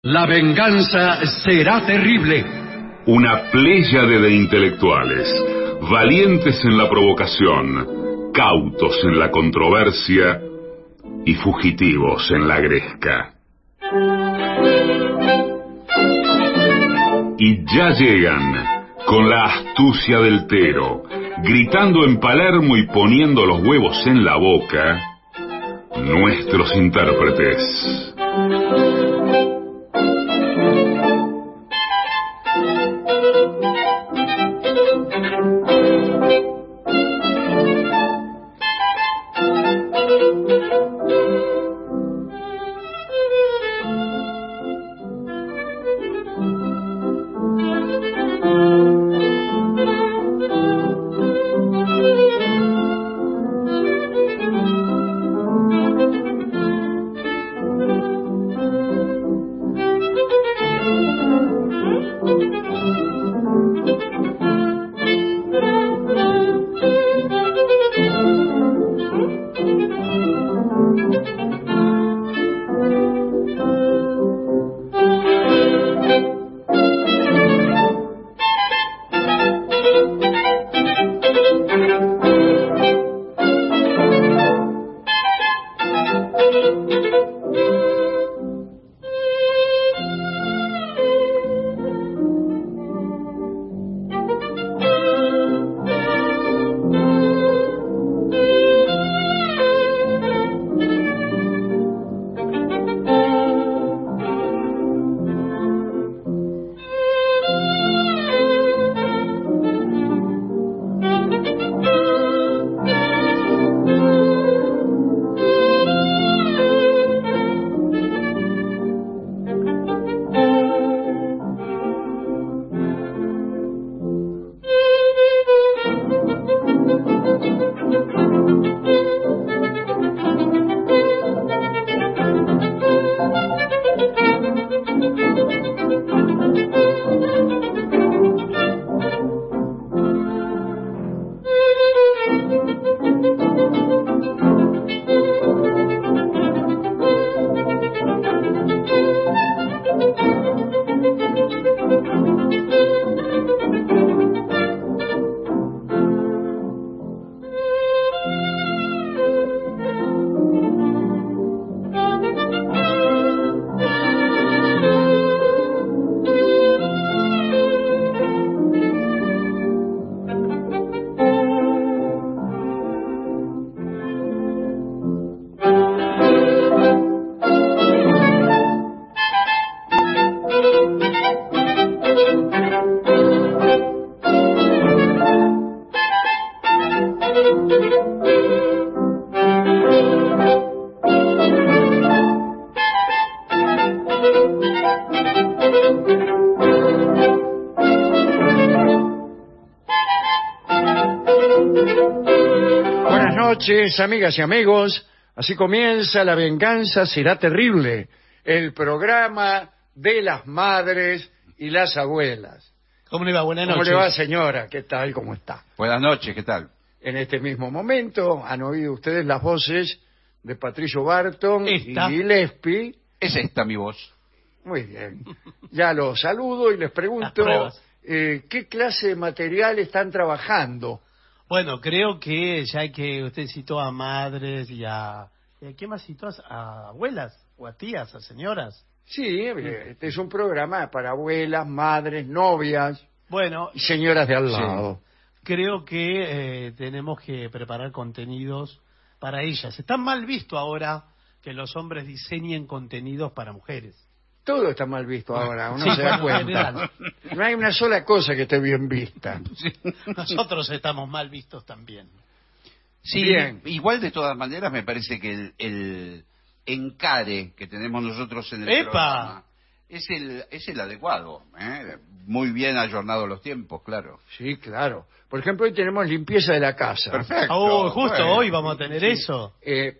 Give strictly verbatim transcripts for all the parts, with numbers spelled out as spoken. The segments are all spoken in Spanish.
La venganza será terrible. Una pléyade de intelectuales, valientes en la provocación, cautos en la controversia y fugitivos en la gresca. Y ya llegan, con la astucia del tero, gritando en Palermo y poniendo los huevos en la boca, nuestros intérpretes. Amigas y amigos, así comienza La venganza será terrible, el programa de las madres y las abuelas. ¿Cómo le va? Buenas noches. ¿Cómo le va, señora? ¿Qué tal? ¿Cómo está? Buenas noches, ¿qué tal? En este mismo momento han oído ustedes las voces de Patricio Barton ¿Esta? y Gillespie. Es esta mi voz. Muy bien. Ya los saludo y les pregunto eh, ¿qué clase de material están trabajando? Bueno, creo que ya que usted citó a madres y a... ¿a ¿Qué más citó? ¿A abuelas? ¿O a tías? ¿A señoras? Sí, este es un programa para abuelas, madres, novias, bueno, y señoras de al lado. Sí. Creo que eh, tenemos que preparar contenidos para ellas. Está mal visto ahora que los hombres diseñen contenidos para mujeres. Todo está mal visto ahora, uno sí, se da bueno, cuenta. No hay una sola cosa que esté bien vista. Sí. Nosotros estamos mal vistos también. Sí, bien. Igual de todas maneras me parece que el, el encare que tenemos nosotros en el ¡Epa! programa es el, es el adecuado, ¿eh? Muy bien ayornado los tiempos, claro. Sí, claro. Por ejemplo, hoy tenemos limpieza de la casa. Perfecto. Oh, justo bueno. hoy vamos a tener sí. eso. Eh,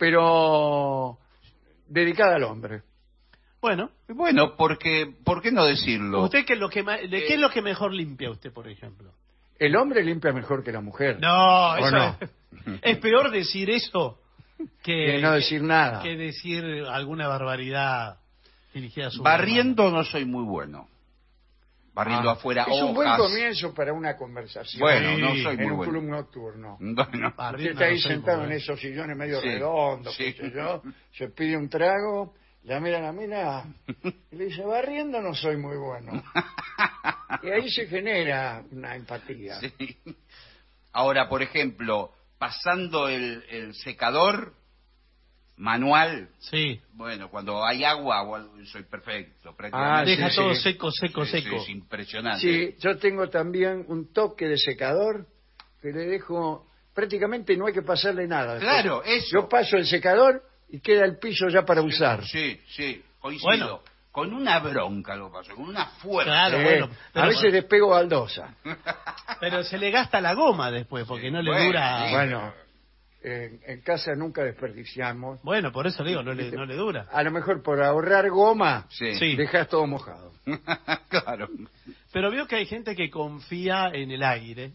pero dedicada al hombre. Bueno, bueno, porque ¿por qué no decirlo? ¿Usted qué es lo que ma- de qué es lo que mejor limpia usted, por ejemplo? El hombre limpia mejor que la mujer. No, eso no? Es, es peor decir eso que, Que no decir nada. que decir alguna barbaridad. dirigida a su Barriendo hermana. no soy muy bueno. Barriendo Ah, afuera es hojas. un buen comienzo para una conversación. Bueno, no soy en muy un bueno. club nocturno. Bueno. Usted Barriendo está ahí no soy sentado muy en bueno. esos sillones medio Sí, redondos, sí. qué sé yo, se pide un trago, la mira, la mira, y le dice, barriendo no soy muy bueno. Y ahí se genera una empatía. Sí. Ahora, por ejemplo, pasando el, el secador manual, Sí. bueno, cuando hay agua o algo, soy perfecto. Ah, Prácticamente. Deja sí, todo sí. seco, seco, Sí, sí, seco. es impresionante. Sí, yo tengo también un toque de secador que le dejo, prácticamente no hay que pasarle nada. Después, Claro, eso. yo paso el secador y queda el piso ya para usar. Sí, sí, coincido. Bueno. Con una bronca lo paso, con una fuerza. Claro, Eh, bueno. Pero, a veces despego baldosa. pero se le gasta la goma después, porque Sí, no le bueno, dura... sí. Bueno, en, en casa nunca desperdiciamos. Bueno, por eso digo, no le, no le dura. A lo mejor por ahorrar goma, Sí. Sí. dejas todo mojado. Claro. Pero veo que hay gente que confía en el aire.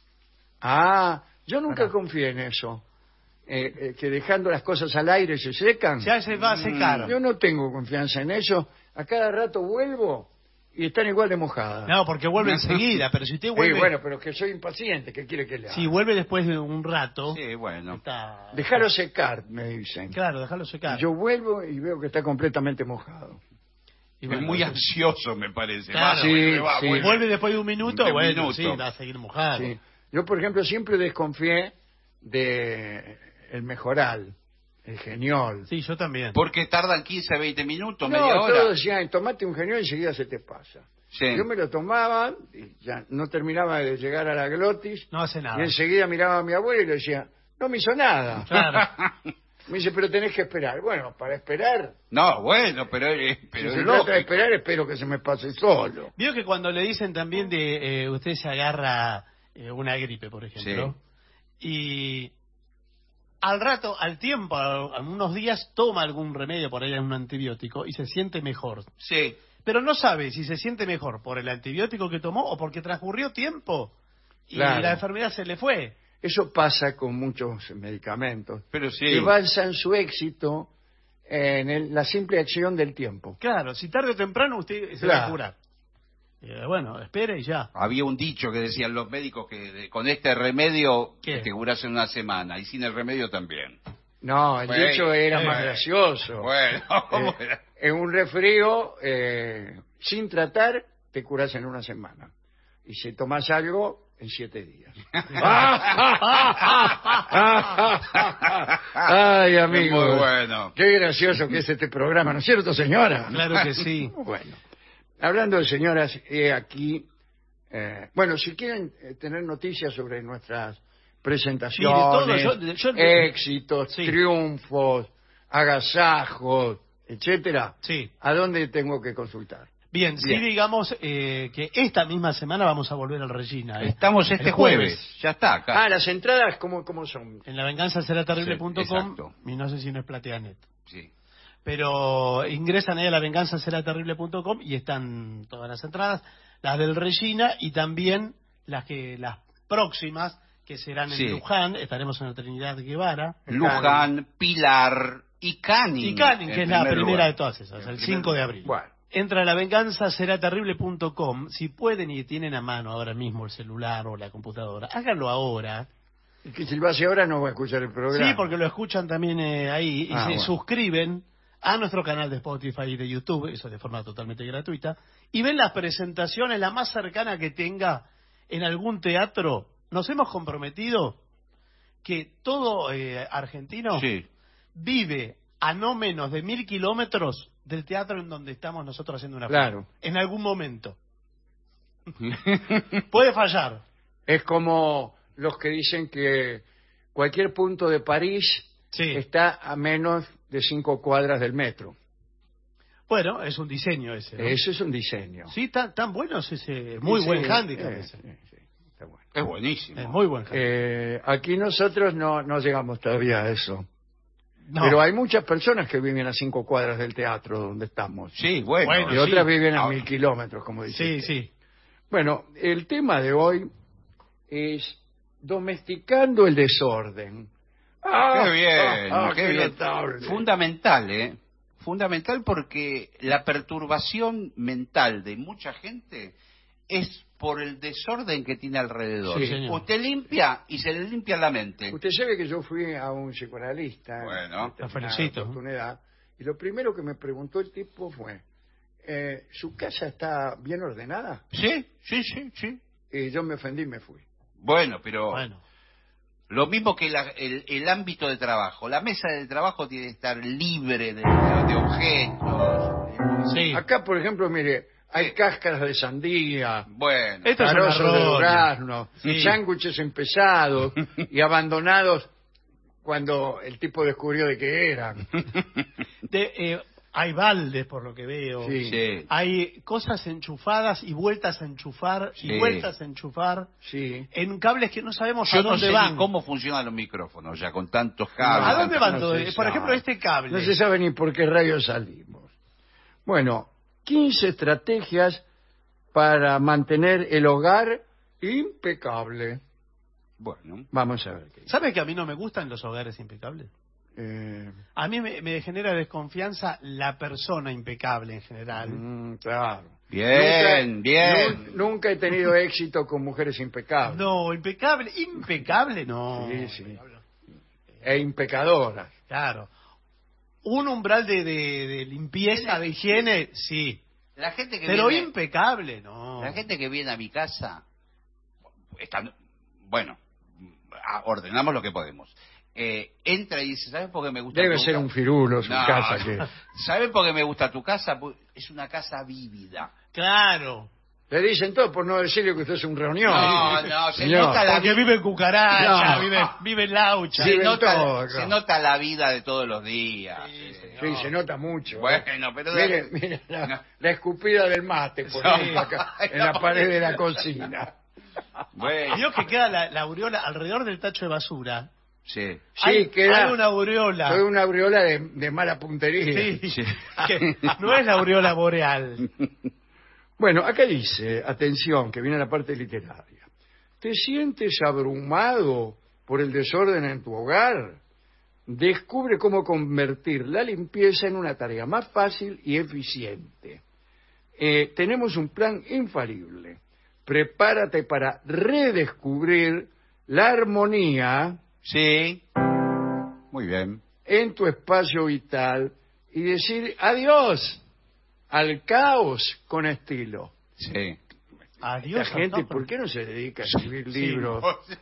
Ah, yo nunca Pará. confié en eso. Eh, eh, que dejando las cosas al aire se secan. Ya se va a secar. Yo no tengo confianza en eso. A cada rato vuelvo y están igual de mojadas. No, porque vuelve enseguida, pero si usted Sí, vuelve... bueno, pero que soy impaciente, ¿qué quiere que le haga? Si vuelve después de un rato... Sí, bueno. Está... Dejarlo secar, me dicen. Claro, dejarlo secar. Y yo vuelvo y veo que está completamente mojado. Y Es bueno, muy entonces- ansioso, me parece. Claro. Va, Sí, vuelve, va, sí. vuelve. Vuelve después de un minuto, De un bueno, minuto. sí, va a seguir mojado. Sí. Yo, por ejemplo, siempre desconfié de el mejoral, el geniol. Sí, yo también. Porque tardan quince, veinte minutos, No, media hora. todos decían, tomate un geniol y enseguida se te pasa. Sí. Yo me lo tomaba y ya no terminaba de llegar a la glotis. No hace nada. Y enseguida miraba a mi abuelo y le decía, no me hizo nada. Claro. Me dice, pero tenés que esperar. Bueno, para esperar, No, bueno, pero, eh, pero si es se trata de lógico. esperar, espero que se me pase solo. Vio que cuando le dicen también de eh, usted se agarra eh, una gripe, por ejemplo, y al rato, al tiempo, a, a unos días, toma algún remedio, por ahí un antibiótico, y se siente mejor. Sí. Pero no sabe si se siente mejor por el antibiótico que tomó o porque transcurrió tiempo y Claro. la enfermedad se le fue. Eso pasa con muchos medicamentos. Pero sí. Que basan su éxito en el- la simple acción del tiempo. Claro, si tarde o temprano usted se Claro. va a curar. Eh, bueno, espere y ya. Había un dicho que decían los médicos que de- con este remedio ¿Qué? te curás en una semana y sin el remedio también. No, el Bueno, dicho era bueno. más gracioso. Bueno, ¿cómo Eh, era? en un resfrío, eh, sin tratar, te curas en una semana. Y si tomas algo, en siete días. Ay, amigo. Muy bueno. Qué gracioso que es este programa, ¿no es cierto, señora? Claro que sí. Bueno, hablando de señoras, he aquí... eh, bueno, si quieren eh, tener noticias sobre nuestras presentaciones, Mire, todo, yo- yo- éxitos, Sí. triunfos, agasajos, etcétera, Sí. ¿a dónde tengo que consultar? Bien, sí Bien. digamos eh, que esta misma semana vamos a volver al Regina. ¿eh? Estamos este El jueves. Ya está, acá. Ah, las entradas, ¿cómo, cómo son? En lavenganzaseraterrible punto Sí, com exacto. y no sé si no es Plateanet. Sí. Pero ingresan ahí a lavenganzaseraterrible punto com y están todas las entradas, las del Regina y también las que las próximas que serán en Sí. Luján, estaremos en la Trinidad Guevara. Luján, Pilar y Canning. Y Canning, en que es la primer primera lugar. de todas esas, En el primer cinco de lugar. abril. Bueno, Entra a lavenganzaseraterrible punto com, si pueden y tienen a mano ahora mismo el celular o la computadora, háganlo ahora. y que si lo hace ahora no va a escuchar el programa. Sí, porque lo escuchan también eh, ahí y Ah, se bueno. suscriben a nuestro canal de Spotify y de YouTube, eso de forma totalmente gratuita, y ven las presentaciones, la más cercana que tenga en algún teatro. Nos hemos comprometido que todo eh, argentino Sí. vive a no menos de mil kilómetros del teatro en donde estamos nosotros haciendo una Claro. función. En algún momento. Puede fallar. Es como los que dicen que cualquier punto de París Sí. está a menos de cinco cuadras del metro. Bueno, es un diseño ese, ¿no? Eso es un diseño. Sí, tan, tan bueno es ese. Muy Sí, buen sí, hándicap eh, ese. sí, sí, está bueno. Es buenísimo. Es muy buen hándicap. Eh, aquí nosotros no, no llegamos todavía a eso. No. Pero hay muchas personas que viven a cinco cuadras del teatro donde estamos. Sí, bueno. Bueno, Y sí. otras viven a Ah, mil kilómetros, como dice Sí, usted. sí. Bueno, el tema de hoy es domesticando el desorden. ¡Ah! Qué bien, ¡Ah, ah, qué bien. notable! Fundamental, ¿eh? fundamental porque la perturbación mental de mucha gente es por el desorden que tiene alrededor. Sí, señor. Usted limpia y se le limpia la mente. Usted sabe que yo fui a un psicoanalista Bueno, en la felicito. oportunidad, y lo primero que me preguntó el tipo fue, eh, ¿su casa está bien ordenada? Sí, sí, sí, sí. Y yo me ofendí y me fui. Bueno, pero Bueno, lo mismo que la- el, el ámbito de trabajo. La mesa de trabajo tiene que estar libre de, de objetos. sí. Acá, por ejemplo, mire, hay Sí. cáscaras de sandía, Bueno, Esto es un carozos de arroyo. durazno, Sí. sándwiches empezados y abandonados cuando el tipo descubrió de qué eran. De, eh, hay baldes, por lo que veo. Sí. sí. Hay cosas enchufadas y vueltas a enchufar Sí. y vueltas a enchufar Sí. en cables que no sabemos Yo a no dónde sé van. ni cómo funcionan los micrófonos ya con tantos cables. ¿A dónde tantas- van no todos? se Por sabe. ejemplo, este cable. No se sabe ni por qué rayos salimos. Bueno, quince estrategias para mantener el hogar impecable. Bueno, Vamos a ver qué. ¿Sabe que a mí no me gustan los hogares impecables? Eh, A mí me, me genera desconfianza la persona impecable en general. mm, claro. bien, Nunca- bien. nu- nunca he tenido éxito con mujeres impecables. No, impecable, impecable no. Sí, sí. E impecadoras. Claro. Un umbral de, de- de limpieza, de higiene, sí. La gente que Pero viene, impecable, no. la gente que viene a mi casa, está, bueno, ah, ordenamos lo que podemos. Eh, entra y dice, ¿sabes por qué me gusta Debe tu ser ca-?" un firulo su No, casa. Que... ¿Sabes por qué me gusta tu casa? Pues es una casa vívida. Claro. Le dicen todo por no decirle que usted es un reunión. No, no, se Señor. nota la Porque vida. vive cucaracha, No. vive, vive laucha. Sí, Se ven nota, todo, se claro. nota la vida de todos los días. Sí, señor. Sí, se nota mucho. ¿eh? Bueno, pero... Mire, mire la, No. la escupida del mate por Sí. ahí, acá, en la pared de la cocina. Bueno, Vio que queda la, la aureola alrededor del tacho de basura. sí. Sí, hay, queda. hay una aureola. Soy una aureola de, de mala puntería. Sí, Sí. que no es la aureola boreal. Bueno, acá dice, atención, que viene la parte literaria. ¿Te sientes abrumado por el desorden en tu hogar? Descubre cómo convertir la limpieza en una tarea más fácil y eficiente. Eh, tenemos un plan infalible. Prepárate para redescubrir la armonía Sí. Muy bien. en tu espacio vital y decir adiós al caos con estilo. Sí. Adiós. La gente, Antonio. ¿por qué no se dedica a escribir libros?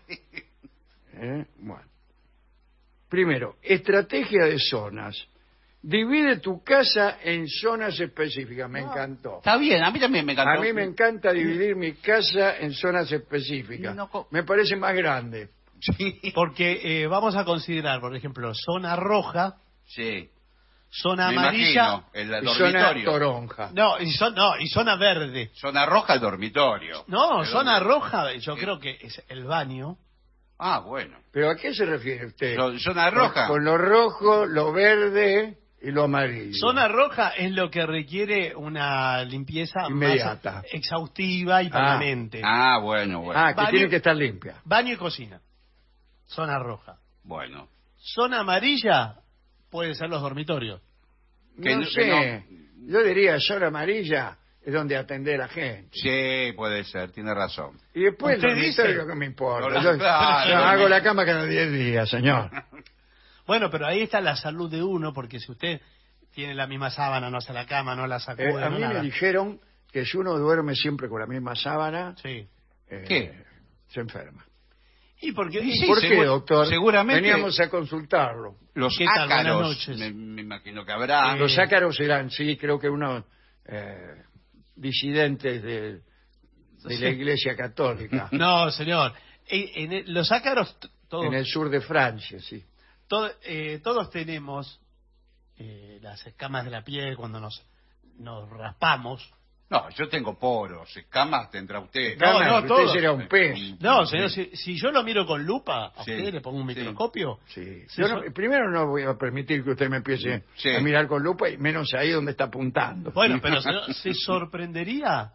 ¿Eh? Bueno. Primero, estrategia de zonas. Divide tu casa en zonas específicas. Me encantó. Está bien, a mí también me encantó. A mí me encanta dividir mi casa en zonas específicas. No co- Me parece más grande. Sí. Porque eh, vamos a considerar, por ejemplo, zona roja, Sí. zona Me amarilla. imagino, el Y zona dormitorio. toronja. No, y son, no, y zona verde. Zona roja, el dormitorio. No, ¿De zona dónde? roja, yo Sí. creo que es el baño. Ah, bueno. ¿Pero a qué se refiere usted? Zo- Zona roja. Con, con lo rojo, lo verde y lo amarillo. Zona roja es lo que requiere una limpieza Inmediata. más exhaustiva y Ah. permanente. Ah, bueno, bueno. Ah, que Baño- tiene que estar limpia. Baño y cocina. Zona roja. Bueno. Zona amarilla puede ser los dormitorios. Que no no- que sé. Yo diría zona amarilla es donde atender a la gente. Sí, puede ser, tiene razón. Y después el Usted dormitorio, dice- ¿qué me importa? Claro, Yo, claro. yo hago la cama cada diez días, señor. Bueno, pero ahí está la salud de uno, porque si usted tiene la misma sábana, no hace la cama, no la sacude, Eh, a no mí nada. me dijeron que si uno duerme siempre con la misma sábana, Sí. eh, ¿Qué? se enferma. ¿Y por qué? Sí, ¿Por segu- qué, doctor? seguramente- Veníamos a consultarlo. Los ¿Qué tal? Buenas ácaros, noches. me, me imagino que habrá. Eh, Los ácaros eran, sí, creo que unos eh, disidentes de, de la Iglesia Católica. No, señor. En, en el- los ácaros, t- todos, En el sur de Francia, sí. to- eh, todos tenemos eh, las escamas de la piel cuando nos, nos raspamos. No, yo tengo poros, escamas tendrá usted. No, Cama, no, usted todo. será un pez. No, señor, si, si yo lo miro con lupa, a Sí, usted le pongo un sí. microscopio. Sí. Sí, Yo so- no- primero no voy a permitir que usted me empiece Sí. a mirar con lupa, y menos ahí donde está apuntando. Bueno, pero señor, se sorprendería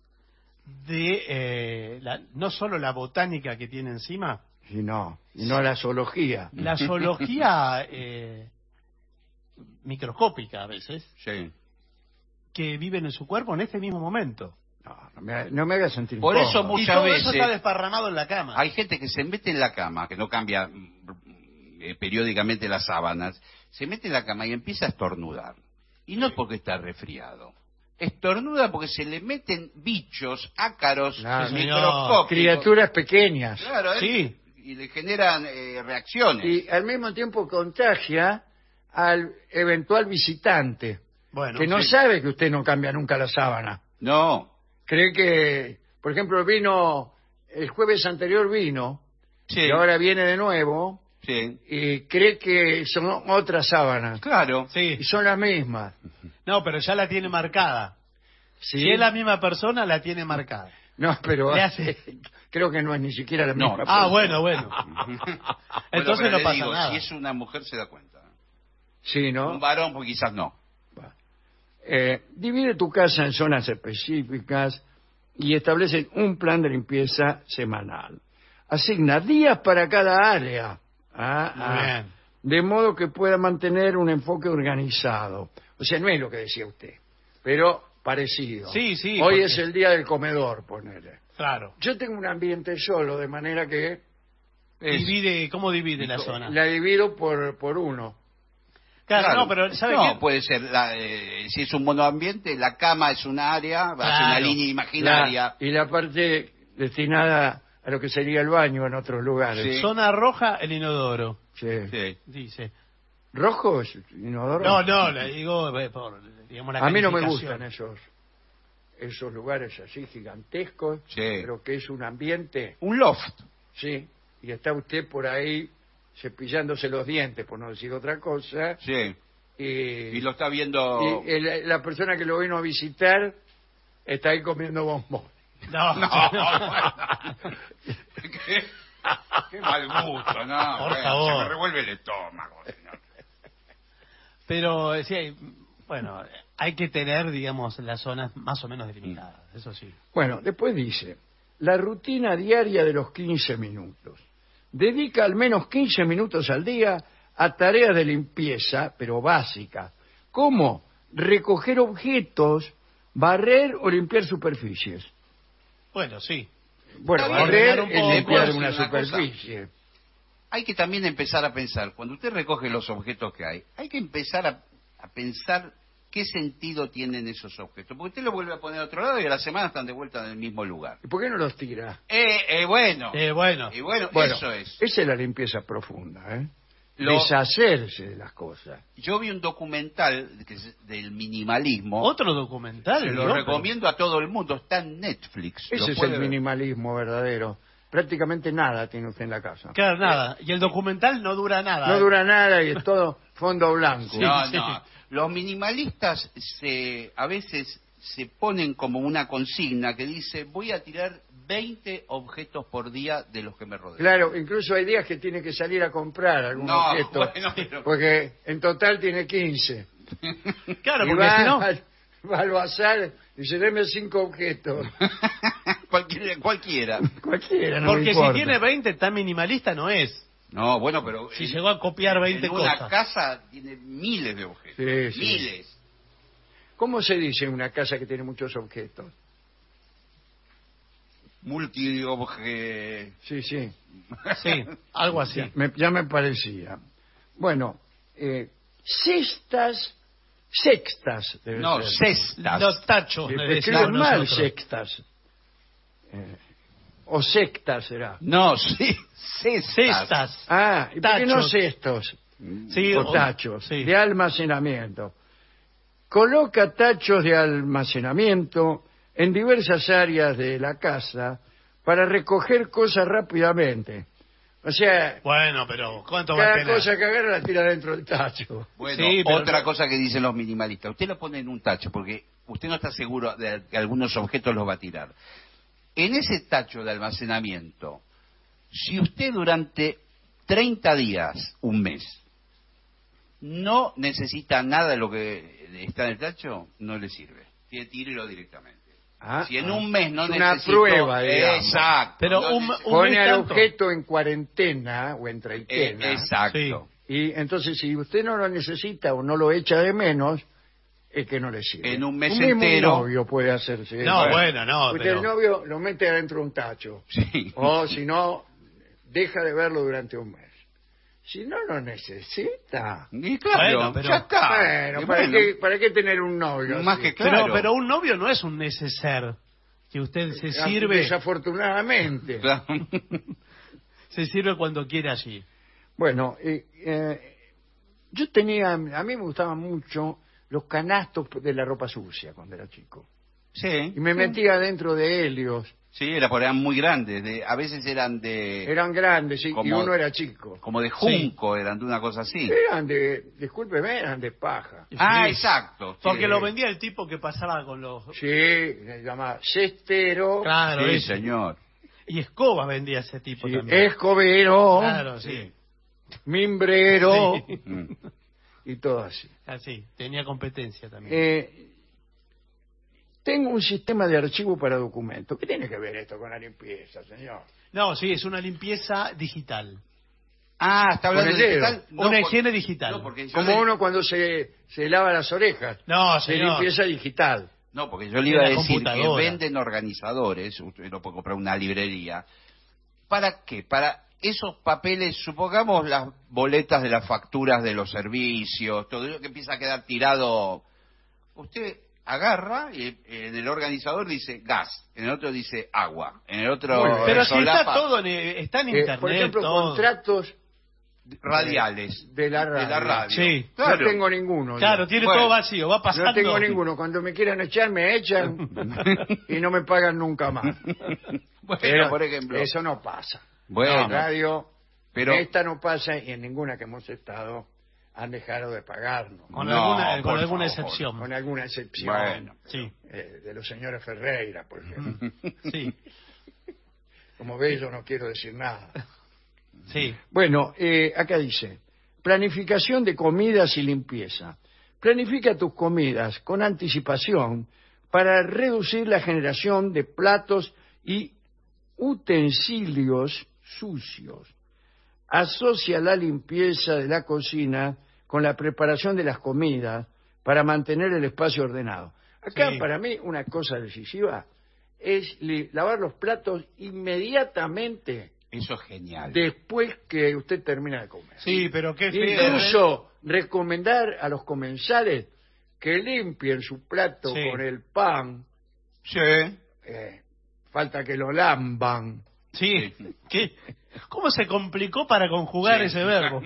de eh, la- no solo la botánica que tiene encima, Y no, y no la zoología. la zoología eh, microscópica a veces, Sí. que viven en su cuerpo en este mismo momento. No, no me, no me hagas sentir Por incómodo. eso mu- Y Muchas todo veces- eso está desparramado en la cama. Hay gente que se mete en la cama, que no cambia mm, eh, periódicamente las sábanas, se mete en la cama y empieza a estornudar. Y no es porque está resfriado. Estornuda porque se le meten bichos, ácaros, Claro. microscópicos. Criaturas pequeñas. Claro, ¿eh? Sí. Y le generan eh, reacciones. Y al mismo tiempo contagia al eventual visitante, Bueno, que no sí. sabe que usted no cambia nunca la sábana. No. Cree que, por ejemplo, vino, el jueves anterior vino, Sí. y ahora viene de nuevo, Sí. y cree que son otras sábanas. Claro. sí. Y son las mismas. No, pero ya la tiene marcada. ¿Sí? Si es la misma persona, la tiene marcada. No, pero Le hace- creo que no es ni siquiera la No. misma. Ah, persona. bueno, bueno. Bueno, Entonces pero no le pasa digo, nada. Si es una mujer se da cuenta. Sí, ¿no? Un varón, pues quizás no. Eh, divide tu casa en zonas específicas y establece un plan de limpieza semanal. Asigna días para cada área, ah, Muy ah, bien. de modo que pueda mantener un enfoque organizado. O sea, no es lo que decía usted, pero parecido. Sí, sí, Hoy porque- es el día del comedor, ponele. Claro. Yo tengo un ambiente solo, de manera que Es- Divide, ¿cómo divide la zona? la divido por, por uno. Claro, no, pero ¿sabe no, qué? puede ser, la, eh, si es un monoambiente, la cama es un área, va a ser una Claro. línea imaginaria. La- y la parte destinada a lo que sería el baño en otros lugares. Sí. Zona roja, el inodoro, Sí. Sí. dice. ¿Rojo es inodoro? No, no, le digo, eh, por, digamos, la A mí no me calificación. gustan esos esos lugares así gigantescos, Sí. pero que es un ambiente, Un loft. sí, y está usted por ahí cepillándose los dientes, por no decir otra cosa, Sí. y, Y lo está viendo. y el- la persona que lo vino a visitar está ahí comiendo bombón. No, No, no. qué, qué mal gusto, no. Por bueno, favor. Se me revuelve el estómago, señor. Pero, eh, sí, hay- bueno, hay que tener, digamos, las zonas más o menos delimitadas, eso sí. Bueno, después dice, la rutina diaria de los quince minutos. Dedica al menos quince minutos al día a tareas de limpieza, pero básicas, como recoger objetos, barrer o limpiar superficies. Bueno, sí. Bueno, Está bien, barrer ordenar un es poco, limpiar decir una una cosa. superficie. Hay que también empezar a pensar, cuando usted recoge los objetos que hay, hay que empezar a, a pensar qué sentido tienen esos objetos. Porque usted los vuelve a poner a otro lado y a la semana están de vuelta en el mismo lugar. ¿Y por qué no los tira? Eh, eh, bueno. Eh, bueno, Y bueno, Bueno, eso es. esa es la limpieza profunda, ¿eh? Lo- Deshacerse de las cosas. Yo vi un documental que es del minimalismo. otro documental. Se lo ¿no? recomiendo a todo el mundo. Está en Netflix. Ese Lo es puede el ver. minimalismo verdadero. Prácticamente nada tiene usted en la casa. Claro, nada. Y el documental no dura nada. No ¿eh? dura nada y es todo fondo blanco. No, Sí, no. sí. Los minimalistas se, a veces se ponen como una consigna que dice voy a tirar veinte objetos por día de los que me rodean. Claro, incluso hay días que tiene que salir a comprar algún No, objeto, bueno, pero- porque en total tiene quince. Claro, y porque va, si no... al, va al bazar y dice, deme cinco objetos. cualquiera, cualquiera. Cualquiera, no me Porque si importa. tiene veinte, tan minimalista no es. No, bueno, pero Si en- llegó a copiar veinte en una cosas. casa tiene miles de objetos. Sí, sí. Miles. ¿Cómo se dice en una casa que tiene muchos objetos? Multiobje. Sí, sí, Sí, algo así. ya me, ya me parecía. Bueno, eh, cestas, sextas. debe No, ser. cestas. Los tachos. Eh, le escriben decimos mal nosotros. sextas. Eh, o sectas será. No, sí, cestas. Cestas. Ah, ¿y por qué no Tachos. cestos? Sí, o o- tachos sí. de almacenamiento. Coloca tachos de almacenamiento en diversas áreas de la casa para recoger cosas rápidamente. O sea, Bueno, pero ¿cuánto va a cada tener? cosa que agarra la tira dentro del tacho. Bueno, Sí, pero otra no- cosa que dicen los minimalistas. Usted lo pone en un tacho porque usted no está seguro de que algunos objetos los va a tirar. En ese tacho de almacenamiento, si usted durante treinta días, un mes, no necesita nada de lo que está en el tacho, no le sirve. Tiene tírelo directamente. Ah, Si en ah. un mes no Es una necesito... prueba, digamos. Exacto. Pero no un- neces- un Pone mes al tanto. objeto en cuarentena o en eh, treintena exacto. Sí. Y entonces, si usted no lo necesita o no lo echa de menos, es que no le sirve. En un mes un mismo entero. novio puede hacerse eso. No, bueno, no, Usted pero... el novio lo mete adentro de un tacho. Sí. O si no, deja de verlo durante un mes. Si no lo necesita. Y claro, Bueno, pero- ya está. Bueno, Y ¿para, bueno, qué, ¿para qué tener un novio? Más así? que claro. Pero, pero un novio no es un neceser. Que usted se Ah, sirve, Desafortunadamente. Claro. se sirve cuando quiere allí. Bueno, eh, eh, yo tenía, a mí me gustaban mucho los canastos de la ropa sucia cuando era chico. Sí. Y me metía dentro de Helios. Sí, era por eran muy grandes. De, a veces eran de... Eran grandes sí, y Como- uno era chico. Como de junco, eran de una cosa así. Eran de, discúlpeme, eran de paja. Ah, Sí. exacto. sí. Porque lo vendía el tipo que pasaba con los... Sí, se llama cestero, Claro, Sí, ese. señor. Y escoba vendía ese tipo sí, también. escobero, Claro, sí. mimbrero Sí. Mm. y todo así. Así, tenía competencia también. Eh, tengo un sistema de archivo para documentos. ¿Qué tiene que ver esto con la limpieza, señor? No, sí, es una limpieza digital. Ah, está hablando Con de el dedo. digital. No, Una por- higiene digital. No, porque yo Como le- uno cuando se, se lava las orejas. No, Se señor. limpieza digital. No, porque yo le iba a En la decir que computadora. venden organizadores, usted lo puede comprar en una librería. ¿Para qué? Para esos papeles, supongamos las boletas de las facturas de los servicios, todo eso que empieza a quedar tirado. Usted agarra y en el organizador dice gas, en el otro dice agua, en el otro Muy bien. Pero si solapa está todo en, está en Eh, internet. por ejemplo, todo. contratos radiales de la radio. de la radio. Sí. Claro. No tengo ninguno. Claro, yo. tiene Bueno, todo vacío, va pasando. No tengo ninguno. Cuando me quieran echar, me echan y no me pagan nunca más. Bueno, Pero por ejemplo. eso no pasa. Bueno, En la radio, pero- esta no pasa y en ninguna que hemos estado han dejado de pagarnos. Con No, alguna, con por alguna favor. excepción. Con alguna excepción. Bueno. Sí, eh, de los señores Ferreira, por ejemplo. sí, Como ve, yo no quiero decir nada. sí. Bueno, eh, acá dice, planificación de comidas y limpieza. Planifica tus comidas con anticipación para reducir la generación de platos y utensilios sucios. Asocia la limpieza de la cocina con la preparación de las comidas para mantener el espacio ordenado. Acá, Sí. para mí, una cosa decisiva es li- lavar los platos inmediatamente Eso es genial. después que usted termina de comer. Sí, pero qué feo. Incluso recomendar a los comensales que limpien su plato Sí. con el pan, Sí. eh, falta que lo lamban. Sí. ¿Qué? ¿Cómo se complicó para conjugar Sí. ese verbo?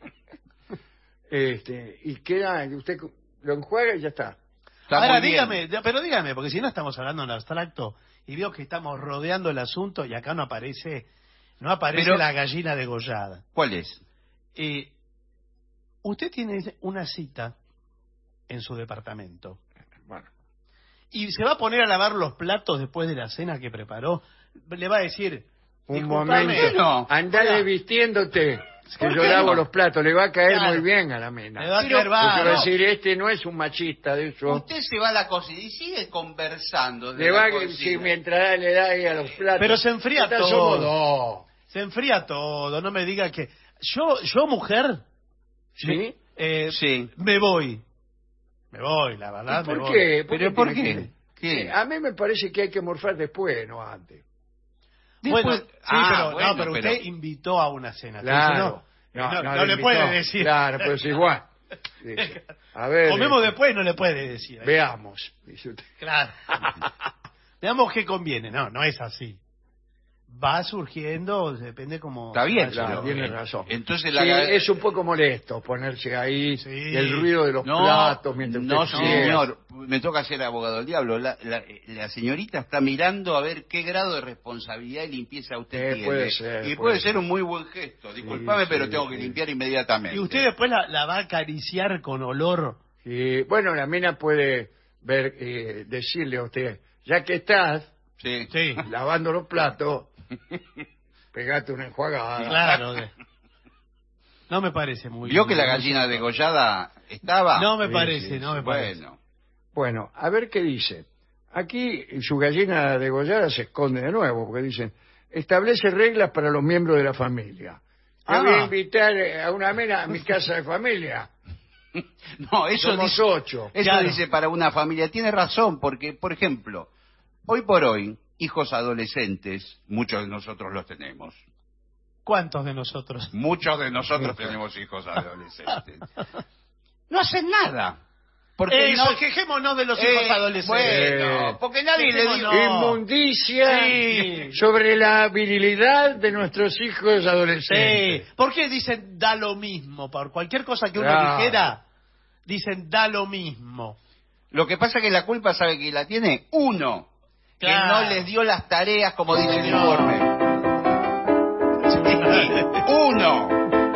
Este, y queda, usted lo enjuaga y ya está. Está Ahora muy bien. dígame, ya, pero dígame, porque si no estamos hablando en abstracto y veo que estamos rodeando el asunto y acá no aparece, no aparece Pero- la gallina degollada. ¿Cuál es? Eh, usted tiene una cita en su departamento Bueno, y se va a poner a lavar los platos después de la cena que preparó. Le va a decir, un "Disculpame". momento, No. andá Hola. desvistiéndote, que ¿Por yo qué lavo no? los platos, le va a caer Claro. muy bien a la mina. Le va a Pero- caer porque va a bárbaro. decir, este no es un machista de eso. Usted se va a la cocina y sigue conversando. de Le la va a cocina. decir mientras le da ahí a los platos. Pero se enfría Total, todo. somos dos. Se enfría todo, no me diga que... Yo, yo mujer, ¿Sí? eh, Sí. me voy. Me voy, la verdad, ¿Por me voy. qué? ¿Pero por tiene qué? que- ¿Qué? Eh, A mí me parece que hay que morfar después, no antes. Bueno, Después- sí, Ah, pero, bueno, no, pero usted pero- invitó a una cena. Claro. entonces no, no, no le le invitó. puede decir. Claro, pero es igual. Dice, a ver. Comemos este, después, no le puede decir. Veamos. Dice usted. Claro. Veamos qué conviene. No, no es así. Va surgiendo, depende como... Está bien, Claro, pero- tiene razón. Entonces la Sí, ga- es un poco molesto ponerse ahí, Sí. el ruido de los No, platos mientras no, usted friega. señor. Me toca ser abogado del diablo. La, la- la señorita está mirando a ver qué grado de responsabilidad y limpieza usted Eh, tiene. puede ser, y puede puede ser. ser un muy buen gesto. Disculpame, Sí, pero sí, tengo que sí. limpiar inmediatamente. Y usted después la, la va a acariciar con olor. Y, bueno, la mina puede ver, eh, decirle a usted, ya que estás Sí. Sí, lavando los platos, pegate una enjuagada. claro. de- No me parece muy... ¿Vio que la gallina degollada estaba? No me Sí, parece, sí, no me sí. parece. Bueno. Bueno, a ver qué dice. Aquí su gallina degollada se esconde de nuevo, porque dicen, establece reglas para los miembros de la familia. Te Ah. voy a invitar a una mena a mi casa de familia. No, eso Somos dice, ocho. eso Claro. dice para una familia. Tiene razón, porque, por ejemplo, hoy por hoy, hijos adolescentes, muchos de nosotros los tenemos. ¿Cuántos de nosotros? Muchos de nosotros tenemos hijos adolescentes. No hacen nada. Porque Eso, no, quejémonos de los Eh, hijos adolescentes. Bueno, porque nadie le dio... No. Inmundicia Sí. sobre la virilidad de nuestros hijos adolescentes. Sí. ¿Por qué dicen da lo mismo? Por cualquier cosa que uno Claro. dijera, dicen da lo mismo. Lo que pasa es que la culpa, ¿sabe quién la tiene? Uno, que Claro. no les dio las tareas como dice el No. informe. Uno.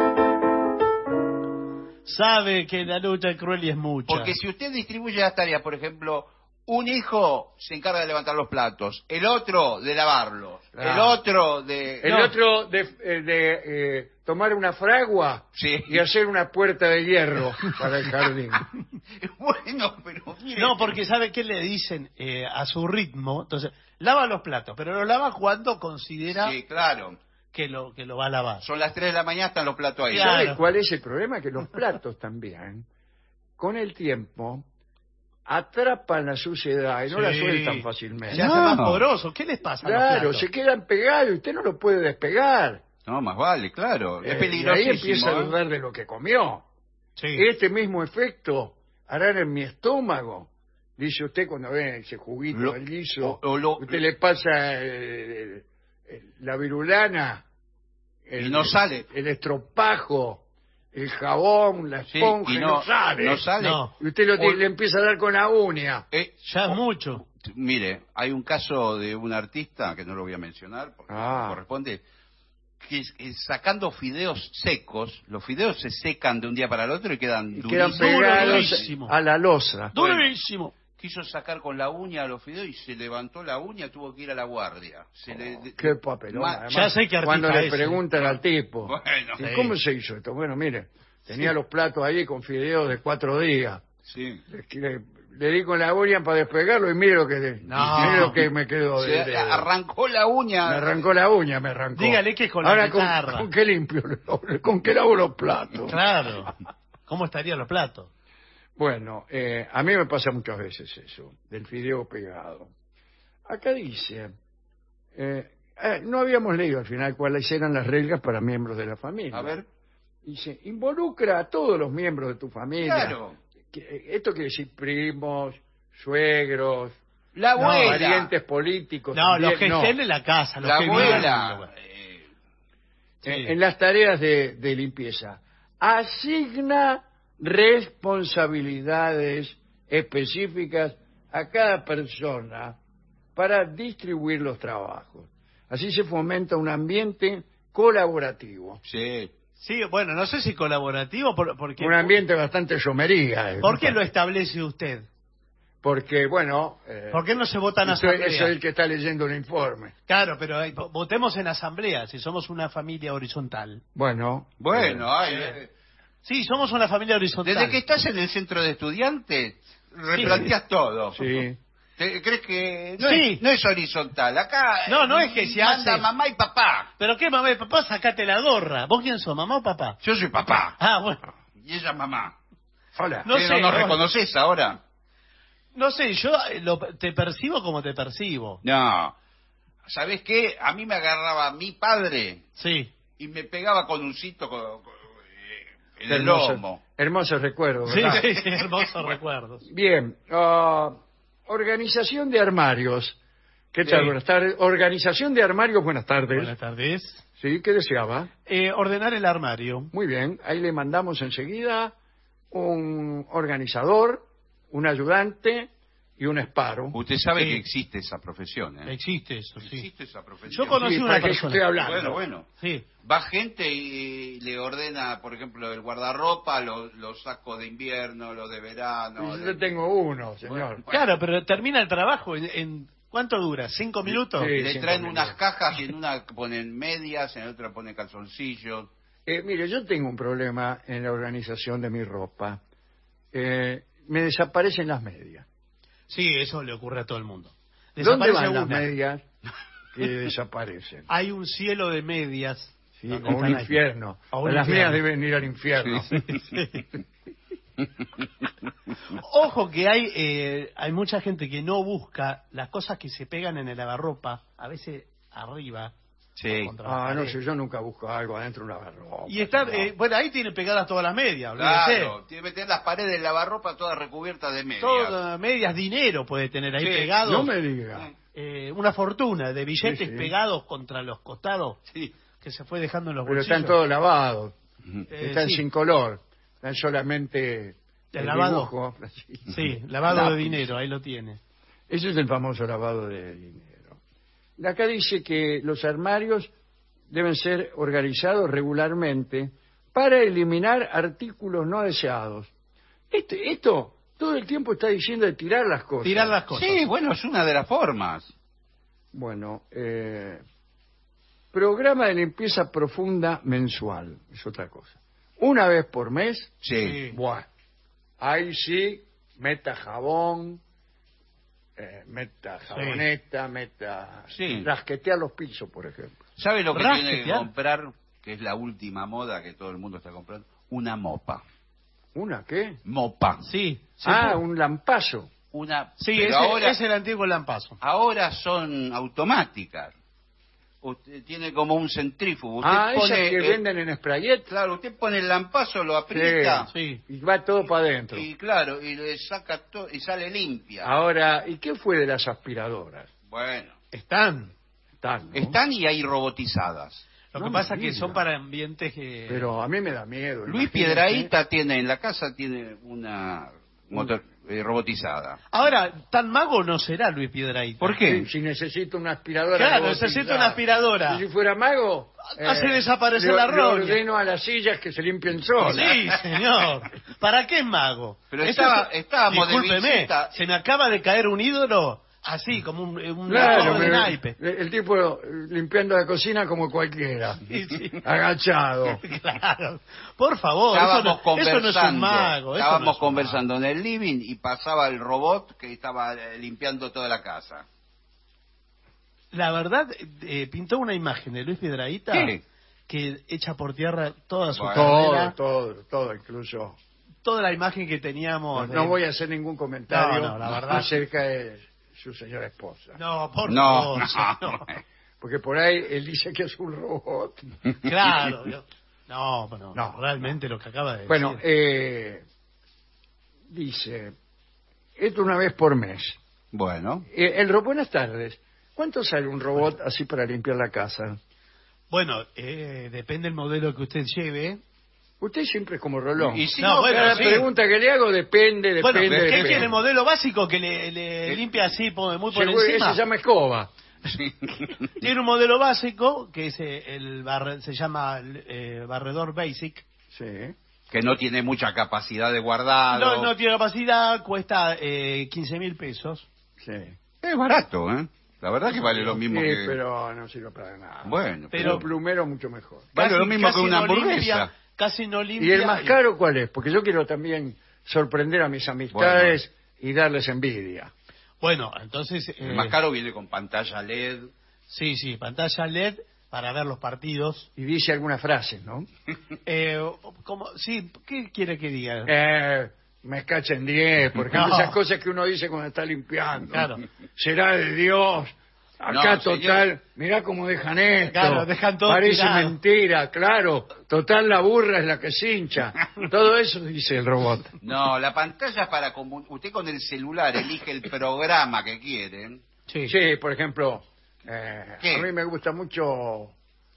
Sabe que la lucha es cruel y es mucha. Porque si usted distribuye las tareas, por ejemplo, un hijo se encarga de levantar los platos, el otro de lavarlos, Claro. el otro de... El No. otro de, eh, de, eh, tomar una fragua Sí. y hacer una puerta de hierro para el jardín. Bueno, pero mire... No, porque ¿sabe qué le dicen eh, a su ritmo? Entonces, lava los platos, pero lo lava cuando considera Sí, claro. que lo que lo va a lavar. Son las tres de la mañana, están los platos ahí. Claro. ¿Sabe cuál es el problema? Que los platos también, con el tiempo, atrapan la suciedad y no la Sí. sueltan fácilmente. Se hace No. más poroso. ¿Qué les pasa a los Claro, platos? se quedan pegados y usted no lo puede despegar. No, más vale, claro. Eh, Es y peligrosísimo. ahí empieza a ¿eh? dudar de lo que comió. Sí. Este mismo efecto hará en mi estómago. Dice usted cuando ve ese juguito Lo- del guiso, o- o lo- usted le pasa eh, eh, la virulana, el, Y no sale. el estropajo, el jabón, la Sí, esponja, y y no, no, sale. no sale. No. Y usted lo tiene- O- le empieza a dar con la uña. Eh, Ya es o- mucho. Mire, hay un caso de un artista, que no lo voy a mencionar porque Ah. no corresponde, que es- es sacando fideos secos, los fideos se secan de un día para el otro y quedan Y quedan durísimos. pegados durísimo. a la losa. Bueno. Durísimo. Quiso sacar con la uña los fideos y se levantó la uña, tuvo que ir a la guardia. Se le- de- Oh, Qué papelón. Ma- además, Ya sé qué artista cuando le es, preguntan al tipo, Bueno, ¿y sí. cómo se hizo esto? Bueno, mire, tenía los platos ahí con fideos de cuatro días. sí. Le, le- le di con la uña para despegarlo y mire lo que, No. mire lo que me quedó. Se del dedo. arrancó la uña. Me arrancó la uña, me arrancó. Dígale que es con la Ahora, ¿con, guitarra. ¿con qué limpio? ¿Con qué lavo los platos? Claro. ¿Cómo estarían los platos? Bueno, eh, a mí me pasa muchas veces eso, del fideo pegado. Acá dice, eh, eh, no habíamos leído al final cuáles eran las reglas para miembros de la familia. A ver. Dice, involucra a todos los miembros de tu familia. Claro. Que- eh, Esto quiere decir primos, suegros, La No, abuela. parientes políticos. No, también, los que no. estén en la casa, los la que vivan en el abuela. lugar. eh, Sí. En, en las tareas de, de limpieza. Asigna responsabilidades específicas a cada persona para distribuir los trabajos. Así se fomenta un ambiente colaborativo. sí. Sí, bueno, no sé si colaborativo, por- porque... Un ambiente bastante somería. eh. ¿Por qué lo establece usted? Porque, bueno... eh, ¿Por qué no se votan soy, asambleas? soy el que está leyendo el informe. Claro, pero eh, vo- votemos en asamblea, si somos una familia horizontal. Bueno. Bueno, eh, ay, eh, Sí, somos una familia horizontal. desde que estás en el centro de estudiantes, replanteas todo. sí. ¿Te- ¿Crees que no, Sí. es, no es horizontal? Acá No, eh, no es que se manda hace. mamá y papá. ¿Pero qué, mamá y papá? Sacate la gorra. ¿Vos quién sos, mamá o papá? Yo soy papá Ah, bueno. y ella mamá. Hola. No ¿Qué, sé, ¿No nos no. reconoces ahora? No sé, yo eh, lo- te percibo como te percibo. No. ¿Sabés qué? A mí me agarraba mi padre Sí. y me pegaba con un cito con- con- eh, en Qué el hermoso- lomo. Hermosos recuerdos, Sí, ¿verdad? sí, sí, hermosos recuerdos. Bien, ah, organización de armarios. ¿Qué tal? Sí. Buenas tardes. Organización de armarios, buenas tardes. Buenas tardes. Sí, ¿qué deseaba? Eh, ordenar el armario. Muy bien, ahí le mandamos enseguida un organizador, un ayudante y un esparo. Usted sabe Sí. que existe esa profesión, ¿eh? Existe eso, sí. Existe esa profesión. Yo conocí Sí, una ¿para qué persona. estoy hablando? Bueno, bueno. Sí. Va gente y le ordena, por ejemplo, el guardarropa, los, los sacos de invierno, los de verano. Yo de- tengo uno, señor. Bueno, Claro, pero termina el trabajo en, en- ¿cuánto dura? ¿Cinco minutos? Sí. Le cinco traen minutos. unas cajas y en una ponen medias, en otra ponen calzoncillos. Eh, mire, yo tengo un problema en la organización de mi ropa. Eh, me desaparecen las medias. Sí, eso le ocurre a todo el mundo. ¿Dónde Desaparece van las una. medias que desaparecen? Hay un cielo de medias Sí, ¿Dónde o un están ahí? infierno. O un Las infierno. mías deben ir al infierno. Sí, sí. Ojo que hay eh, hay mucha gente que no busca las cosas que se pegan en el lavarropa, a veces arriba. Sí. o contra la Ah, no pared. sé, yo nunca busco algo adentro de una lavarropa. Y está, no. eh, bueno, ahí tiene pegadas todas las medias, olvídese. Claro, tiene que tener las paredes del lavarropa todas recubiertas de medias. Todas medias, dinero puede tener ahí Sí, pegado. No me diga. eh, una fortuna de billetes Sí, sí. pegados contra los costados Sí. que se fue dejando en los Pero bolsillos. están todos lavados. Eh, Están sí. sin color. Están solamente El el lavado. dibujo. Sí, lavado de Lápiz. dinero, ahí lo tiene. Ese es el famoso lavado de dinero. Acá dice que los armarios deben ser organizados regularmente para eliminar artículos no deseados. Este, esto todo el tiempo está diciendo de tirar las cosas. Tirar las cosas. Sí, bueno, es una de las formas. Bueno, eh, programa de limpieza profunda mensual, es otra cosa. Una vez por mes, Sí. Sí. bueno, ahí sí, meta jabón, eh, meta jaboneta, meta... Sí. Rasquetear los pisos, por ejemplo. ¿Sabe lo que tiene que Rasquetear. comprar? Que es la última moda que todo el mundo está comprando. Una mopa. ¿Una qué? Mopa. Sí. se Ah, puede. un lampazo. Una. Sí, pero ese, ahora, es el antiguo lampazo. ahora son automáticas. Usted tiene como un centrífugo. Usted Ah, esas pone que el- venden en Sprayet. Claro, usted pone el lampazo, lo aprieta. Sí. Y va todo para adentro. Y claro, y le saca todo y sale limpia. Ahora, ¿y qué fue de las aspiradoras? Bueno, Están. Están, ¿no? están y hay robotizadas. Lo No que me pasa es que diga. son para ambientes que... Pero a mí me da miedo. Luis imagínate. Piedrahíta tiene en la casa tiene una motor eh, robotizada. Ahora, tan mago no será Luis Piedrahíta. ¿Por qué? Si, si necesito una aspiradora. Claro, robotizada. necesito una aspiradora. Y si fuera mago. Hace desaparecer le- la le roña. ordeno a las sillas que se limpien solas. Sí, señor. ¿Para qué es mago? Pero Eso estaba- es- estábamos de Discúlpeme, visita. se me acaba de caer un ídolo así, como un, un Claro, torre de pero naipe. el, el tipo eh, limpiando la cocina como cualquiera. Sí, sí. Agachado. Claro. Por favor, eso Estábamos no, eso conversando, no es un mago. eso estábamos no es un conversando en el living y pasaba el robot que estaba eh, limpiando toda la casa. mago. La verdad, eh, pintó una imagen de Luis Piedrahíta ¿Qué? que echa por tierra toda su Bueno. carrera, Todo, todo, todo, incluso. toda la imagen que teníamos. No, de- no voy a hacer ningún comentario No, no, la verdad. acerca de su señora esposa. No, por No, favor, no. señor. Porque por ahí él dice que es un robot. Claro. yo- No, no, No, realmente lo que acaba de Bueno, decir. eh, dice, esto una vez por mes. Bueno, Eh, el robot, buenas tardes. ¿Cuánto sale un robot así para limpiar la casa? Bueno, eh, depende del modelo que usted lleve. Usted siempre es como Rolón. y si No, no, bueno, Cada sí. pregunta que le hago depende, depende, Bueno, ¿qué depende. quiere? ¿Modelo básico que le, le Eh, limpia así por- muy por Seguro que encima? se llama escoba. Tiene un modelo básico que es eh, el barre- se llama eh, barredor basic. Sí. que no tiene mucha capacidad de guardado. No, no tiene capacidad, cuesta eh, quince mil pesos. Sí. Es barato, ¿eh? La verdad que vale lo mismo Sí, que... pero no sirve para nada. Bueno, Pero- Pero un plumero mucho mejor. Vale lo mismo que una no hamburguesa. limpia, casi no limpia. ¿Y el más caro cuál es? Porque yo quiero también sorprender a mis amistades y darles envidia. Bueno, entonces... el eh, más caro viene con pantalla L E D. Sí, sí, pantalla L E D para ver los partidos. Y dice algunas frases, ¿no? Eh, como, sí, ¿qué quiere que diga? Eh, me cachen diez, por ejemplo, No. esas cosas que uno dice cuando está limpiando. Claro. Será de Dios. Acá, No, total, señor. mirá cómo dejan esto. Claro, dejan todo Parece tirado. mentira, claro. Total, la burra es la que se hincha. Todo eso dice el robot. No, la pantalla es para... comu- Usted con el celular elige el programa que quiere. Sí. Sí, por ejemplo, eh, ¿Qué? a mí me gusta mucho...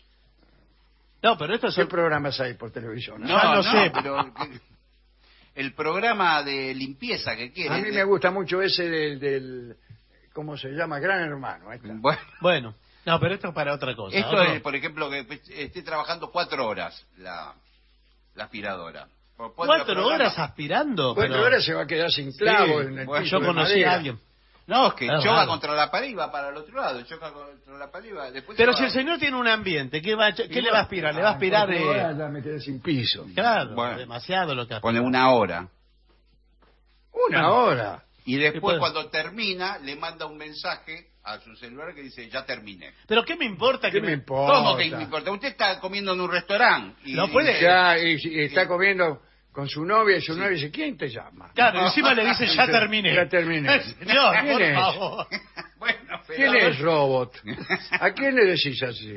No, pero esto es... ¿Qué programas hay por televisión? No, no sé. pero... que- El programa de limpieza que quiere. A mí me gusta mucho ese del, del ¿cómo se llama? Gran Hermano. Ahí está. Bueno, Bueno, no, pero esto es para otra cosa. esto Otro- es, por ejemplo, que esté trabajando cuatro horas la, la aspiradora. Por cuatro ¿Cuatro programas- horas aspirando? Bueno, pero... ahora se va a quedar sin clavo Sí, en el bueno, piso Yo de conocí madera. a alguien. No, es que Es choca raro. contra la pared y va para el otro lado. Choca contra la pared y va... Después Pero se si va- el señor tiene un ambiente, ¿qué, va a ch- Y ¿qué le bueno, va a aspirar? ¿Le va a aspirar cuatro horas de...? ya me quedé sin piso. Claro, Bueno. demasiado lo que Pone aspira. una hora. Una Bueno. hora. Y después, puede- cuando termina, le manda un mensaje a su celular que dice, ya terminé. Pero ¿qué me importa? ¿Qué que me importa? ¿Cómo que me importa? Usted está comiendo en un restaurante. Y, No puede. Ya, y, y está comiendo con su novia y su novia dice, ¿quién te llama? Claro, y encima le dice, ya terminé. Ya terminé. Señor, ¿Quién por es? favor. Bueno, pero... ¿Quién es robot? ¿A quién le decís así?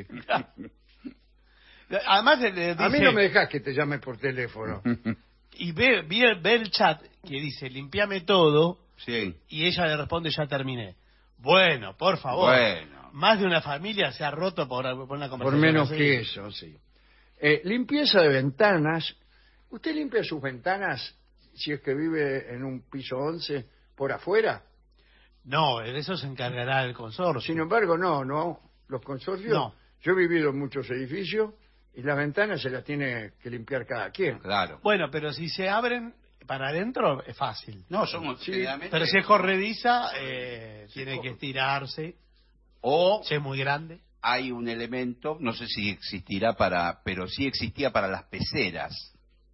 Además le, le dice, A mí no me dejás que te llame por teléfono. y ve, ve, ve el chat que dice, limpiame todo, Sí. y ella le responde, ya terminé. Bueno, por favor. Bueno. Más de una familia se ha roto por, por una Por conversación menos así. que eso, sí. Eh, limpieza de ventanas. ¿Usted limpia sus ventanas si es que vive en un piso once por afuera? No, de eso se encargará el consorcio. Sin embargo, no, no. Los consorcios, No. yo he vivido en muchos edificios y las ventanas se las tiene que limpiar cada quien. Claro. Bueno, pero si se abren para adentro es fácil. No, somos Sí, generalmente- Pero si es corrediza, eh, tiene que estirarse. O Si es muy grande. hay un elemento, no sé si existirá para, pero sí existía para las peceras.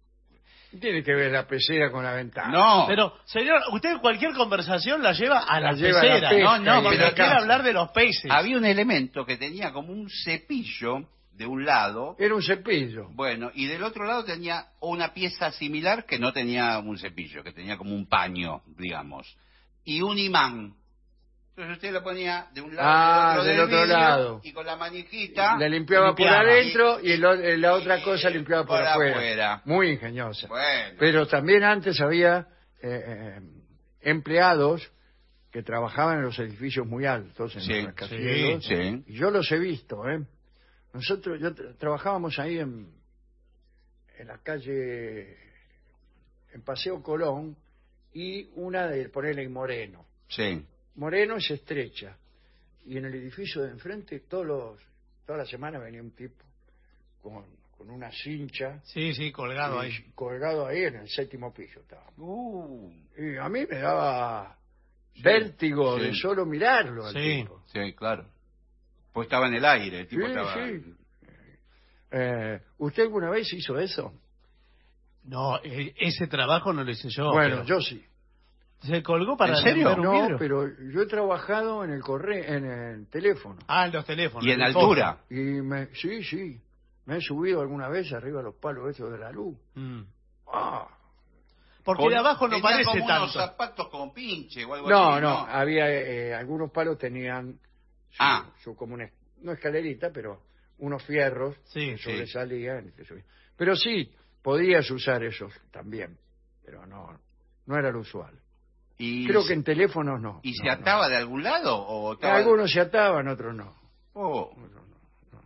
Tiene que ver la pecera con la ventana. No, Pero, señor, usted cualquier conversación la lleva a La la, lleva a la pecera. pesca no, no, y porque a la quiere casa. hablar de los peces. había un elemento que tenía como un cepillo de un lado, Era un cepillo. bueno, y del otro lado tenía una pieza similar que no tenía un cepillo, que tenía como un paño, digamos, y un imán. Entonces usted lo ponía de un lado Ah, y del otro, del del otro vidrio, lado. y con la manijita La limpiaba, limpiaba. por adentro y, el o- la y- otra cosa limpiaba por, por afuera. afuera. Muy ingeniosa. Bueno, Pero también antes había eh, eh, empleados que trabajaban en los edificios muy altos, en Sí, los rascacielos, sí, sí. y yo los he visto, ¿eh? Nosotros, yo tra- trabajábamos ahí en, en la calle, en Paseo Colón, y una de, ponerle en Moreno. sí, Moreno es estrecha, y en el edificio de enfrente, todos los, toda la semana venía un tipo con, con una cincha, Sí, sí, colgado y ahí. colgado ahí en el séptimo piso estábamos. Uh, Y a mí me daba Sí, vértigo sí. de solo mirarlo al Sí. tipo. sí, claro. Pues estaba en el aire, el tipo Sí, estaba... sí. Eh, ¿Usted alguna vez hizo eso? No, eh, ese trabajo no lo hice yo. bueno, pero- yo sí. ¿Se colgó para ¿En serio? limpiar un No, vidrio? pero yo he trabajado en el correo, en el teléfono. Ah, en los teléfonos. Y en el altura. Y me, sí, sí. Me he subido alguna vez arriba a los palos estos de la luz. foco. Mm. Ah. Porque Con- de abajo no tenía parece como tanto. unos zapatos con pinche o algo No, así, no, había eh, algunos palos tenían su, Ah. su como una, no escalerita, pero unos fierros Sí, que sí. sobresalían. y que subían. Pero sí, podías usar esos también, pero no, no era lo usual. Y Creo se- que en teléfonos no. ¿Y se no, ataba no. de algún lado? O estaba... Algunos se ataban, otros no. Oh, No, no, no, no.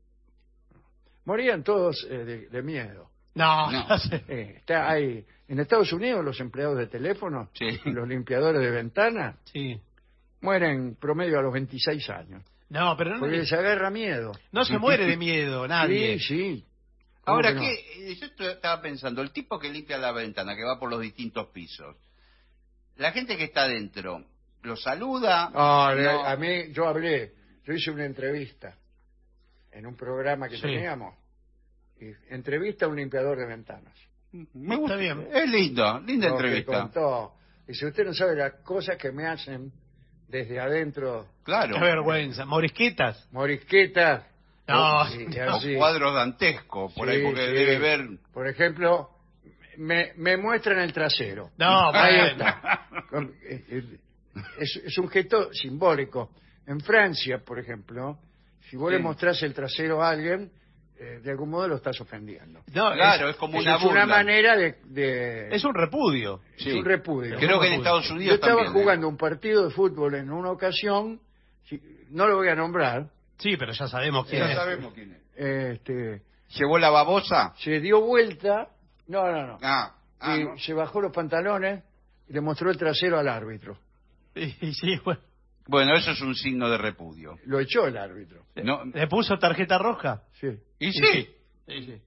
Morían todos eh, de, de miedo. No, No. no sé. Eh, está ahí. En Estados Unidos los empleados de teléfono Sí. y los limpiadores de ventana Sí. mueren promedio a los veintiséis años. No, pero no, Porque les agarra miedo. no se muere de miedo nadie. Sí, sí. ¿Cómo ahora, que no? ¿qué? Yo estu- estaba pensando, el tipo que limpia la ventana, que va por los distintos pisos, la gente que está adentro, ¿lo saluda? Ah, le- No. a mí, yo hablé, yo hice una entrevista en un programa que Sí. teníamos. Y entrevista a un limpiador de ventanas. Me Está gusta. bien. Es lindo, linda Lo que entrevista. contó. Y si usted no sabe las cosas que me hacen desde adentro, Claro. Qué vergüenza. Morisquetas. morisquetas. No, y no. así. Cuadros dantescos, por ahí, Sí, porque sí. debe ver... Por ejemplo, me, me muestran el trasero. No, Ahí bueno. está. Con- eh, eh, Es, es un gesto simbólico. En Francia, por ejemplo, si vos Sí. le mostrás el trasero a alguien, eh, de algún modo lo estás ofendiendo. No, Claro, es, es como Eso una es una burla. manera de... de- es un repudio. es Sí. un repudio. Creo que en Yo Estados Yo Unidos estaba también, ¿eh? jugando un partido de fútbol en una ocasión, si- no lo voy a nombrar, Sí, pero ya sabemos quién Ya es. sabemos quién es. este, ¿Llevó la babosa? se dio vuelta, no, no, no, Ah, ah, y no. se bajó los pantalones y le mostró el trasero al árbitro. Sí, sí, bueno. Bueno, eso es un signo de repudio. Lo echó el árbitro. No, ¿Le puso tarjeta roja? Sí. y Y sí. sí. Y sí.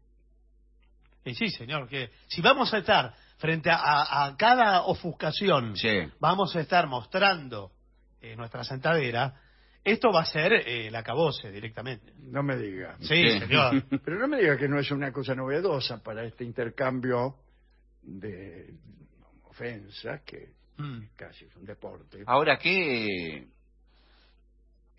Y sí, señor, que si vamos a estar frente a, a- a cada ofuscación, Sí. vamos a estar mostrando eh, nuestra sentadera, esto va a ser eh, el acabose directamente. No me diga. Sí, Sí. señor. Pero no me diga que no es una cosa novedosa para este intercambio de ofensas, que Mm. casi es un deporte. Ahora, ¿qué,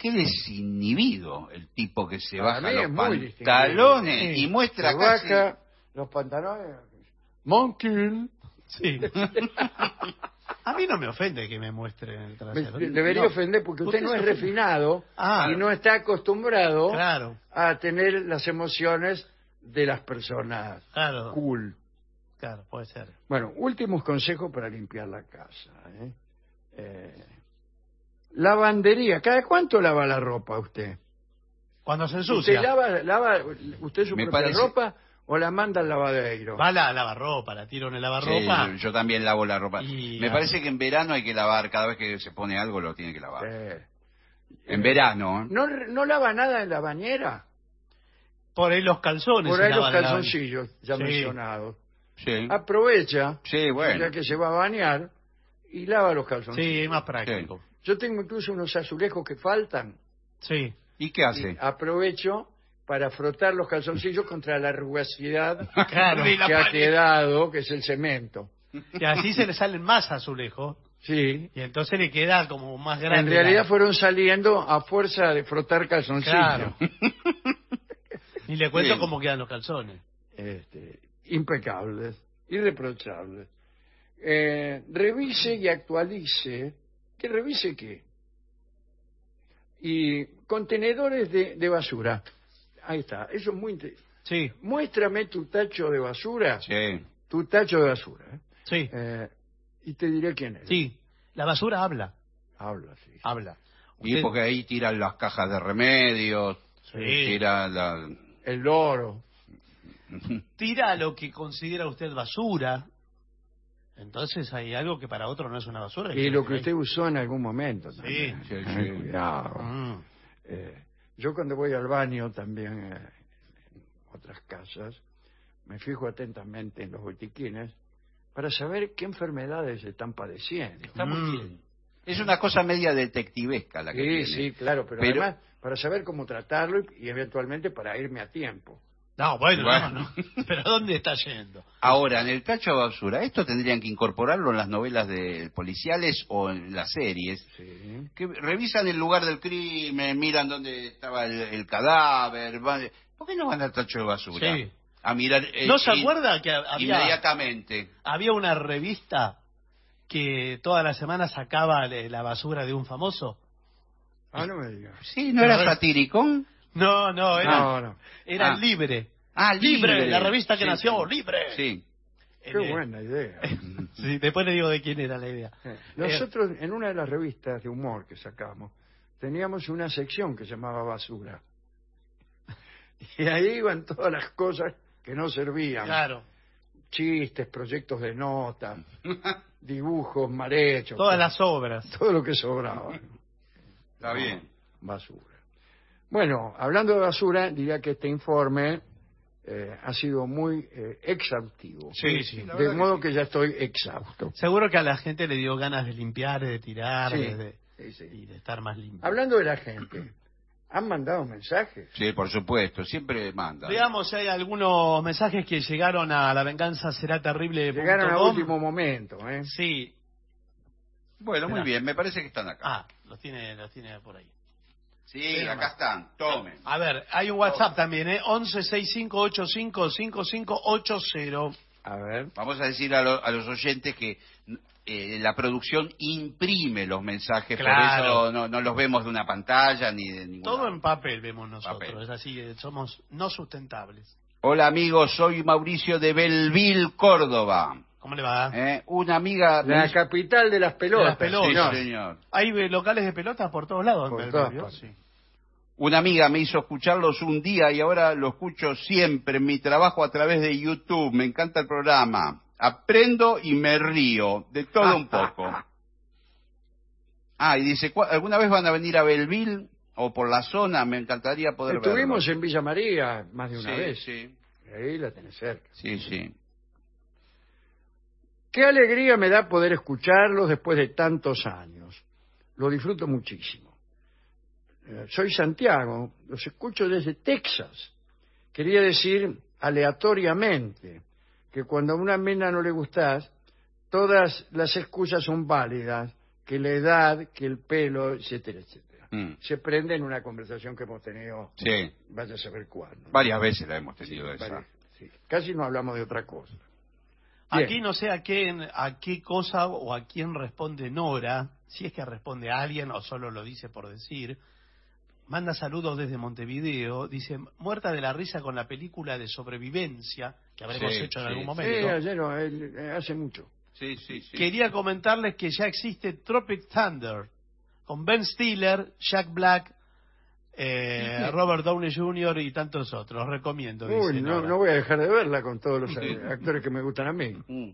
qué desinhibido el tipo que se Para baja mí los es muy pantalones distinguido. y muestra Se casi... baja los pantalones. Monkey. Sí. A mí no me ofende que me muestren el Me- trasero. debería No. ofender porque usted, Usted no se es ofende. refinado Ah. y no está acostumbrado Claro, a tener las emociones de las personas claro, cool. claro, puede ser. Bueno, últimos consejos para limpiar la casa. ¿eh? Eh, lavandería. ¿Cada cuánto lava la ropa usted? Cuando se ¿Usted ensucia, lava, lava usted su Me propia parece- ropa o la manda al lavadero? va a la lavarropa, la tiro en el Sí, lavarropa. yo, yo también lavo la ropa. Y- Me parece que en verano hay que lavar, cada vez que se pone algo lo tiene que lavar. Eh, En verano, ¿eh? ¿no, ¿No lava nada en la bañera? Por ahí los calzones. Por se ahí los lavan en la bañera. calzoncillos, ya Sí. mencionados. Sí. Aprovecha, Sí, bueno. ya que se va a bañar, y lava los calzoncillos. Sí, es más práctico. Yo tengo incluso unos azulejos que faltan. Sí. ¿Y qué hace? Y aprovecho para frotar los calzoncillos contra la rugosidad Claro. Y la que ha pared. quedado, que es el cemento. Y así se le salen más azulejos. Sí. Y entonces le queda como más grande. En realidad la- fueron saliendo a fuerza de frotar calzoncillos. Claro. Y le cuento Bien. cómo quedan los calzones. Este, impecables, irreprochables. Eh, revise y actualice. ¿Qué revise qué? Y contenedores de, de basura. Ahí está, eso es muy interesante. Sí, Muéstrame tu tacho de basura. Sí. Tu tacho de basura. ¿eh? sí, Eh, y te diré quién es. sí. La basura habla. Habla, sí. Habla. Y Usted- porque ahí tiran las cajas de remedios, Sí. tira la... El loro. Tira lo que considera usted basura. Entonces hay algo que para otro no es una basura. Y lo que usted usó en algún momento. Sí, también. sí, Eh, sí. Cuidado. Mm. Eh, yo cuando voy al baño también, eh, en otras casas, me fijo atentamente en los botiquines para saber qué enfermedades están padeciendo. Está muy Mm. bien. Es una cosa media detectivesca la que Sí, tiene. sí, claro, pero, Pero- además para saber cómo tratarlo y, y eventualmente para irme a tiempo. No, bueno, Bueno. no, no. Pero ¿dónde está yendo? Ahora, en el tacho de basura, ¿esto tendrían que incorporarlo en las novelas de policiales o en las series? Sí. Que revisan el lugar del crimen, miran dónde estaba el, el cadáver. van- ¿Por qué no van al tacho de basura? Sí. A mirar. eh, ¿No se in- acuerda que había, Inmediatamente. había una revista que toda la semana sacaba le- la basura de un famoso? Ah, no me digas. Sí, ¿no era No, satírico? No, no, era, No, no. era Ah. Libre. Ah, Libre, la revista que Sí, nació, sí. Libre. Sí. Qué Eh, buena idea. Sí, después le digo de quién era la idea. Eh, Nosotros, en una de las revistas de humor que sacamos, teníamos una sección que se llamaba Basura. Y ahí iban todas las cosas que no servían. Claro, Chistes, proyectos de nota, dibujos mal hechos. todas las obras. Todo lo que sobraba. Está bien. Basura. Bueno, hablando de basura, diría que este informe eh, ha sido muy eh, exhaustivo. Sí, sí. la De verdad modo que que ya estoy exhausto. Seguro que a la gente le dio ganas de limpiar, de tirar, Sí, de, de- sí, sí. y de estar más limpio. Hablando de la gente, ¿han mandado mensajes? Sí, por supuesto, siempre manda. Veamos si hay algunos mensajes que llegaron a la venganza será terrible. Llegaron a último momento, ¿eh? Sí. Bueno, muy Espera. bien, me parece que están acá. Ah, los tiene, los tiene por ahí. Sí, Espera acá más. están, tomen. A ver, hay un WhatsApp también, ¿eh? once sesenta y cinco ochenta y cinco cincuenta y cinco ochenta. A ver. Vamos a decir a, lo- a los oyentes que eh, la producción imprime los mensajes, Claro. por eso no, no los vemos de una pantalla ni de ninguna. Todo en papel vemos nosotros, Papel. es así, eh, somos no sustentables. Hola amigos, soy Mauricio de Belville, Córdoba. ¿Cómo le va? Eh, Una amiga... me La hizo- capital de las pelotas. De las pelotas. Sí, señor. señor. Hay eh, locales de pelotas por todos lados. Por en todas Belgrano, partes. sí. Una amiga me hizo escucharlos un día y ahora lo escucho siempre en mi trabajo a través de YouTube. Me encanta el programa. Aprendo y me río, de todo un poco. Ah, y dice, ¿cu- ¿alguna vez van a venir a Belville o por la zona? Me encantaría poder verlo. Estuvimos en Villa María más de una Sí, vez. sí, Ahí la tenés cerca. sí, sí. Qué alegría me da poder escucharlos después de tantos años. Lo disfruto muchísimo. Eh, soy Santiago, los escucho desde Texas. Quería decir aleatoriamente que cuando a una mina no le gustás, todas las excusas son válidas, que la edad, que el pelo, etcétera, etcétera. Mm. se prende en una conversación que hemos tenido, Sí, vaya a saber cuándo. varias veces la hemos tenido Sí, esa. varias- sí. Casi no hablamos de otra cosa. Bien. Aquí no sé a qué, a qué cosa o a quién responde Nora, si es que responde a alguien o solo lo dice por decir. Manda saludos desde Montevideo, dice, muerta de la risa con la película de sobrevivencia, que habremos Sí, hecho en sí, algún sí. momento. Sí, ayer, no, eh, eh, hace mucho. Sí, sí, sí. Quería comentarles que ya existe Tropic Thunder, con Ben Stiller, Jack Black, eh, Robert Downey junior y tantos otros. Recomiendo, Uy, dice no, Nora. no voy a dejar de verla con todos los Sí. eh, actores que me gustan a mí. Mm.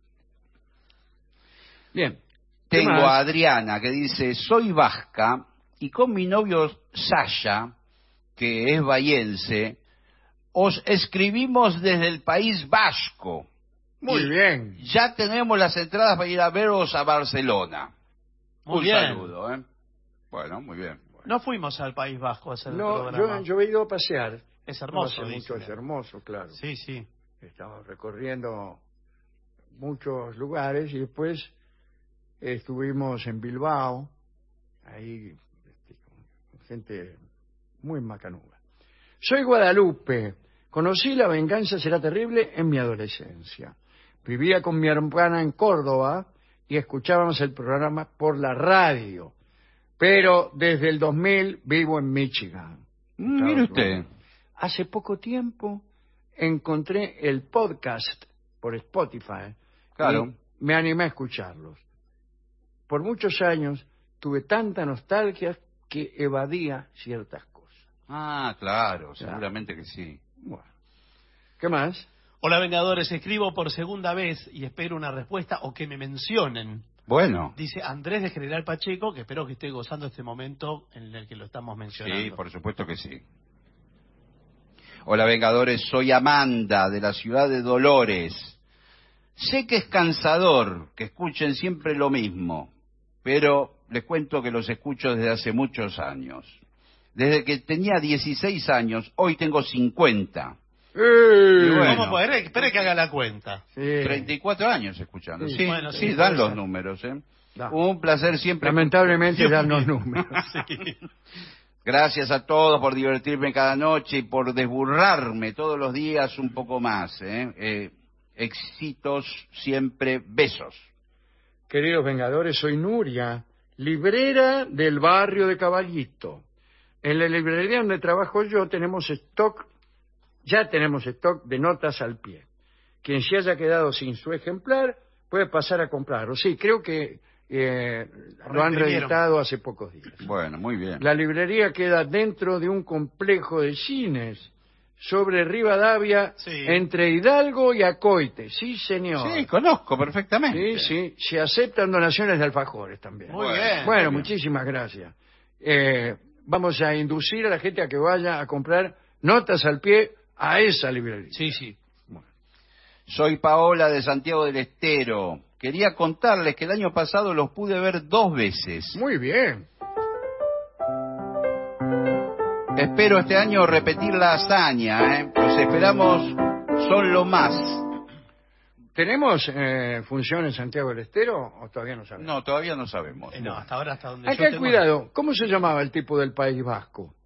Bien. ¿Qué Tengo más? a Adriana que dice, soy vasca y con mi novio Sasha, que es bahiense, os escribimos desde el País Vasco. Muy Y bien. Ya tenemos las entradas para ir a veros a Barcelona. Muy Un bien. saludo, ¿eh? Bueno, muy bien. No fuimos al País Vasco a hacer el No, programa. yo, yo he ido a pasear. Es No hermoso, hace dice. mucho, es hermoso, claro. Sí, sí. Estamos recorriendo muchos lugares y después estuvimos en Bilbao, ahí este, con gente muy macanuda. Soy Guadalupe. Conocí La venganza será terrible en mi adolescencia. Vivía con mi hermana en Córdoba y escuchábamos el programa por la radio. Pero desde el dos mil vivo en Michigan. Mm, Estados mire usted. Unidos. Hace poco tiempo encontré el podcast por Spotify. Claro. Y me animé a escucharlos. Por muchos años tuve tanta nostalgia que evadía ciertas cosas. Ah, claro, seguramente que sí. Bueno, ¿qué más? Hola, Vengadores. Escribo por segunda vez y espero una respuesta o que me mencionen. Bueno, Dice Andrés de General Pacheco, que espero que esté gozando este momento en el que lo estamos mencionando. sí, por supuesto que sí. Hola, Vengadores, soy Amanda, de la ciudad de Dolores. Sé que es cansador que escuchen siempre lo mismo, pero les cuento que los escucho desde hace muchos años. Desde que tenía dieciséis años, hoy tengo cincuenta. ¡Eh! Y bueno. ¿Cómo puede? Espere que haga la cuenta. Sí. treinta y cuatro años escuchando. Sí, Sí, bueno, sí, sí, dan puede los ser. números. ¿eh? Da. Un placer siempre. Lamentablemente dan los números. Sí. Gracias a todos por divertirme cada noche y por desburrarme todos los días un poco más. ¿eh? Eh, éxitos siempre, besos. Queridos Vengadores, soy Nuria, librera del barrio de Caballito. En la librería donde trabajo yo tenemos stock, ya tenemos stock de notas al pie. Quien se haya quedado sin su ejemplar puede pasar a comprarlo. Sí, creo que eh, lo han Reimprimieron. reeditado hace pocos días. Bueno, muy bien. La librería queda dentro de un complejo de cines sobre Rivadavia, Sí. entre Hidalgo y Acoite. Sí, señor. Sí, conozco perfectamente. Sí, sí, se aceptan donaciones de alfajores también. Muy Bueno. bien. Bueno, muy bien. muchísimas gracias. Eh, vamos a inducir a la gente a que vaya a comprar notas al pie a esa librería. Sí, sí. Bueno, Soy Paola de Santiago del Estero. Quería contarles que el año pasado los pude ver dos veces. muy bien. Espero este año repetir la hazaña. ¿eh? Los esperamos, son lo más. ¿Tenemos eh, función en Santiago del Estero o todavía no sabemos? No, todavía no sabemos. Eh, no, hasta ahora, hasta donde Hay yo que tengo- cuidado. ¿Cómo se llamaba el tipo del País Vasco?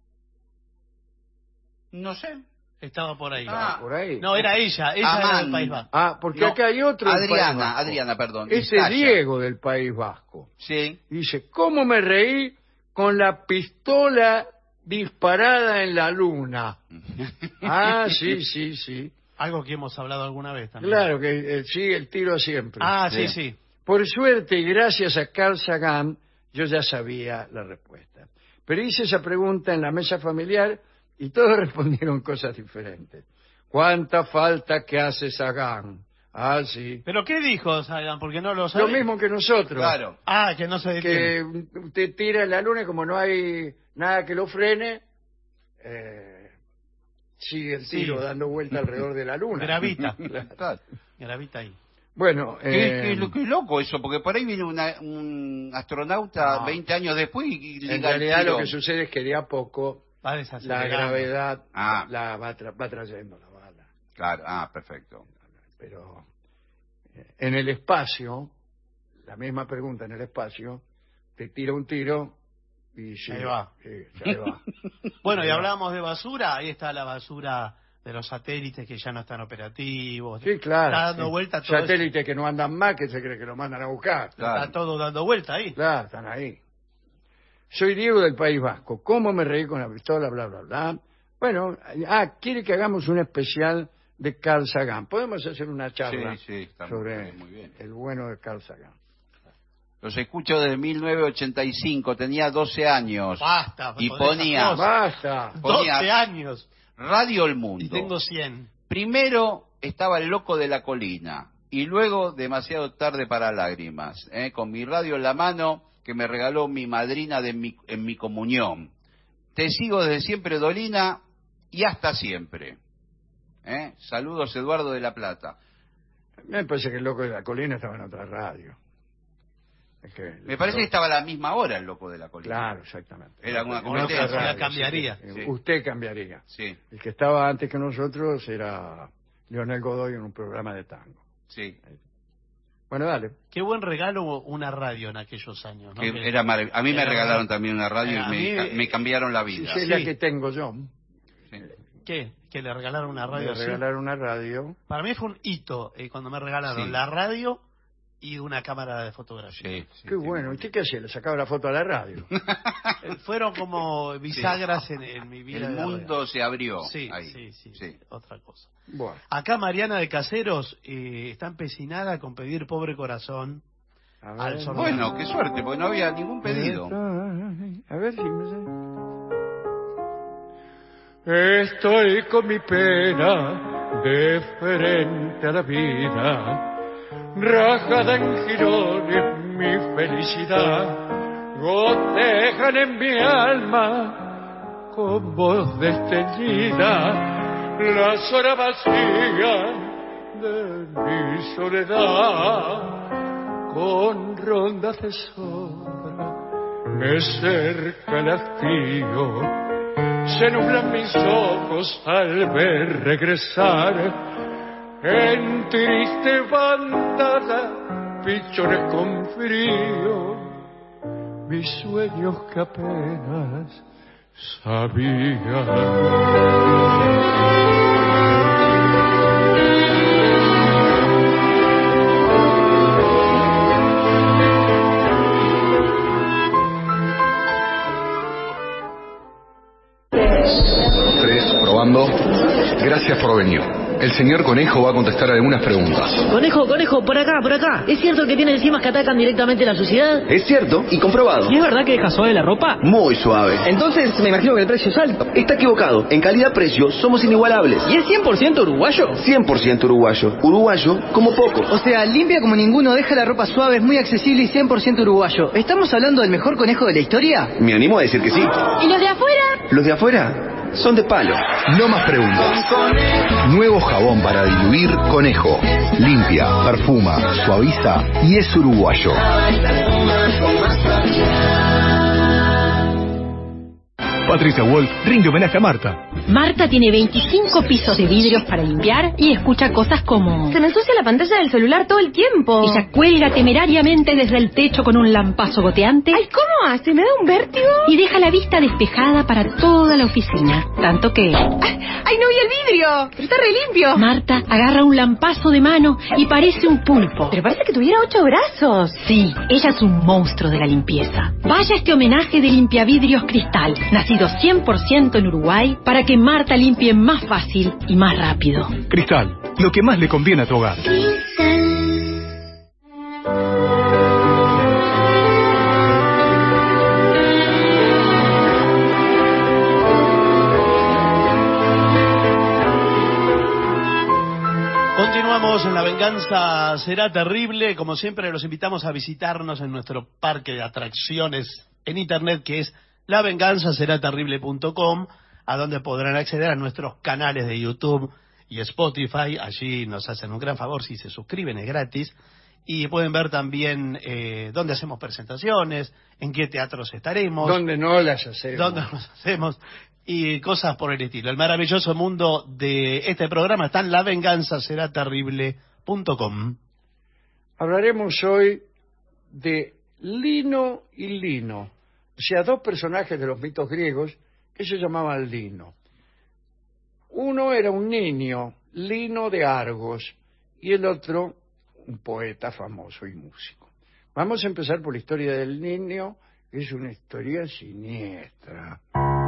No sé. Estaba por ahí. Ah. Por ahí. No, era ella. Ella era Amanda. del País Vasco. Ah, porque No, acá hay otro del País Adriana, Vasco. Adriana, perdón. Ese Sasha. Diego del País Vasco. Sí. Dice, ¿cómo me reí con la pistola disparada en la luna? Ah, sí, sí, sí. Algo que hemos hablado alguna vez también. Claro que eh, sigue el tiro siempre. Ah, sí, Sí. sí. Por suerte y gracias a Carl Sagan, yo ya sabía la respuesta. Pero hice esa pregunta en la mesa familiar y todos respondieron cosas diferentes. ¿Cuánta falta que hace Sagan? Ah, sí. ¿Pero qué dijo Sagan? Porque no lo Lo sabe. mismo que nosotros. Claro. Ah, que no se detiene. Que usted tira en la luna y como no hay nada que lo frene, eh, sigue el tiro Sí. dando vuelta alrededor de la luna. Gravita. Claro. Gravita ahí. Bueno, Qué, eh, qué- qué loco eso, porque por ahí viene una- un astronauta No. veinte años después y, y en liga el realidad tiro. lo que sucede es que de a poco Va la desacelerando. gravedad Ah. la va, tra- va trayendo la bala. Claro, ah, perfecto. Pero eh, en el espacio, la misma pregunta en el espacio, te tira un tiro Y sí, Ahí va. sí, ahí va. Bueno, Ahí y va. hablamos de basura, ahí está la basura de los satélites que ya no están operativos. Sí, claro. Está dando sí. vuelta todo eso. Satélites que no andan más, que se cree que lo mandan a buscar. Claro. Está todo dando vuelta ahí. Claro, están ahí. Soy Diego del País Vasco. ¿Cómo me reí con la pistola? Bla, bla, bla. Bueno, ah, quiere que hagamos un especial de Carl Sagan. Podemos hacer una charla Sí, sí, está muy sobre bien, muy bien. el bueno de Carl Sagan. Los escucho desde mil novecientos ochenta y cinco, tenía doce años. Basta. Y con esas ponía cosas. Basta. ponía- doce años. Radio El Mundo. Y tengo cien. Primero estaba El Loco de la Colina y luego Demasiado Tarde para Lágrimas, ¿eh? Con mi radio en la mano que me regaló mi madrina de mi, en mi comunión. Te sigo desde siempre, Dolina, y hasta siempre. ¿Eh? Saludos, Eduardo de La Plata. Me parece que el loco de la colina estaba en otra radio. Es que- Me parece que estaba a la misma hora El Loco de la Colina. Claro, exactamente. Era una En otra competencia. radio, Cambiaría. sí, que- Sí. Usted cambiaría. Sí, El que estaba antes que nosotros era Leonel Godoy en un programa de tango. sí. Bueno, dale. Qué buen regalo una radio en aquellos años, ¿no? Que Que- era marav- a mí me era- regalaron también una radio Eh, y a me, mí- ca- me cambiaron la Sí, vida. es la Sí. que tengo yo. Sí. ¿Qué? Que le regalaron una radio Me así. regalaron una radio. Para mí fue un hito eh, cuando me regalaron Sí. la radio y una cámara de fotografía. Sí, sí, Qué sí. bueno. ¿Y usted qué hacía? Le sacaba la foto a la radio. Eh, Fueron como bisagras en, en mi vida. El de mundo se abrió radio. Sí, ahí. sí, sí, Sí. otra cosa. Bueno. Acá Mariana de Caseros eh, está empecinada con pedir Pobre Corazón. A Al ver. sorteo. Bueno, qué suerte, porque no había ningún pedido. A ver si me sé. Estoy con mi pena de frente a la vida, rajada en jirones mi felicidad, gotejan en mi alma con voz desteñida las horas vacías de mi soledad, con rondas de sombra me cerca el hastío. Se nublan mis ojos al ver regresar en triste bandada pichones con frío, mis sueños que apenas Tres, probando. Gracias por venir. El señor Conejo va a contestar algunas preguntas. Conejo, conejo, por acá, por acá. ¿Es cierto que tiene enzimas que atacan directamente la suciedad? Es cierto y comprobado. ¿Y es verdad que deja suave la ropa? Muy suave. Entonces me imagino que el precio es alto. Está equivocado. En calidad-precio somos inigualables. ¿Y es cien por ciento uruguayo? cien por ciento uruguayo. Uruguayo como poco. O sea, limpia como ninguno, deja la ropa suave, es muy accesible y cien por ciento uruguayo. ¿Estamos hablando del mejor conejo de la historia? Me animo a decir que sí. ¿Y los de afuera? Los de afuera son de palo. No más preguntas. Nuevo jabón para diluir Conejo. Limpia, perfuma, suaviza y es uruguayo. Patricia Wolf rinde homenaje a Marta. Marta tiene veinticinco pisos de vidrios para limpiar y escucha cosas como... Se me ensucia la pantalla del celular todo el tiempo. Ella cuelga temerariamente desde el techo con un lampazo goteante. Ay, ¿cómo hace? ¿Me da un vértigo? Y deja la vista despejada para toda la oficina. Tanto que... Ay, ay, no vi el vidrio. Pero está re limpio. Marta agarra un lampazo de mano y parece un pulpo. Pero parece que tuviera ocho brazos. Sí, ella es un monstruo de la limpieza. Vaya a este homenaje de Limpiavidrios Cristal, nacido cien por ciento en Uruguay, para que Marta limpie más fácil y más rápido. Cristal, lo que más le conviene a tu hogar. Continuamos en La Venganza Será Terrible. Como siempre, los invitamos a visitarnos en nuestro parque de atracciones en internet, que es la venganza será terrible punto com, a donde podrán acceder a nuestros canales de YouTube y Spotify. Allí nos hacen un gran favor si se suscriben, es gratis. Y pueden ver también eh, dónde hacemos presentaciones, en qué teatros estaremos, Donde no las hacemos. dónde nos hacemos y cosas por el estilo. El maravilloso mundo de este programa está en la venganza será terrible punto com. Hablaremos hoy de Lino y Lino, O sea, dos personajes de los mitos griegos que se llamaban Lino. Uno era un niño, Lino de Argos, y el otro un poeta famoso y músico. Vamos a empezar por la historia del niño, que es una historia siniestra.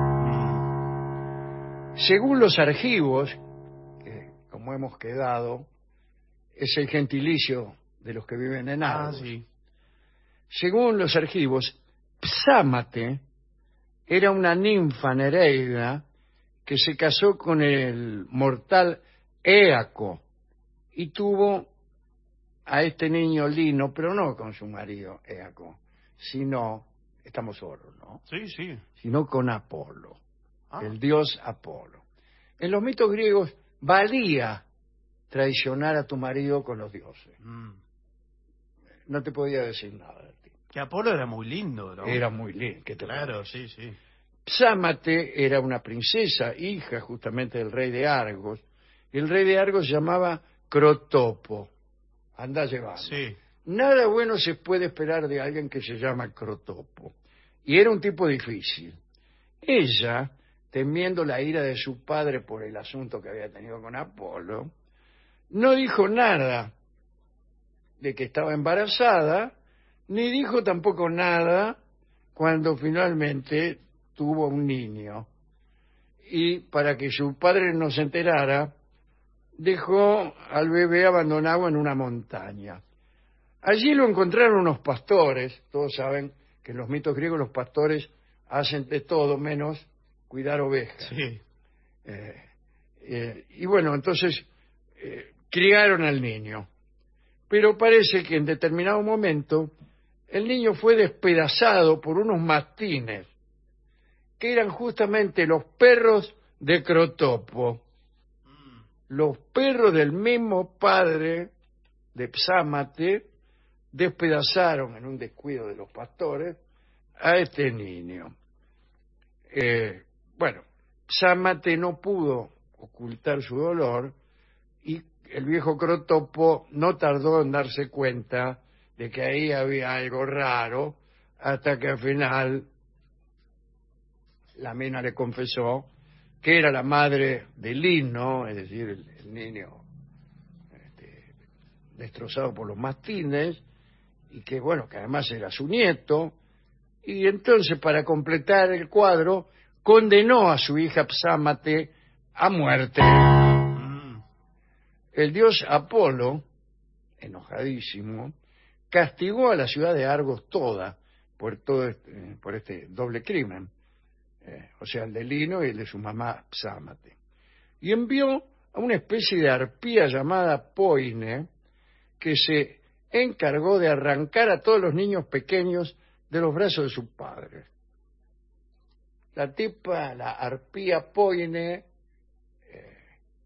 Según los argivos, que como hemos quedado, es el gentilicio de los que viven en Argos. Ah, sí. Según los argivos, Psámate era una ninfa nereida que se casó con el mortal Éaco y tuvo a este niño Lino, pero no con su marido Éaco, sino, estamos solos, ¿no? Sí, sí. Sino con Apolo, Ah. el dios Apolo. En los mitos griegos valía traicionar a tu marido con los dioses. Mm. No te podía decir nada de ti. Que Apolo era muy lindo, ¿no? Era muy lindo. ¿Qué te Claro, parece? sí, sí. Psámate era una princesa, hija justamente del rey de Argos. Y el rey de Argos se llamaba Crotopo. Anda llevando. Sí. Nada bueno se puede esperar de alguien que se llama Crotopo. Y era un tipo difícil. Ella, temiendo la ira de su padre por el asunto que había tenido con Apolo, no dijo nada de que estaba embarazada, ni dijo tampoco nada cuando finalmente tuvo un niño. Y para que su padre no se enterara, dejó al bebé abandonado en una montaña. Allí lo encontraron unos pastores. Todos saben que en los mitos griegos los pastores hacen de todo menos cuidar ovejas. Sí. Eh, eh, y bueno, entonces eh, criaron al niño. Pero parece que en determinado momento el niño fue despedazado por unos mastines, que eran justamente los perros de Crotopo. Los perros del mismo padre de Psámate despedazaron en un descuido de los pastores a este niño. Eh, bueno, Psámate no pudo ocultar su dolor y el viejo Crotopo no tardó en darse cuenta de que ahí había algo raro, hasta que al final la mina le confesó que era la madre de Lino, es decir, el, el niño este, destrozado por los mastines, y que bueno, que además era su nieto, y entonces para completar el cuadro condenó a su hija Psámate a muerte. Mm. El dios Apolo, enojadísimo, castigó a la ciudad de Argos toda por todo este, por este doble crimen. Eh, o sea, el de Lino y el de su mamá Psámate. Y envió a una especie de arpía llamada Poine, que se encargó de arrancar a todos los niños pequeños de los brazos de sus padres. La tipa, la arpía Poine, eh,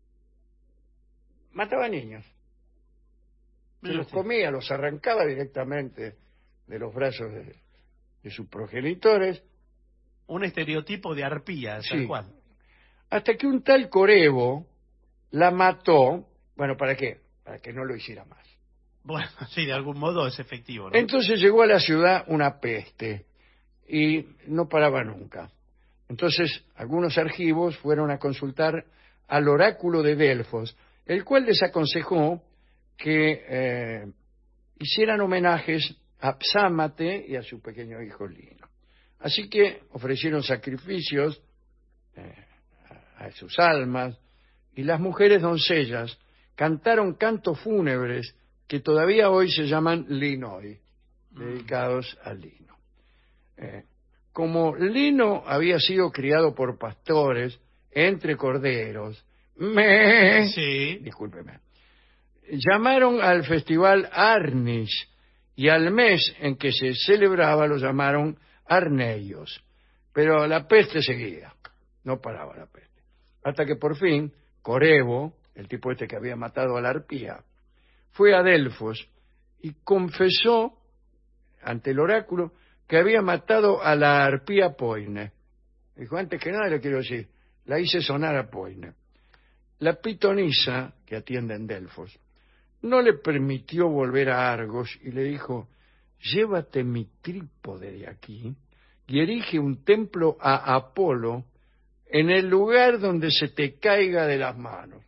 mataba niños. Se los comía, los arrancaba directamente de los brazos de, de sus progenitores. Un estereotipo de arpía, tal Sí. cual. Hasta que un tal Corebo la mató. Bueno, ¿para qué? Para que no lo hiciera más. Bueno, sí, de algún modo es efectivo, ¿no? Entonces llegó a la ciudad una peste y no paraba nunca. Entonces algunos argivos fueron a consultar al oráculo de Delfos, el cual les aconsejó que eh, hicieran homenajes a Psámate y a su pequeño hijo Lino. Así que ofrecieron sacrificios eh, a, a sus almas, y las mujeres doncellas cantaron cantos fúnebres que todavía hoy se llaman linoi, dedicados a Lino. Eh, como Lino había sido criado por pastores entre corderos, me, Sí. discúlpeme, llamaron al festival Arnis, y al mes en que se celebraba lo llamaron Arneios. Pero la peste seguía, no paraba la peste. Hasta que por fin Corebo, el tipo este que había matado a la arpía, fue a Delfos y confesó ante el oráculo que había matado a la arpía Poine. Dijo, antes que nada le quiero decir, la hice sonar a Poine. La pitonisa, que atiende en Delfos, no le permitió volver a Argos y le dijo, llévate mi trípode de aquí y erige un templo a Apolo en el lugar donde se te caiga de las manos.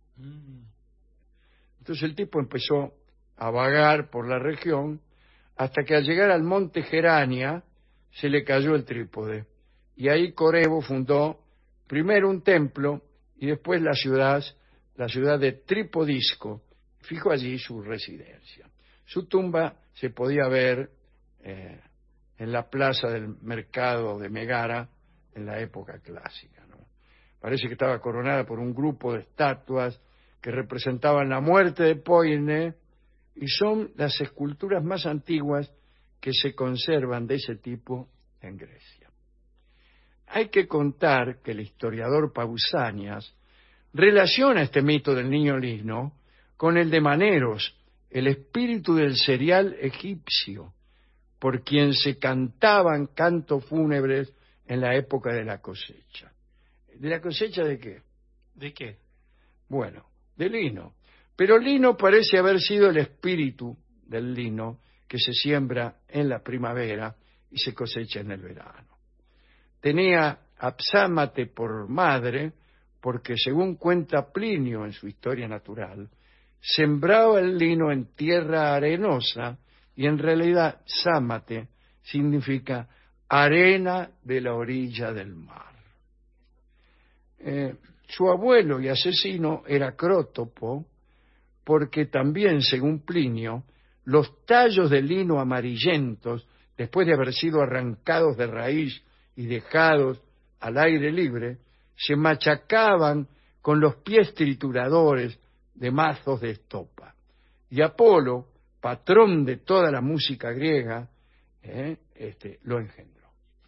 Entonces el tipo empezó a vagar por la región hasta que al llegar al monte Gerania se le cayó el trípode. Y ahí Corebo fundó primero un templo y después la ciudad, la ciudad de Tripodisco. Fijó allí su residencia. Su tumba se podía ver eh, en la plaza del mercado de Megara en la época clásica, ¿no? Parece que estaba coronada por un grupo de estatuas que representaban la muerte de Poine y son las esculturas más antiguas que se conservan de ese tipo en Grecia. Hay que contar que el historiador Pausanias relaciona este mito del niño Lino con el de Maneros, el espíritu del cereal egipcio, por quien se cantaban cantos fúnebres en la época de la cosecha. ¿De la cosecha de qué? ¿De qué? Bueno, de lino. Pero lino parece haber sido el espíritu del lino que se siembra en la primavera y se cosecha en el verano. Tenía a Psámate por madre porque, según cuenta Plinio en su Historia Natural, sembraba el lino en tierra arenosa y en realidad Psámate significa arena de la orilla del mar. Eh, su abuelo y asesino era Crótopo, porque también, según Plinio, los tallos de lino amarillentos, después de haber sido arrancados de raíz y dejados al aire libre, se machacaban con los pies trituradores de mazos de estopa. Y Apolo, patrón de toda la música griega, eh, este, lo engendró.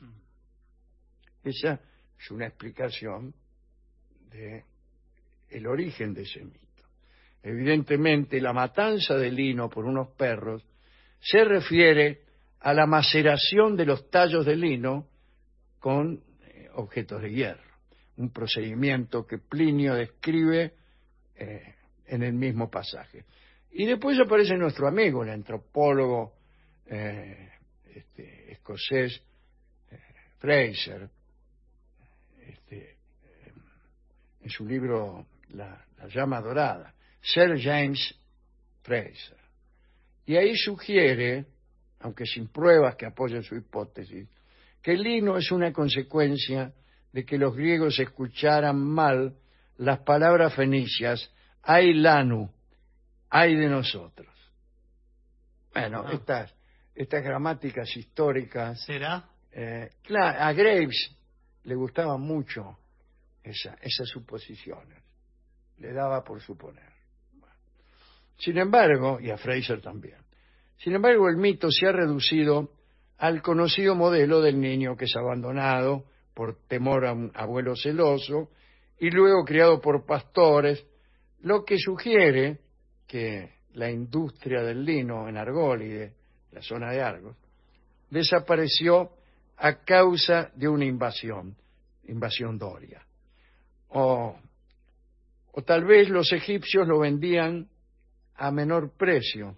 Esa es una explicación de el origen de ese mito. Evidentemente, la matanza de lino por unos perros se refiere a la maceración de los tallos de lino con eh, objetos de hierro, un procedimiento que Plinio describe eh, en el mismo pasaje. Y después aparece nuestro amigo, el antropólogo eh, este, escocés eh, Fraser, este, eh, en su libro La, la llama dorada, Sir James Fraser. Y ahí sugiere, aunque sin pruebas que apoyen su hipótesis, que el lino es una consecuencia de que los griegos escucharan mal las palabras fenicias ai lanu, ay de nosotros. Bueno, ah. estas, estas gramáticas históricas... ¿Será? Eh, claro, a Graves le gustaban mucho esa, esas suposiciones. Le daba por suponer. Bueno. Sin embargo, y a Fraser también, sin embargo el mito se ha reducido al conocido modelo del niño que es abandonado por temor a un abuelo celoso y luego criado por pastores, lo que sugiere que la industria del lino en Argólide, la zona de Argos, desapareció a causa de una invasión, invasión doria. O, o tal vez los egipcios lo vendían a menor precio.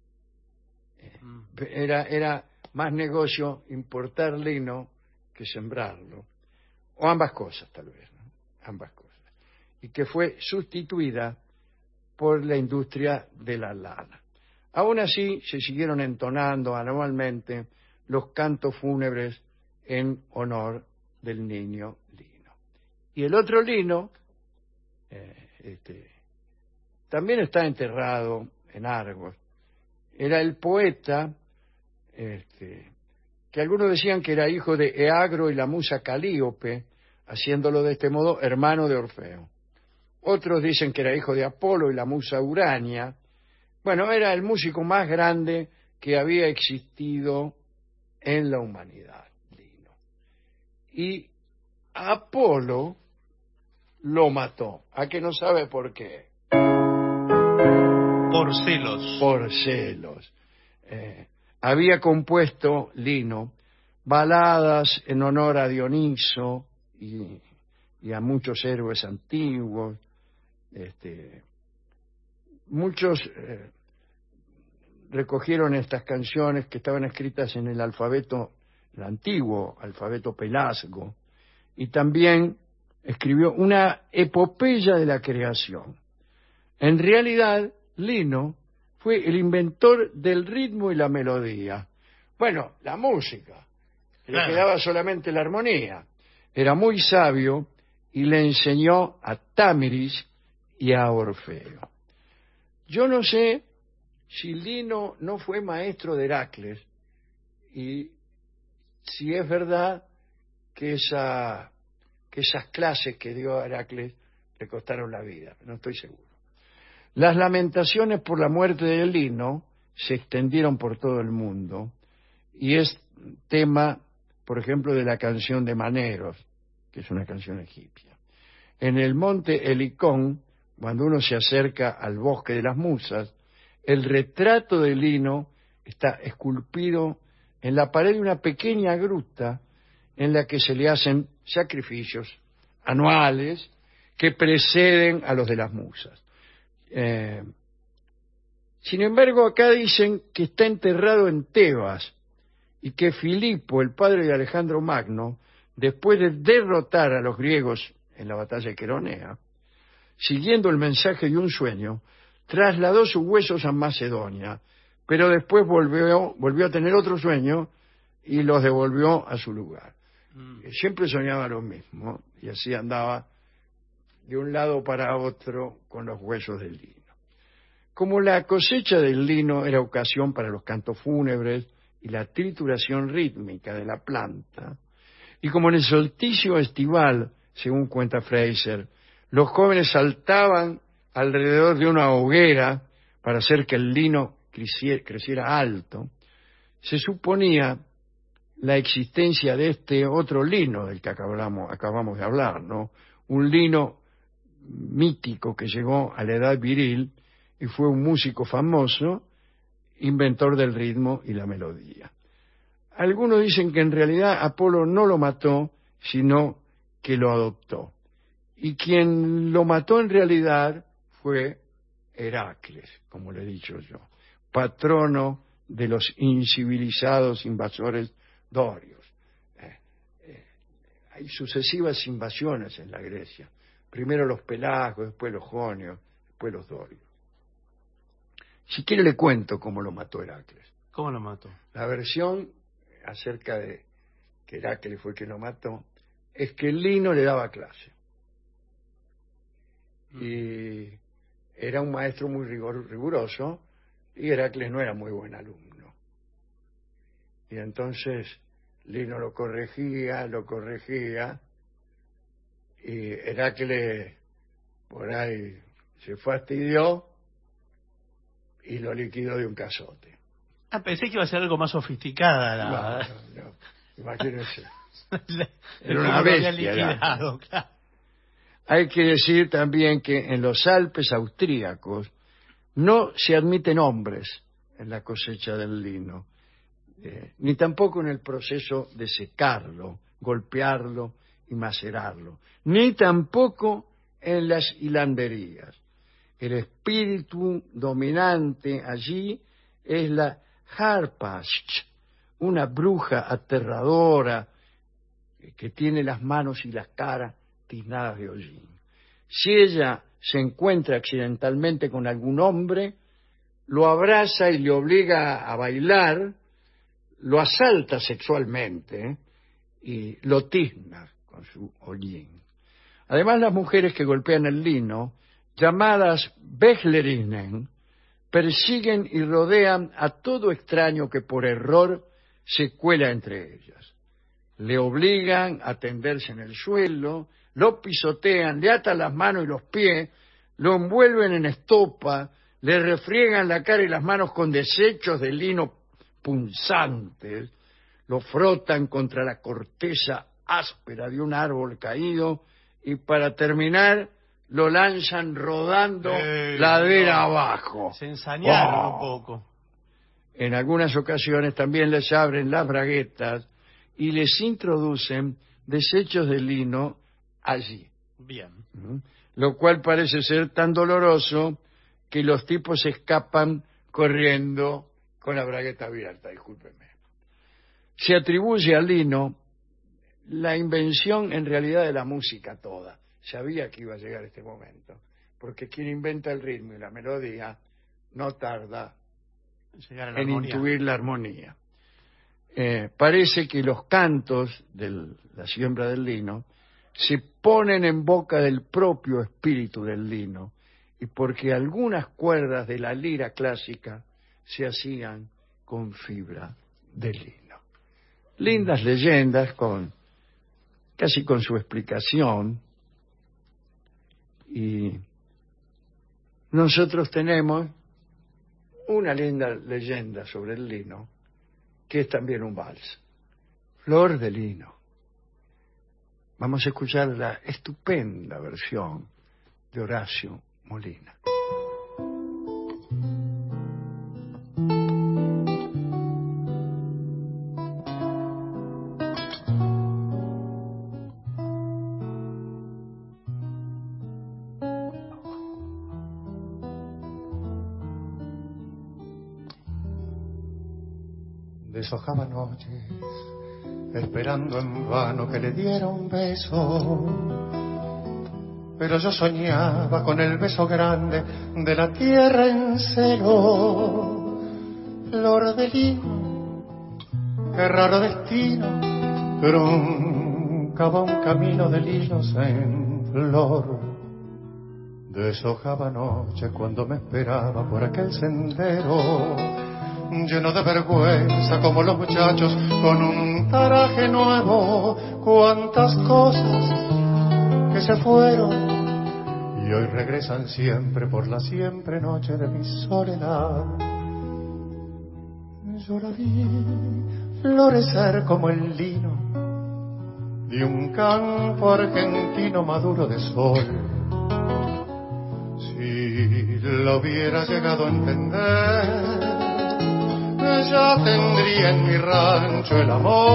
Era, era más negocio importar lino que sembrarlo. O ambas cosas, tal vez, ¿no? Ambas cosas. Y que fue sustituida por la industria de la lana. Aún así, se siguieron entonando anualmente los cantos fúnebres en honor del niño Lino. Y el otro Lino eh, este, también está enterrado en Argos. Era el poeta este, que algunos decían que era hijo de Eagro y la musa Calíope, haciéndolo de este modo hermano de Orfeo. Otros dicen que era hijo de Apolo y la musa Urania. Bueno, era el músico más grande que había existido en la humanidad, Lino. Y Apolo lo mató. ¿A que no sabe por qué? Por celos. Por celos. Eh, había compuesto Lino baladas en honor a Dioniso y, y a muchos héroes antiguos. Este, muchos eh, recogieron estas canciones que estaban escritas en el alfabeto el antiguo alfabeto pelasgo, y también escribió una epopeya de la creación. En realidad, Lino fue el inventor del ritmo y la melodía. Bueno, la música, le Claro. quedaba solamente la armonía. Era muy sabio y le enseñó a Támeris y a Orfeo. Yo no sé si Lino no fue maestro de Heracles y si es verdad que, esa, que esas clases que dio a Heracles le costaron la vida, no estoy seguro. Las lamentaciones por la muerte de Lino se extendieron por todo el mundo y es tema, por ejemplo, de la canción de Maneros, que es una canción egipcia. En el monte Helicón, cuando uno se acerca al bosque de las musas, el retrato de Lino está esculpido en la pared de una pequeña gruta en la que se le hacen sacrificios anuales que preceden a los de las musas. Eh, sin embargo, acá dicen que está enterrado en Tebas y que Filipo, el padre de Alejandro Magno, después de derrotar a los griegos en la batalla de Queronea, siguiendo el mensaje de un sueño, trasladó sus huesos a Macedonia, pero después volvió, volvió a tener otro sueño y los devolvió a su lugar. Mm. Siempre soñaba lo mismo y así andaba de un lado para otro con los huesos del lino. Como la cosecha del lino era ocasión para los cantos fúnebres y la trituración rítmica de la planta, y como en el solsticio estival, según cuenta Fraser, los jóvenes saltaban alrededor de una hoguera para hacer que el lino creciera, creciera alto, se suponía la existencia de este otro lino del que acabamos, acabamos de hablar, ¿no? Un lino mítico que llegó a la edad viril y fue un músico famoso, inventor del ritmo y la melodía. Algunos dicen que en realidad Apolo no lo mató, sino que lo adoptó. Y quien lo mató en realidad fue Heracles, como le he dicho yo, patrono de los incivilizados invasores dorios. Eh, eh, hay sucesivas invasiones en la Grecia. Primero los pelasgos, después los jonios, después los dorios. Si quiere le cuento cómo lo mató Heracles. ¿Cómo lo mató? La versión acerca de que Heracles fue quien lo mató es que Lino le daba clase. Mm. Y era un maestro muy rigor, riguroso y Heracles no era muy buen alumno. Y entonces Lino lo corregía, lo corregía y Heracles por ahí se fastidió y lo liquidó de un cazote. Ah, pensé que iba a ser algo más sofisticada. La... No, no, no. Imagínense. la... Era una bestia. Liquidado, claro. Hay que decir también que en los Alpes austríacos no se admiten hombres en la cosecha del lino, eh, ni tampoco en el proceso de secarlo, golpearlo y macerarlo, ni tampoco en las hilanderías. El espíritu dominante allí es la Harpash, una bruja aterradora que tiene las manos y las caras tiznadas de hollín. Si ella se encuentra accidentalmente con algún hombre, lo abraza y le obliga a bailar, lo asalta sexualmente, ¿eh? y lo tizna con su hollín. Además, las mujeres que golpean el lino, llamadas Bechlerinnen, persiguen y rodean a todo extraño que por error se cuela entre ellas. Le obligan a tenderse en el suelo, lo pisotean, le atan las manos y los pies, lo envuelven en estopa, le refriegan la cara y las manos con desechos de lino punzantes, lo frotan contra la corteza áspera de un árbol caído y para terminar lo lanzan rodando eh, ladera no. abajo. Se ensañaron oh. un poco. En algunas ocasiones también les abren las braguetas y les introducen desechos de lino allí. Bien. ¿Mm? Lo cual parece ser tan doloroso que los tipos escapan corriendo con la bragueta abierta, discúlpenme. se atribuye a Lino la invención en realidad de la música toda. Sabía que iba a llegar este momento, porque quien inventa el ritmo y la melodía no tarda Llegar a la en armonía. intuir la armonía. Eh, parece que los cantos de la siembra del lino se ponen en boca del propio espíritu del lino, y porque algunas cuerdas de la lira clásica se hacían con fibra de lino. Lindas leyendas con casi con su explicación, y nosotros tenemos una linda leyenda sobre el lino, que es también un vals. Flor de Lino. Vamos a escuchar la estupenda versión de Horacio Molina. Deshojaba noches, esperando en vano que le diera un beso, pero yo soñaba con el beso grande de la tierra en celo. Flor de lino, qué raro destino, truncaba un camino de linos en flor. Deshojaba noche cuando me esperaba por aquel sendero, lleno de vergüenza como los muchachos con un traje nuevo. Cuántas cosas que se fueron y hoy regresan siempre por la siempre noche de mi soledad. Yo la vi florecer como el lino de un campo argentino maduro de sol. Si lo hubiera llegado a entender, ya tendría en mi rancho el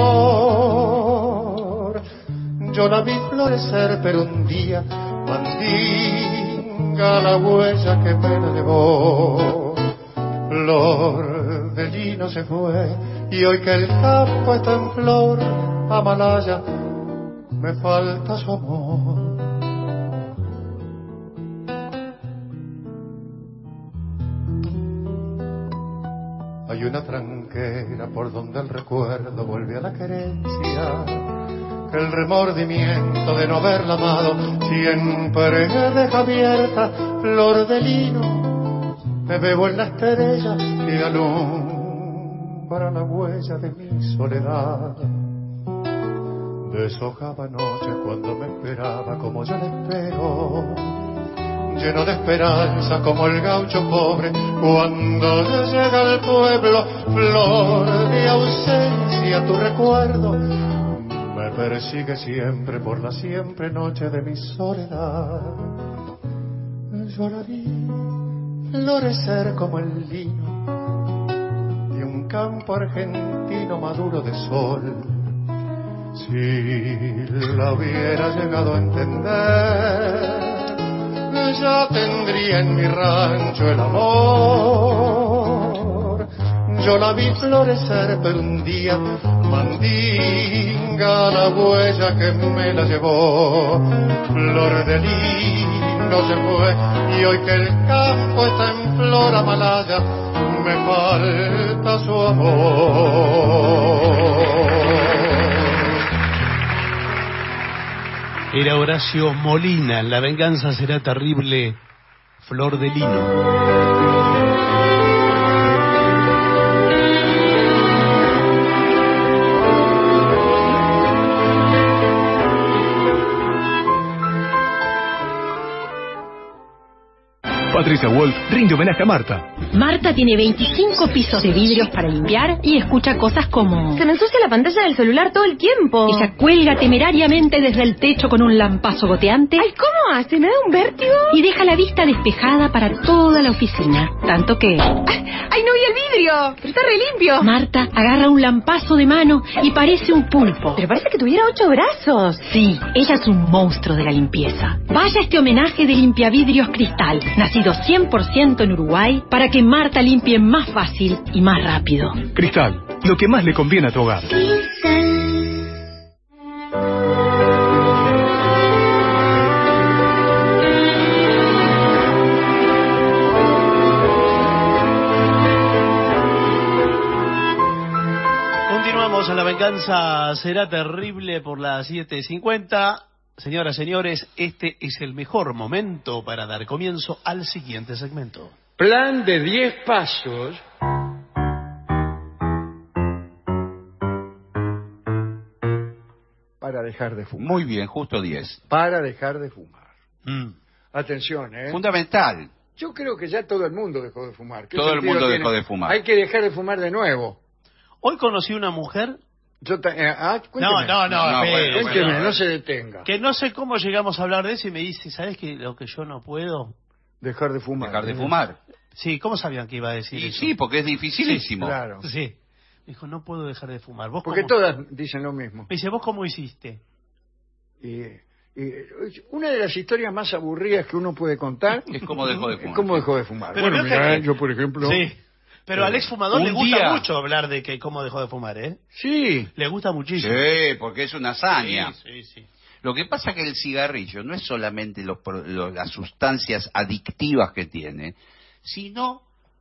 amor. Yo la vi florecer, pero un día mandinga la huella que me la llevó. Flor de lino se fue, y hoy que el campo está en flor, Amalaya, me falta su amor. Hay una tranquera por donde el recuerdo vuelve a la querencia, que el remordimiento de no haberla amado siempre deja abierta. Flor de lino, me bebo en la estrella y alumbra la huella de mi soledad. Deshojaba noche cuando me esperaba como yo la espero, lleno de esperanza como el gaucho pobre cuando llega al pueblo. Flor de ausencia, tu recuerdo me persigue siempre por la siempre noche de mi soledad. Yo la vi florecer como el lino de un campo argentino maduro de sol. Si la hubiera llegado a entender, ya tendría en mi rancho el amor. Yo la vi florecer, pero un día mandinga la huella que me la llevó. Flor de lino se fue, y hoy que el campo está en flor, Amalaya, me falta su amor. Era Horacio Molina, La venganza será terrible, Flor de Lino. Patricia Wolf rinde homenaje a Marta. Marta tiene veinticinco pisos de vidrios para limpiar y escucha cosas como... Se me ensucia la pantalla del celular todo el tiempo. Ella cuelga temerariamente desde el techo con un lampazo goteante. Ay, ¿cómo hace? ¿Me da un vértigo? Y deja la vista despejada para toda la oficina. Tanto que... ¡Ay, ay no vi el vidrio! Pero está re limpio. Marta agarra un lampazo de mano y parece un pulpo. Pero parece que tuviera ocho brazos. Sí, ella es un monstruo de la limpieza. Vaya este homenaje de Limpiavidrios Cristal, nacido cien por ciento en Uruguay, para que Marta limpie más fácil y más rápido. Cristal, lo que más le conviene a tu hogar. Continuamos en La Venganza Será Terrible por las siete cincuenta. Señoras, señores, este es el mejor momento para dar comienzo al siguiente segmento. Plan de diez pasos para dejar de fumar. Muy bien, justo diez. Para dejar de fumar. Mm. Atención, ¿eh? Fundamental. Yo creo que ya todo el mundo dejó de fumar. ¿Qué Todo el sentido mundo tiene? dejó de fumar. Hay que dejar de fumar de nuevo. Hoy conocí una mujer... Yo ta- eh, ah, No, cuénteme. no, no, No, espere, bueno, Cuénteme, bueno, no se detenga. que no sé cómo llegamos a hablar de eso y me dice, ¿sabes qué? Lo que yo no puedo... Dejar de fumar. Dejar de fumar. Sí, ¿cómo sabían que iba a decir Y eso? sí, porque es dificilísimo. Claro. Sí. Me dijo, no puedo dejar de fumar. ¿Vos Porque cómo? todas dicen lo mismo. Me dice, ¿vos cómo hiciste? Y, y una de las historias más aburridas que uno puede contar Es cómo dejó de fumar. es cómo dejó de fumar. Pero bueno, veo que- mira, yo por ejemplo... Sí. Pero Eh, al exfumador un le gusta día- mucho hablar de que cómo dejó de fumar, ¿eh? Sí. Le gusta muchísimo. Sí, porque es una hazaña. Sí, sí, sí. Lo que pasa que el cigarrillo no es solamente los pro- los- las sustancias adictivas que tiene, sino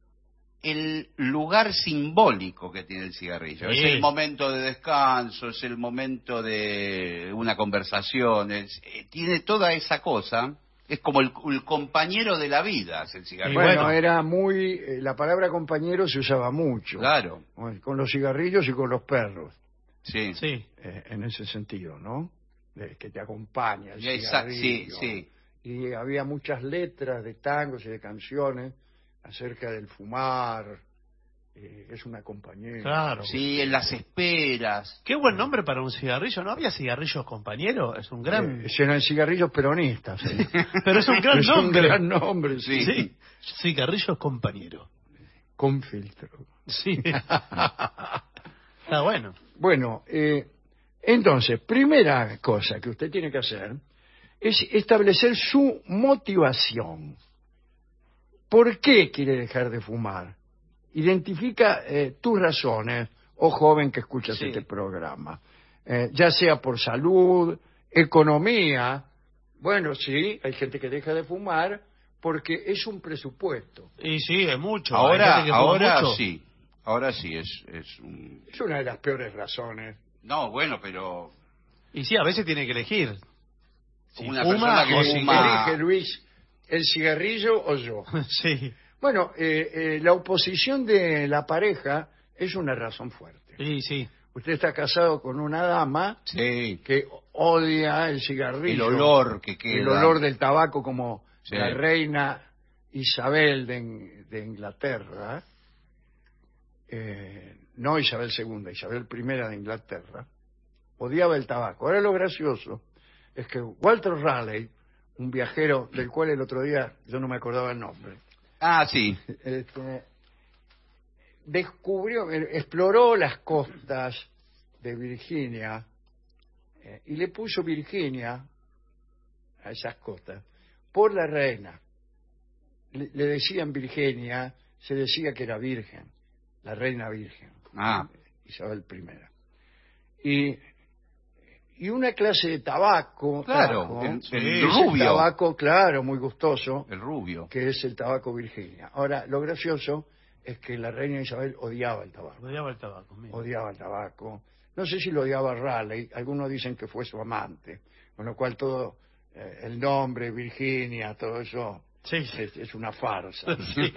el lugar simbólico que tiene el cigarrillo. Sí. Es el momento de descanso, es el momento de una conversación, es- eh, tiene toda esa cosa. Es como el, el compañero de la vida, es el cigarrillo. Bueno, bueno. era muy... eh, la palabra compañero se usaba mucho. Claro, Con los cigarrillos y con los perros. sí. Sí. eh, en ese sentido, ¿no? De que te acompaña el Ya, exacto, sí, cigarrillo. sí. Y había muchas letras de tangos y de canciones acerca del fumar, eh, es una compañera. Claro. Sí, en las esperas. Qué buen nombre para un cigarrillo. ¿No había cigarrillos compañero? Es un gran... Eh, eran cigarrillos peronistas. eh. Pero es un gran es nombre. un gran nombre, sí. Sí. Cigarrillos compañero. Con filtro. Sí. Está bueno. Bueno, eh, entonces, primera cosa que usted tiene que hacer es establecer su motivación. ¿Por qué quiere dejar de fumar? Identifica eh, tus razones, o joven que escuchas Sí. este programa. Eh, ya sea por salud, economía. Bueno, sí, hay gente que deja de fumar porque es un presupuesto. Y sí, es mucho. Hay Ahora, gente que fuma ahora mucho. sí. Ahora sí, es, es un... Es una de las peores razones. No, bueno, pero... Y sí, a veces tiene que elegir. Si Una fuma persona que o Eh, si fuma- elige, Luis, el cigarrillo o yo. Sí. Bueno, eh, eh, la oposición de la pareja es una razón fuerte. Sí, sí. Usted está casado con una dama Sí, que odia el cigarrillo. el olor que queda. El olor del tabaco, como Sí. la reina Isabel de, In- de Inglaterra. Eh, no Isabel segunda, Isabel primera de Inglaterra. Odiaba el tabaco. Ahora lo gracioso es que Walter Raleigh, un viajero del cual el otro día yo no me acordaba el nombre, Ah, sí. este, descubrió, eh, exploró las costas de Virginia eh, y le puso Virginia a esas costas por la reina. Le, le decían Virginia, se decía que era virgen, la reina virgen, Ah. Isabel primera. Y, y una clase de tabaco, Claro, trajo, el- que el es rubio. tabaco, claro, muy gustoso, El rubio. que es el tabaco Virginia. Ahora, lo gracioso es que la reina Isabel odiaba el tabaco. Odiaba el tabaco. mira. Odiaba el tabaco. No sé si lo odiaba Raleigh, algunos dicen que fue su amante, con lo cual todo eh, el nombre, Virginia, todo eso Sí, sí. es, es una farsa. Sí.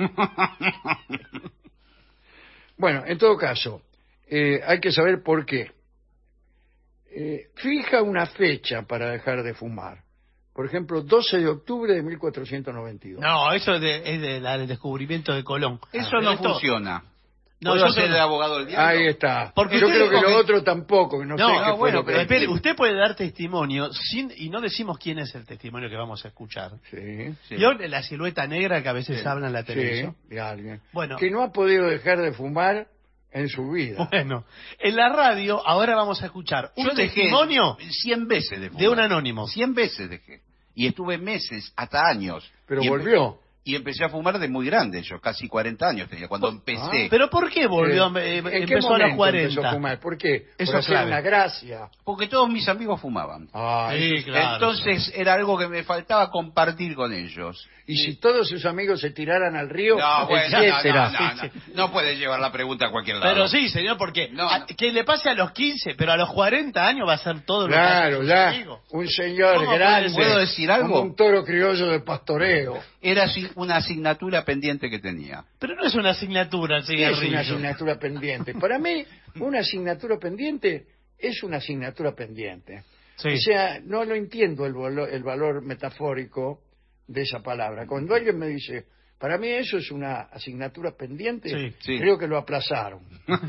Bueno, en todo caso, eh, hay que saber por qué. Eh, fija una fecha para dejar de fumar. Por ejemplo, doce de octubre de mil cuatrocientos noventa y dos. No, eso es, de, es de la- del descubrimiento de Colón. Eso Ah, no esto- funciona. No, ¿Puedo yo ser creo- el abogado del diablo? Ahí está. Porque Yo usted creo que dijo lo que- otro tampoco, que no, No, sé no, qué fue bueno, lo que- pero espere, usted puede dar testimonio sin y no decimos quién es el testimonio que vamos a escuchar. Sí, Sí. ¿Vio la silueta negra que a veces Sí. habla en la sí, televisión? de alguien. Bueno. Que no ha podido dejar de fumar en su vida. Bueno, en la radio ahora vamos a escuchar un Yo dejé testimonio cien veces de fumar. de un anónimo. Cien veces dejé. Y estuve meses, hasta años. Pero Y empe- volvió. Y empecé a fumar de muy grande, yo casi cuarenta años tenía cuando empecé. Ah, ¿pero por qué volvió? Eh, eh, ¿En qué empezó a los momento cuarenta. empezó a fumar? ¿Por qué? Eso Por es hacer clave. una gracia. Porque todos mis amigos fumaban. Ah, Sí, eso- claro. Entonces era algo que me faltaba compartir con ellos. Y si todos sus amigos se tiraran al río, No, bueno, no, etcétera. no, no, no, no puede llevar la pregunta a cualquier lado. Pero sí, señor, porque No, a- no. que le pase a los quince, pero a los cuarenta años va a ser todo lo que hace Claro, sus ya. amigos. Un señor ¿Cómo puede grande. ser? ¿Puedo decir algo? Como un toro criollo de pastoreo. Era asi- una asignatura pendiente que tenía. Pero no es una asignatura el ¿Qué es cigarrillo. una asignatura pendiente? Para mí, una asignatura pendiente es una asignatura pendiente. Sí. O sea, no lo entiendo el, valo- el valor metafórico de esa palabra. Cuando alguien me dice, para mí eso es una asignatura pendiente, Sí, sí. creo que lo aplazaron.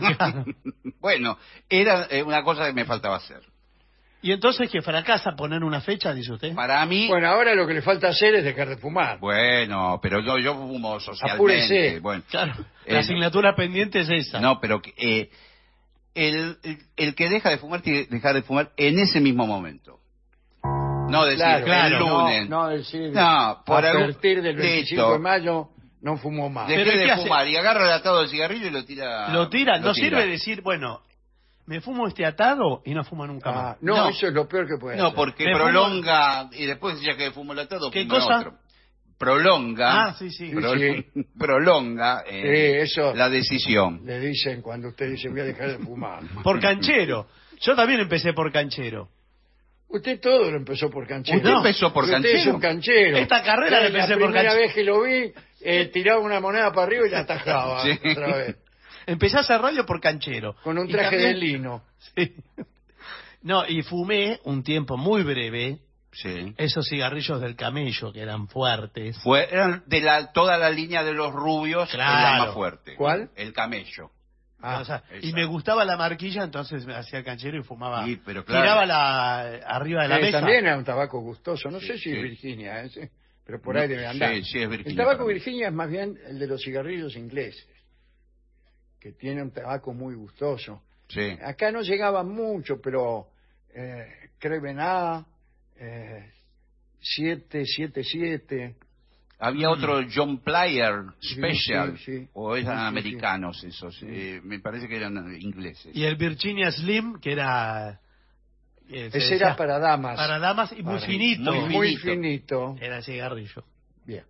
Bueno, era eh, una cosa que me faltaba hacer. Y entonces que fracasa poner una fecha, dice usted. Para mí, bueno, Bueno, ahora lo que le falta hacer es dejar de fumar. pero yo, yo fumo socialmente. Apúrese. Bueno, Claro, Eh, la asignatura pendiente es esa. no, pero que, eh, el, el, el que deja de fumar tiene que dejar de fumar en ese mismo momento. No decir Claro, el claro. lunes. No, no decir, No, por a algún- partir del veinticinco Listo. de mayo no fumó más. Dejé Pero ¿qué de hace? fumar y agarra el atado del cigarrillo y lo tira. Lo tira, no tira. sirve decir, bueno, me fumo este atado y no fumo nunca Ah, más. no, No. eso es lo peor que puede No, hacer. porque Me prolonga, y después ya que fumo el atado, ¿Qué fumo el cosa? otro. Prolonga. Ah, sí, sí. pro- Sí, prolonga eh, Sí, eso. la decisión. Le dicen cuando usted dice voy a dejar de fumar. Por canchero. Yo también empecé por canchero. Usted todo lo empezó por canchero. Usted empezó por Usted canchero. es un canchero. Esta carrera la Yo empecé por La primera canchero. vez que lo vi, eh, tiraba una moneda para arriba y la atajaba Sí. otra vez. Empecé a hacer radio por canchero. Con un Y traje también- de lino. Sí. No, y fumé un tiempo muy breve Sí. esos cigarrillos del camello que eran fuertes. Fue eran de la, toda la línea de los rubios, Claro. era la más fuerte. ¿Cuál? El camello. Ah, O sea, y esa. me gustaba la marquilla, entonces me hacía el canchero y fumaba. Sí, pero claro. Tiraba la, arriba de la eh, mesa. también era un tabaco gustoso. No Sí, sé si sí. es Virginia, eh, sí, pero por No, ahí debe andar. sí, sí, es Virginia El tabaco para mí. Virginia es más bien el de los cigarrillos ingleses, que tiene un tabaco muy gustoso. Sí. Acá no llegaba mucho, pero eh, Creven A, eh, siete siete siete, Había otro John Player Sí, Special, sí, sí. o eran Sí, sí, sí. americanos esos, eh, me parece que eran ingleses. Y el Virginia Slim, que era... eh, se ese decía, era para damas. para damas y muy Para- finito. muy Muy finito. finito. Era cigarrillo. Bien.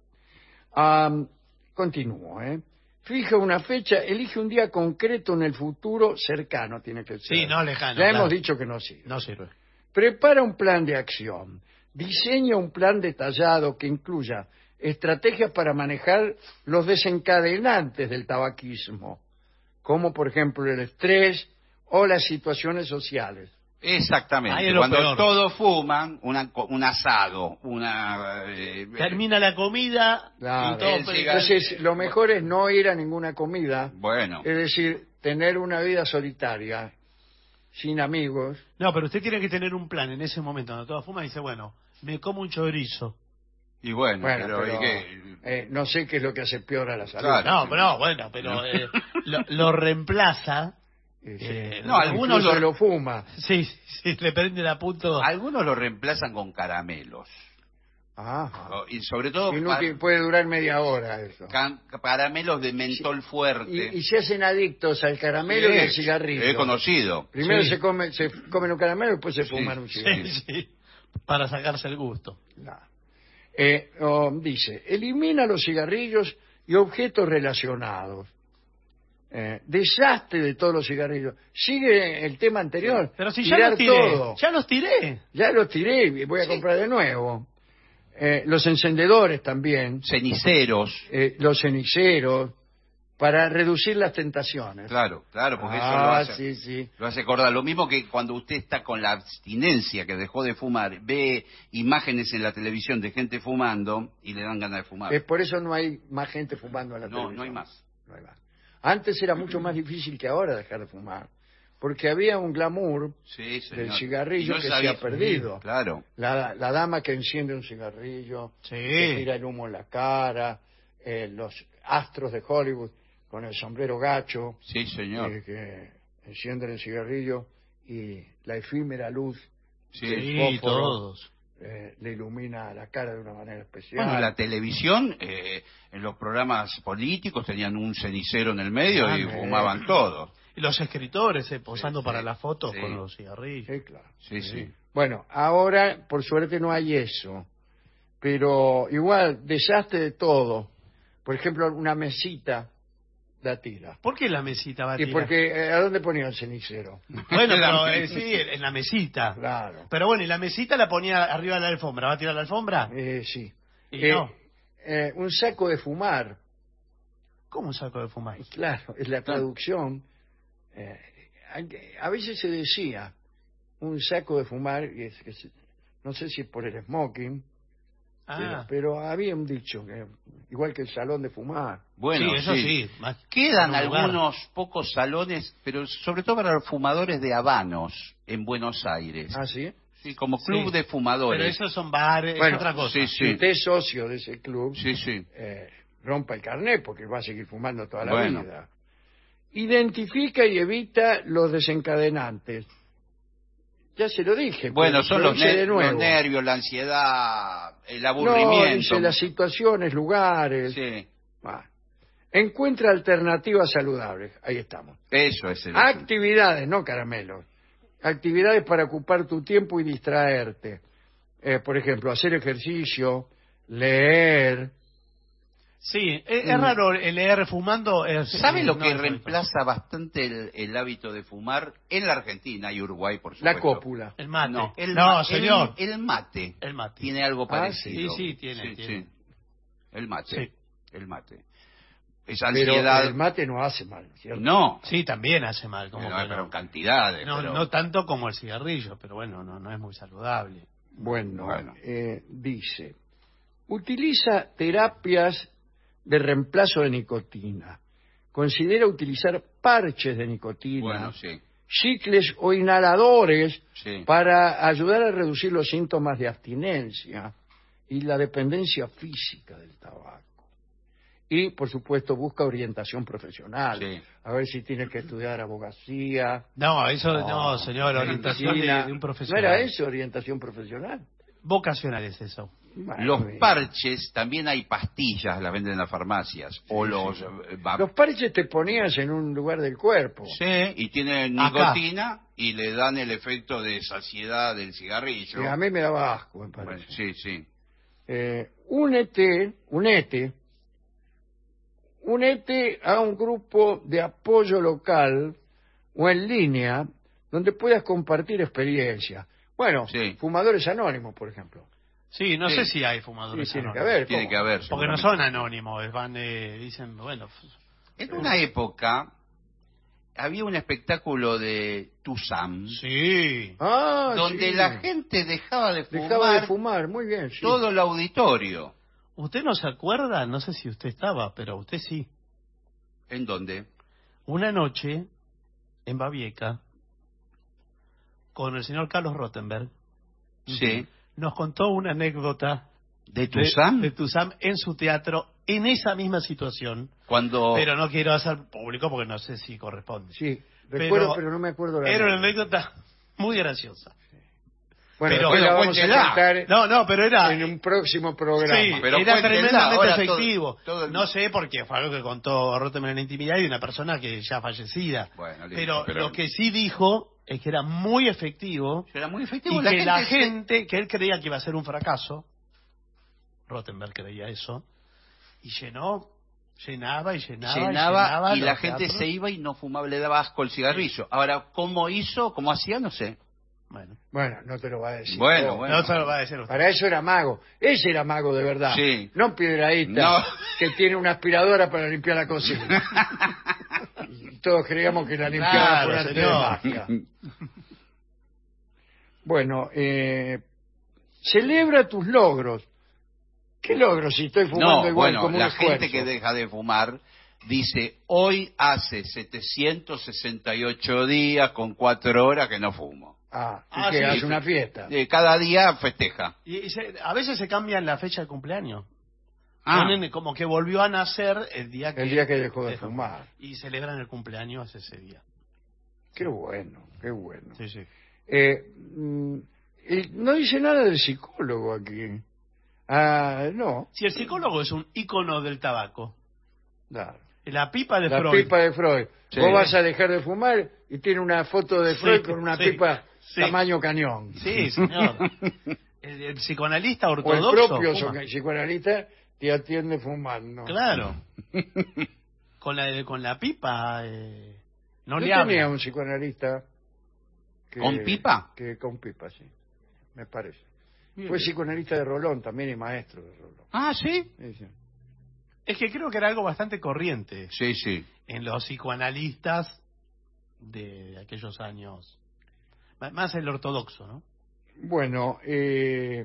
Am, continúo, ¿eh? Fija una fecha, elige un día concreto en el futuro cercano, tiene que ser. Sí, no lejano. Ya claro. hemos dicho que no sirve. No sirve. Prepara un plan de acción. Diseña un plan detallado que incluya estrategias para manejar los desencadenantes del tabaquismo, como por ejemplo el estrés o las situaciones sociales. Exactamente. Ahí es lo Cuando peor. todos fuman, una co- un asado, una... eh, Termina la comida Claro. y todo... El pero- cigarro. Entonces, lo mejor es no ir a ninguna comida, Bueno, es decir, tener una vida solitaria, sin amigos. No, pero usted tiene que tener un plan en ese momento. Cuando todo fuma, dice, bueno, me como un chorizo. y bueno, Bueno, pero, pero, ¿y qué? eh, no sé qué es lo que hace peor a la salud. Claro. No, pero no, bueno, pero eh, lo, lo reemplaza. Eh, sí. eh, No, algunos Incluso lo- lo fuma. Sí, sí, le prende la punto. Algunos lo reemplazan con caramelos. Ajá. O- Y sobre todo Inútil, pa- puede durar media hora eso. can- caramelos de mentol fuerte. Y, y se hacen adictos al caramelo Sí, y al cigarrillo. He conocido. Primero Sí. se come se comen un caramelo y después se fuman un Sí, cigarrillo. sí, para sacarse el gusto. No. Eh, oh, dice, elimina los cigarrillos y objetos relacionados. Eh, deshazte de todos los cigarrillos. Sigue el tema anterior. Pero si ya Tirar los tiré, todo. ya los tiré. Ya los tiré y voy a comprar de nuevo. Eh, los encendedores también. Ceniceros. Eh, los ceniceros. Para reducir las tentaciones. Claro, claro, porque eso lo Ah, hace, sí, sí. lo hace acordar. Lo mismo que cuando usted está con la abstinencia, que dejó de fumar, ve imágenes en la televisión de gente fumando y le dan ganas de fumar. Es por eso no hay más gente fumando en la No, televisión. no hay más. No hay más. Antes era mucho más difícil que ahora dejar de fumar, porque había un glamour Sí, señor. del cigarrillo Y no que sabía- se ha perdido. Claro. La, la dama que enciende un cigarrillo, Sí. que tira el humo en la cara, eh, los astros de Hollywood con el sombrero gacho, Sí, señor. eh, que encienden el cigarrillo y la efímera luz Sí. del Sí, fósforo, todos. eh, le ilumina la cara de una manera especial. Bueno, la televisión, eh, en los programas políticos tenían un cenicero en el medio Ah, y me- fumaban todos. Y los escritores eh, posando Sí, para sí, las fotos sí. con los cigarrillos. Sí, claro. Sí, sí. Bueno, ahora por suerte no hay eso, pero igual desastre de todo. Por ejemplo, una mesita da tira. ¿Por qué la mesita va a ¿Y tirar? porque eh, a dónde ponía el cenicero? Bueno, La pero eh, mesita. sí, en la mesita. Claro. Pero bueno, y la mesita la ponía arriba de la alfombra. ¿Va a tirar la alfombra? Eh, sí. Y Eh, no. eh, un saco de fumar. ¿Cómo un saco de fumar? Claro, es la traducción. Eh, a veces se decía un saco de fumar, y es, que se- no sé si es por el smoking, pero, Ah, pero había un dicho, que igual que el salón de fumar. Bueno, sí, eso sí. Más- Quedan en un lugar. algunos pocos salones, pero sobre todo para los fumadores de habanos en Buenos Aires. ¿Ah, sí? Sí, como club Sí. de fumadores. Pero esos son bares, Bueno, es otra cosa. sí, Si usted es socio de ese club, Sí, sí. eh, rompa el carnet porque va a seguir fumando toda la Bueno. vida. Identifica y evita los desencadenantes. Ya se lo dije. Bueno, pero son lo los, hice de ner- los nuevo. nervios, la ansiedad, el No, aburrimiento. dice las situaciones, lugares. Sí, Ah. Encuentra alternativas saludables. Ahí estamos. eso es el Actividades, no caramelos. Actividades para ocupar tu tiempo y distraerte. Eh, por ejemplo, hacer ejercicio, leer. Sí, es, es Mm. raro el leer fumando. es- ¿Sabe eh, lo no que es reemplaza bastante el, el hábito de fumar en la Argentina y Uruguay, por supuesto? La cópula. El mate. No, el, no, ma- señor. El, el mate. El mate. Tiene algo Ah, parecido. sí, sí, tiene, Sí, tiene. sí. El mate. Sí. El mate. Esa Pero ansiedad. el mate no hace mal, ¿cierto? No. Sí, también hace mal. Como No, que pero no. cantidades. No, pero- no tanto como el cigarrillo, pero bueno, no, no es muy saludable. Bueno, Bueno. eh, dice, utiliza terapias de reemplazo de nicotina. Considera utilizar parches de nicotina, Bueno, sí. chicles o inhaladores Sí. para ayudar a reducir los síntomas de abstinencia y la dependencia física del tabaco. Y, por supuesto, busca orientación profesional. Sí. A ver si tiene que estudiar abogacía. No, eso no, señor, orientación de, medicina. de un ¿No profesional. era eso, orientación profesional? Vocacional es eso. Bueno, Los bien. parches, también hay pastillas, las venden en las farmacias. o los. eh, va- Los parches te ponías en un lugar del cuerpo. Sí, y tienen Acá. nicotina y le dan el efecto de saciedad del cigarrillo. Que a mí me daba asco, me Bueno, parece. sí, sí. Eh, únete, únete, únete a un grupo de apoyo local o en línea donde puedas compartir experiencias. Bueno, Sí. fumadores anónimos, por ejemplo. Sí, no Sí. sé si hay fumadores Sí, tiene que anónimos. haber. Tiene ¿cómo? que haber. Porque no seguramente. son anónimos, van, eh, dicen, bueno, En una época había un espectáculo de Tuzam sí. Ah, donde sí. la gente dejaba de fumar, Dejaba de fumar, muy bien. Sí. todo el auditorio. ¿Usted no se acuerda? No sé si usted estaba, pero usted sí. ¿En dónde? Una noche en Babieca, con el señor Carlos Rottenberg, Sí. nos contó una anécdota ¿De de, Tuzam? de Tuzam en su teatro, en esa misma situación, Cuando... pero no quiero hacer público porque no sé si corresponde. Sí, recuerdo, pero, Pero no me acuerdo la Era una anécdota. anécdota muy graciosa. Bueno, pero- después la pero vamos a cuéntela. contar No, no, pero era... en un próximo programa. Sí, Pero era cuéntenla, tremendamente ahora todo- efectivo. todo el- No sé por qué, fue algo que contó Rottenberg en la intimidad y de una persona que ya fallecida. Bueno, listo, pero, pero- lo que sí dijo es que era muy efectivo Era muy efectivo. y la que gente la se- gente, que él creía que iba a ser un fracaso, Rottenberg creía eso, y llenó, llenaba y llenaba, llenaba, y, llenaba y la los gente teatros. se iba y no fumaba, le daba asco el cigarrillo. Ahora, ¿cómo hizo? ¿Cómo hacía? No sé. Bueno, Bueno, no te lo va a decir. Bueno, Oh, bueno. no se lo va a decir usted. Para eso era mago. Ese era mago de verdad. Sí. No Piedradita, No. que tiene una aspiradora para limpiar la cocina. Y todos creíamos que la limpiaba Claro, por arte de señor. magia. Bueno, eh, celebra tus logros. ¿Qué logros si estoy fumando No, igual bueno, como un la esfuerzo? gente que deja de fumar dice, hoy hace setecientos sesenta y ocho días con cuatro horas que no fumo. Ah, y Ah, que sí, hace sí. una fiesta. Eh, cada día festeja. Y, y se- a veces se cambian la fecha de cumpleaños. Ah. Ponen como que volvió a nacer el día que, El día que dejó de fumar. Y celebran el cumpleaños ese día. Qué bueno, qué bueno. Sí, sí. Eh, mm, Y no dice nada del psicólogo aquí. Ah, no. Si el psicólogo es un ícono del tabaco. Claro. La pipa de La Freud. pipa de Freud. Sí. Vos vas a dejar de fumar y tiene una foto de Freud Sí, con una sí, pipa sí. tamaño cañón. Sí, señor. El, el psicoanalista O el ortodoxo. propio fuma. psicoanalista te atiende fumando. Claro. Con la, con la pipa eh, no Yo le tenía habla. un psicoanalista que, ¿Con pipa? Que con pipa, sí. Me parece. Bien. Fue psicoanalista de Rolón también y maestro de Rolón. Ah, ¿sí? Sí, sí. Es que creo que era algo bastante corriente Sí, sí. en los psicoanalistas de aquellos años. M- Más el ortodoxo, ¿no? Bueno, eh,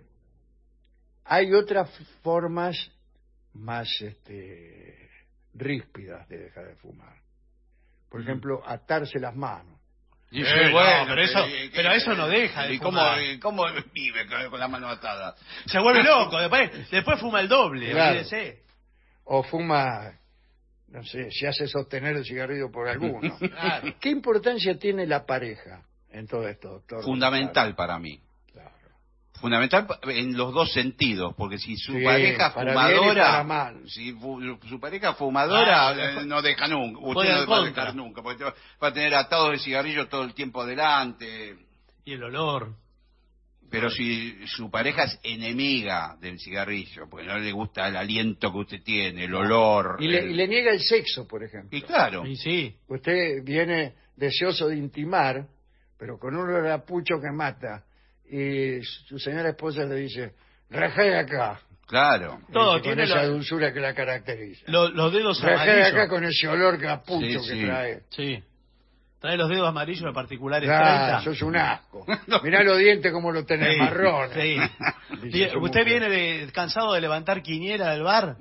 hay otras formas más este, ríspidas de dejar de fumar. Por Mm. ejemplo, atarse las manos. Y Eh, sí, no, pero eso- pero eso no deja de ¿Y cómo, fumar. y cómo vive con, con la mano atada? Se vuelve loco, después, después fuma el doble, Claro. olvídese. O fuma, no sé, se hace sostener el cigarrillo por alguno. Claro. ¿Qué importancia tiene la pareja en todo esto, doctor? Fundamental para mí. Fundamental en los dos sentidos, porque si su Sí, pareja para bien y fumadora, para mal. si fu- su pareja fumadora Ah, eh, no deja nunca, usted juega no en va a contra. dejar nunca, porque te va, va a tener atados de cigarrillo todo el tiempo adelante. Y el olor. Pero si su pareja es enemiga del cigarrillo, porque no le gusta el aliento que usted tiene, el olor. Y le, el- y le niega el sexo, por ejemplo. y claro, Y sí. Usted viene deseoso de intimar, pero con un olor a pucho que mata. Y su señora esposa le dice, rajá de acá. claro. Todo Y con tiene esa lo- dulzura que la caracteriza. Lo- los dedos Rajá de acá amarillos. con ese olor que a pucho Sí, que sí. trae. Sí. Trae los dedos amarillos de particulares Ah, treinta. sos un asco. Mirá los dientes como los tenés Sí, marrones. sí. Dice Bien, su ¿Usted mujer. viene de, cansado de levantar quiniela del bar?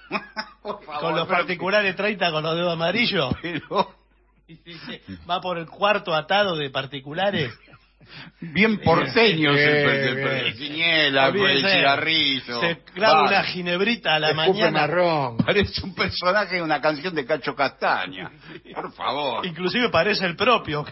Por favor, Con los pero- particulares treinta con los dedos amarillos. pero Y dice, va por el cuarto atado de particulares. bien porteños Bien, el, el, el, bien. el ciñela, el Olvídese. cigarrillo. Se clava Va, una ginebrita a la Escupe mañana. marrón. Parece un personaje de una canción de Cacho Castaña. Por favor. Inclusive parece el propio.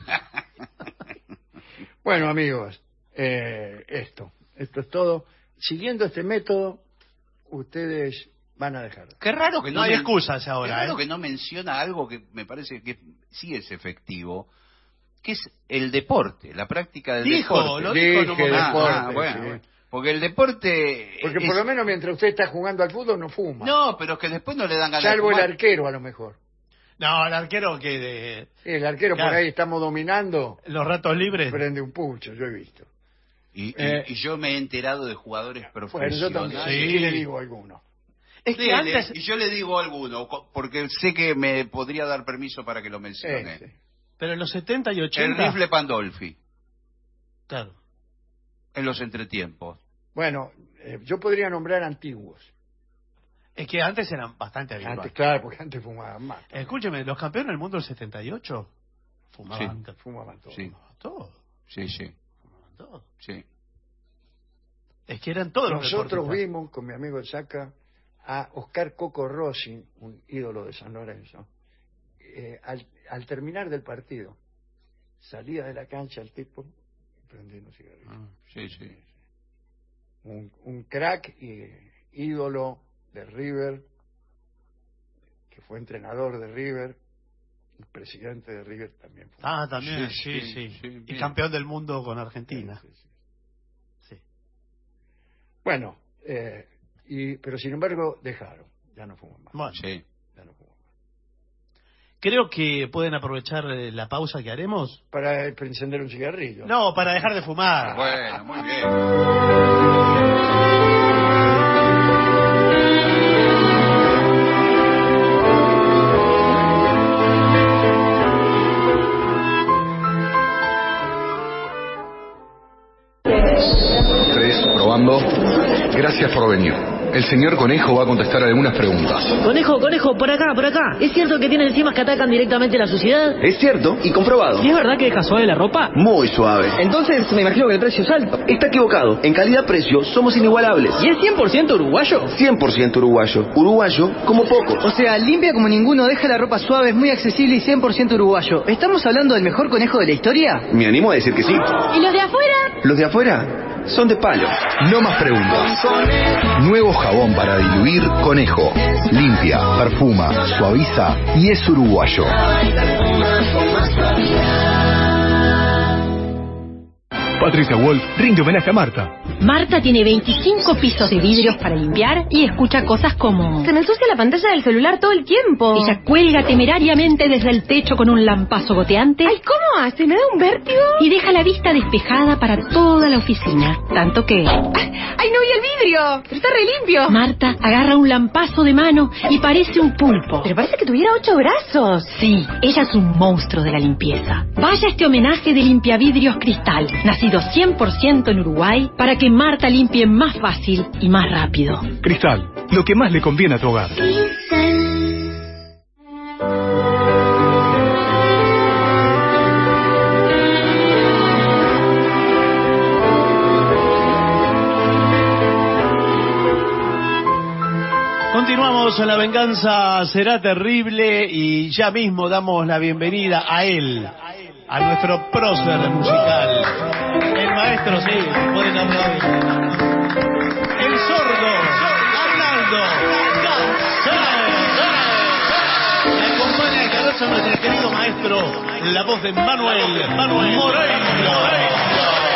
Bueno, amigos, eh, esto. Esto es todo. Siguiendo este método, ustedes van a dejar. Qué raro que No no, hay men- excusas qué ahora, raro ¿eh? que no menciona algo que me parece que sí es efectivo, que es el deporte, la práctica del Dijo, deporte. lo dijo en un Dije momento. deporte, Ah, bueno, sí. bueno. Porque el deporte Porque es- por lo menos mientras usted está jugando al fútbol no fuma. no, pero que después no le dan ganas Salvo de el fumar. arquero, a lo mejor. No, el arquero que de El arquero Claro. por ahí estamos dominando, los ratos libres. prende un pucho, yo he visto. Y, y- Eh, y yo me he enterado de jugadores Bueno, profesionales. yo también. Sí. Sí le digo alguno. Es que Dele, antes, y yo le digo alguno, co- porque sé que me podría dar permiso para que lo mencione. Sí, sí. pero en los setenta y El ochenta. rifle Pandolfi, Claro. en los entretiempos. Bueno, eh, yo podría nombrar antiguos. Es que antes eran bastante habituales. Antes, claro, porque antes fumaban más. Escúcheme, los campeones del mundo del setenta y ocho fumaban, Fumaban todo. Sí. fumaban todo. Sí, sí, Fumaban todo. sí. Es que eran todos los Nosotros deportistas. vimos con mi amigo el Saca a Oscar Coco Rossi, un ídolo de San Lorenzo, eh, al, al terminar del partido, salía de la cancha el tipo prendiendo un cigarrillo. Ah, sí, sí. Un, un crack y ídolo de River, que fue entrenador de River, y presidente de River también fue. Ah, también, Sí, sí, sí, sí. sí, y bien. campeón del mundo con Argentina. Sí, sí. Sí. Bueno, eh, y, pero sin embargo dejaron, ya no fuman más. Bueno, Sí. Ya no fuman más. creo que pueden aprovechar eh, la pausa que haremos. Para, para encender un cigarrillo. No, para dejar de fumar. Bueno, muy bien. Tres, probando. Gracias por venir. el señor Conejo va a contestar algunas preguntas. Conejo, conejo, por acá, por acá. ¿Es cierto que tiene enzimas que atacan directamente la suciedad? Es cierto y comprobado. ¿Y es verdad que deja suave la ropa? Muy suave. Entonces me imagino que el precio es alto. Está equivocado. En calidad-precio somos inigualables. ¿Y es cien por ciento uruguayo? cien por ciento uruguayo. Uruguayo como poco. O sea, limpia como ninguno, deja la ropa suave, es muy accesible y cien por ciento uruguayo. ¿Estamos hablando del mejor conejo de la historia? Me animo a decir que sí. ¿Y los de afuera? Los de afuera son de palo. No más preguntas. Nuevo jabón para diluir Conejo. Limpia, perfuma, suaviza y es uruguayo. Patricia Wolf rinde homenaje a Marta. Marta tiene veinticinco pisos de vidrios para limpiar y escucha cosas como... Se me ensucia la pantalla del celular todo el tiempo. Ella cuelga temerariamente desde el techo con un lampazo goteante. Ay, ¿cómo hace? ¿Me da un vértigo? Y deja la vista despejada para toda la oficina. Tanto que... ¡Ay, no vi el vidrio! Pero está re limpio. Marta agarra un lampazo de mano y parece un pulpo. Pero parece que tuviera ocho brazos. Sí, ella es un monstruo de la limpieza. Vaya este homenaje de Limpiavidrios Cristal, nacido cien por ciento en Uruguay, para que Marta limpie más fácil y más rápido. Cristal, lo que más le conviene a tu hogar. Continuamos en La Venganza Será Terrible y ya mismo damos la bienvenida a él, a nuestro prócer musical, el maestro, sí, pueden aplaudir, el sordo, Arnaldo González. Me acompaña de cabeza nuestro querido maestro, la voz de Manuel, Manuel Moreira.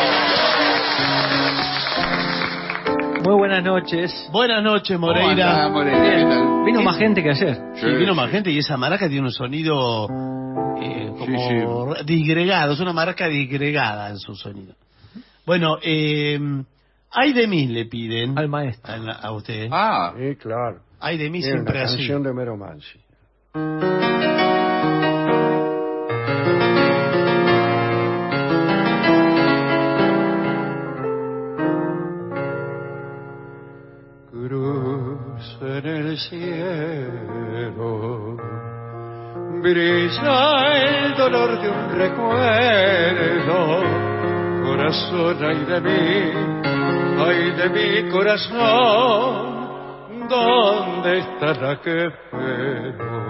Muy buenas noches. Buenas noches, Moreira. Hola, Moreira, ¿qué tal? Vino más gente que ayer. Sí, vino más gente y esa maraca tiene un sonido eh, como Sí, disgregado, es una marca disgregada en su sonido. Bueno, eh, ay de mí le piden Al maestro. a, a usted. Ah, Sí, claro. Ay de mí Bien, siempre la así. canción de Mero Mansi. Cruz en el cielo brilla el dolor de un recuerdo. Corazón, ay de mí, ay de mi corazón, ¿dónde está la que espero?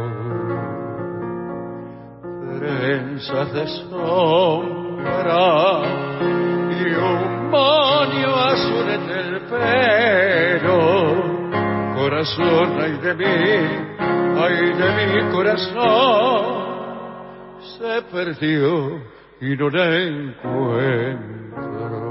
Trenzas de sombra y un moño azul en el pelo. Corazón, ay de mí, ay de mi corazón, se perdió y no la encuentro.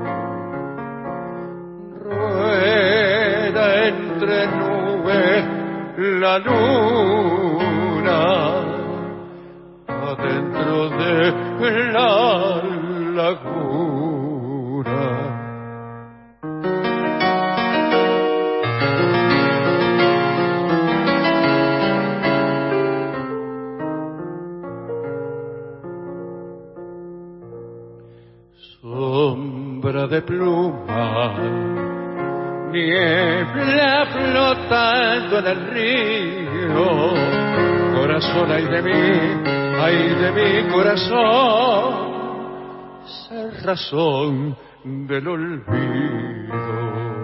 Rueda entre nubes la luna, adentro de la laguna. Sombra de pluma, niebla flotando en el río. Corazón, ay de mí, ay de mi corazón, ser razón del olvido.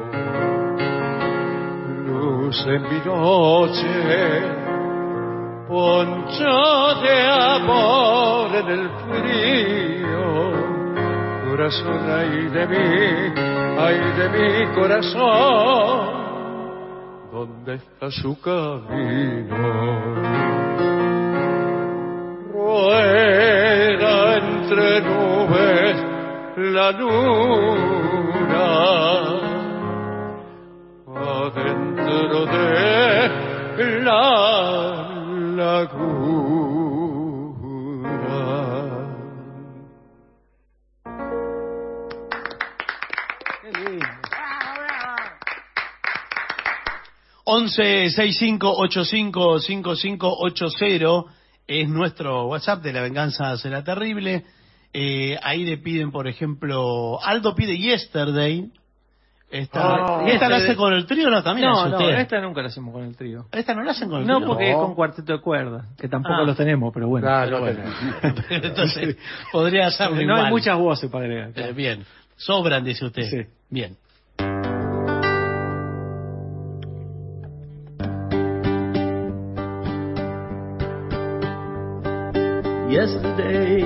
Luz en mi noche, poncho de amor en el frío. Corazón, ay de mí, ay de mi corazón, ¿dónde está su camino? Rueda entre nubes la luna, adentro de la laguna. once sesenta y cinco ochenta y cinco cincuenta y cinco ochenta es nuestro WhatsApp de La Venganza Será Terrible. Eh, ahí le piden, por ejemplo, Aldo pide Yesterday, Esta, Oh, ¿y esta este la de- hace con el trío no? También No, hace no, usted. esta nunca la hacemos con el trío. ¿Esta no la hacen con el No, trío? porque es con cuarteto de cuerdas, que tampoco Ah. los tenemos, pero bueno. Claro, Pero no bueno. tenemos. Entonces, podría hacerlo no igual. hay muchas voces para agregar. Eh, bien. Sobran, dice usted. Sí. Bien. Yesterday,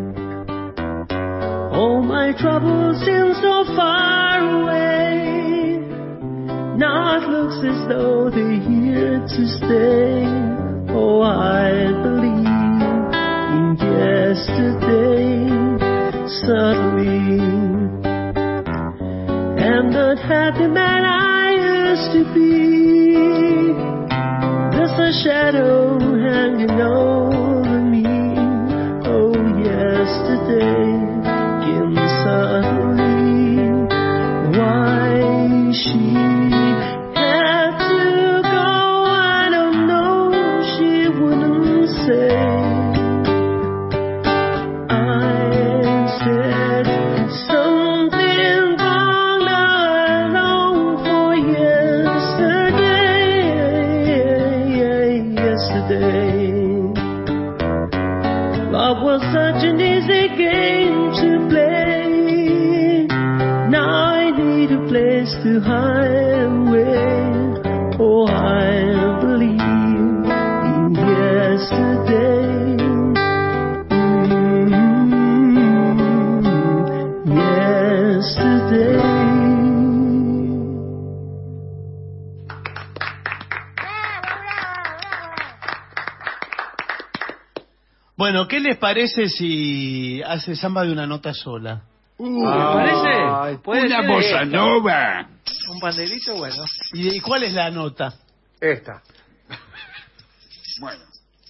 all my troubles seem so far away. Now it looks as though they're here to stay. Oh, I believe in yesterday, suddenly. And that happy man I used to be, there's a shadow hanging over me. Oh, yesterday came suddenly. Why she had to go, I don't know, she wouldn't say. I said something wrong, I long for yesterday, yesterday. Love was such an easy game to play. Now I need a place to hide away. Oh, I believe in yesterday. Mm, yesterday. Bueno, ¿qué les parece si hace samba de una nota sola? Uh, ¿Parece? ¿Puede Una ser bossa esto? nova. Un panderito, bueno. ¿Y, y cuál es la nota? Esta. Bueno.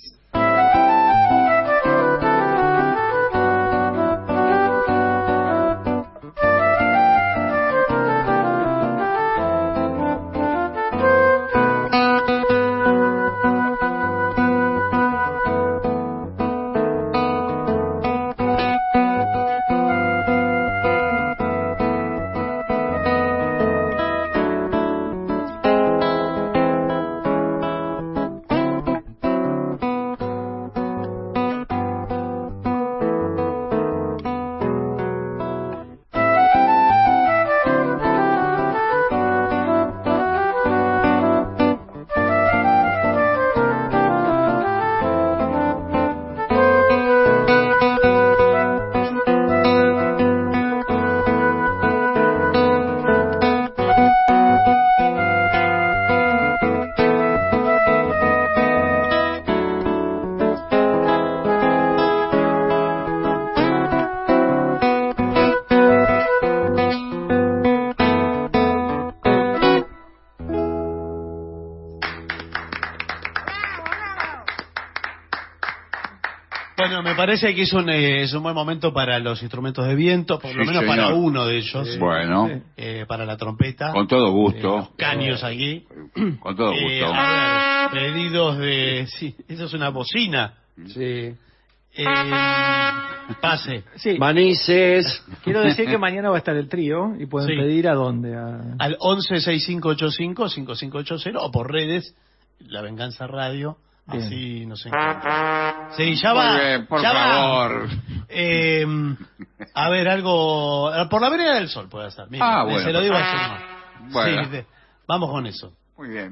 Bueno, me parece que es un, eh, es un buen momento para los instrumentos de viento, por lo Sí, menos señor. para uno de ellos. Bueno. Eh, para la trompeta. Con todo gusto. Los caños aquí. Con todo Eh, gusto. a ver, pedidos de... Sí, eso es una bocina. Sí. Eh, pase. Sí. Manices. Quiero decir que mañana va a estar el trío y pueden Sí. pedir a dónde. A... Al once sesenta y cinco ochenta y cinco cincuenta y cinco ochenta o por redes, La Venganza Radio. Bien. Así nos encuentran. Sí, ya va. Muy bien, por ya va. favor. Eh, a ver, algo. Por la vereda del sol puede hacer. Mire, Ah, bueno. se lo digo así nomás. Bueno. Sí, de- vamos con eso. Muy bien.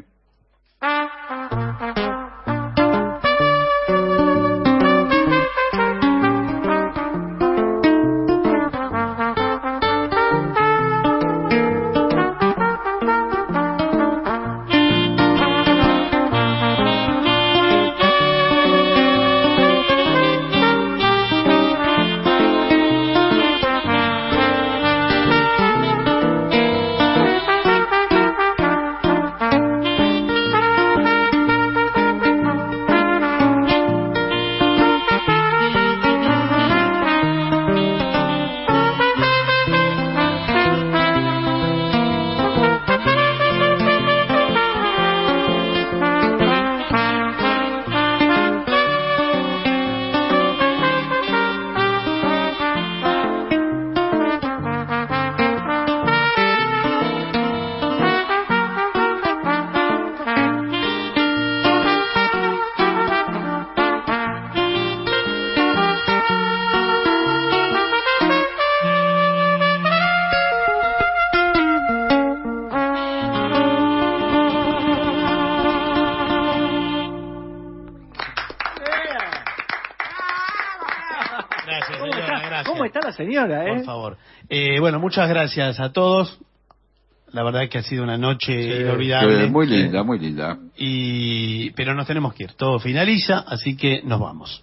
esta señora, ¿eh? Por favor. Eh, bueno, muchas gracias a todos. La verdad es que ha sido una noche Sí, inolvidable. sí, muy linda, muy linda. Y pero nos tenemos que ir. Todo finaliza, así que nos vamos.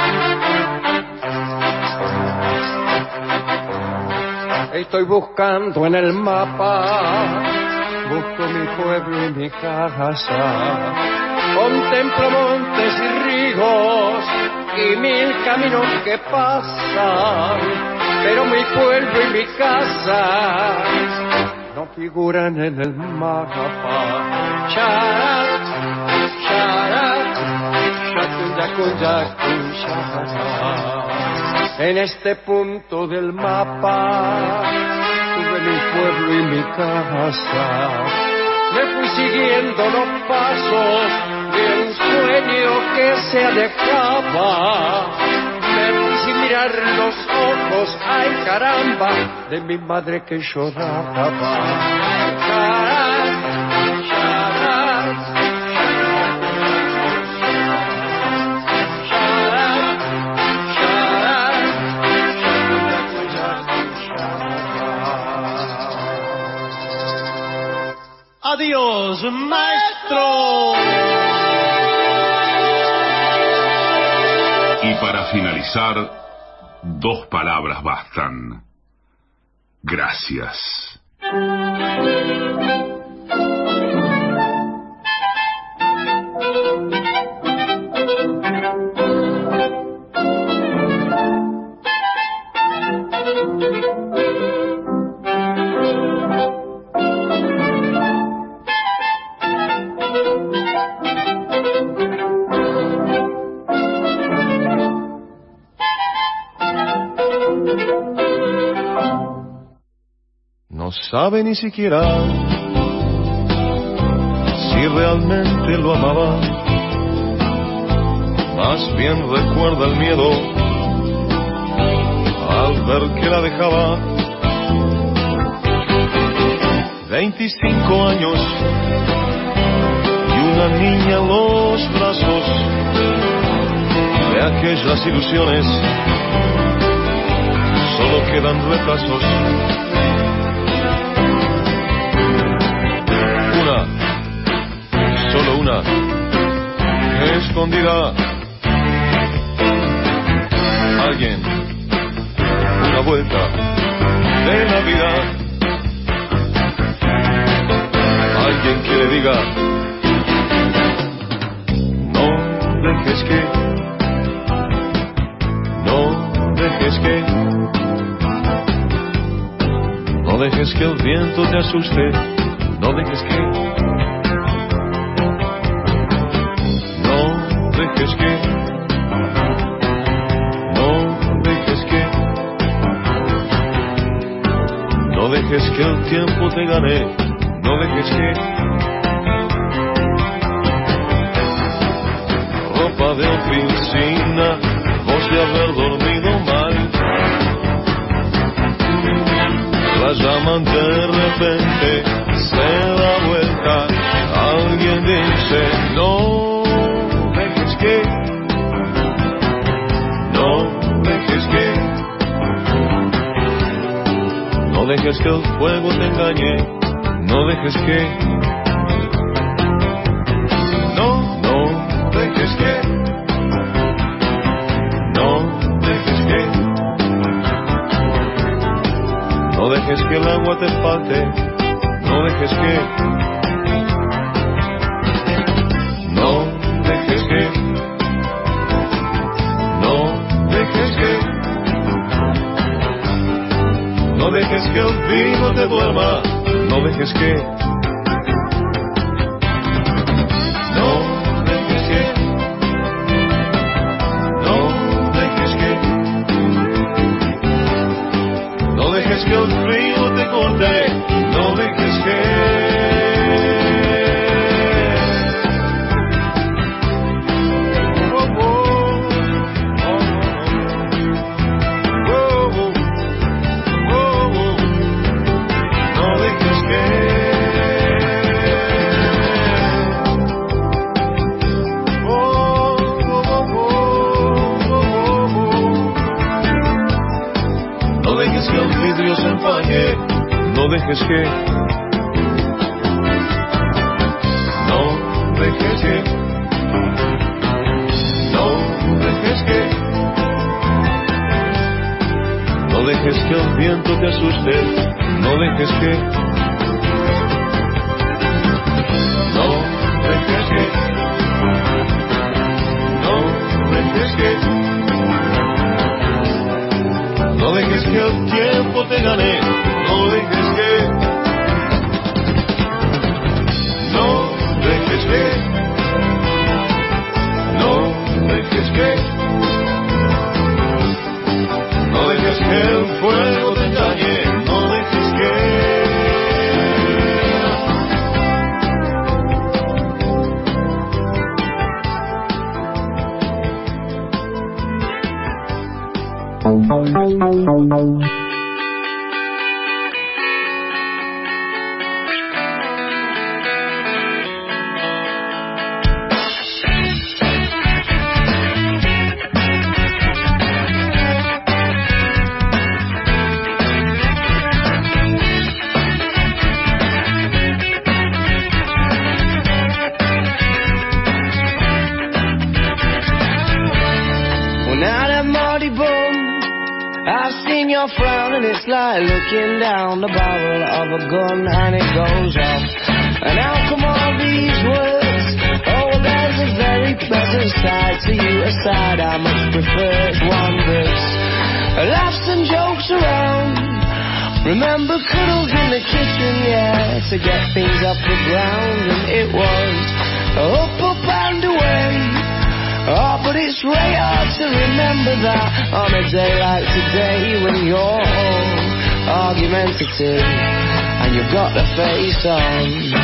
Estoy buscando en el mapa, busco mi pueblo y mi casa. Contemplo montes y ríos y mil caminos que pasan, pero mi pueblo y mi casa no figuran en el mapa. Charat, charat, chacun, yacun, yacun, charat. En este punto del mapa tuve mi pueblo y mi casa. Me fui siguiendo los pasos de un sueño que se alejaba. Me fui sin mirar los ojos, ay caramba, de mi madre que lloraba. Charat, charat, Adiós, maestro. Y para finalizar, dos palabras bastan. Gracias. No sabe ni siquiera si realmente lo amaba. Más bien recuerda el miedo al ver que la dejaba. Veinticinco años y una niña en los brazos de aquellas ilusiones. Solo quedan retazos. Una, solo una, escondida. Alguien, una vuelta de la vida. Alguien que le diga, no dejes que, no dejes que, no dejes que el viento te asuste, no dejes que, no dejes que, no dejes que, no dejes que el tiempo te gane, no dejes que, ropa de oficina, voz de haber dormido mal, la llaman de repente, se da vuelta, alguien dice, no dejes que, no dejes que, no dejes que el fuego te engañe, no dejes que, no, no dejes que, no dejes que, no dejes que el agua te falte, no dejes que, no dejes que, no dejes que, no dejes que el vino te duerma, no dejes que, no dejes que, no dejes que, no dejes que el frío te corte, no dejes que. No dejes que dejes que, no dejes que, no dejes que, no dejes que el viento te asuste, no dejes que, no dejes que, no dejes que, no dejes que el tiempo te gane, no dejes que, no dejes que, no dejes que, no dejes que el fuego te engañe, no dejes que. It's like looking down the barrel of a gun and it goes off. And how come all these words? Oh, there's a very pleasant side to you, a side I much prefer. It's one verse, laughs and jokes around. Remember cuddles in the kitchen, yeah, to get things off the ground. And it was up, up and away. Oh, but it's way hard to remember that on a day like today when you're all argumentative and you've got the face on.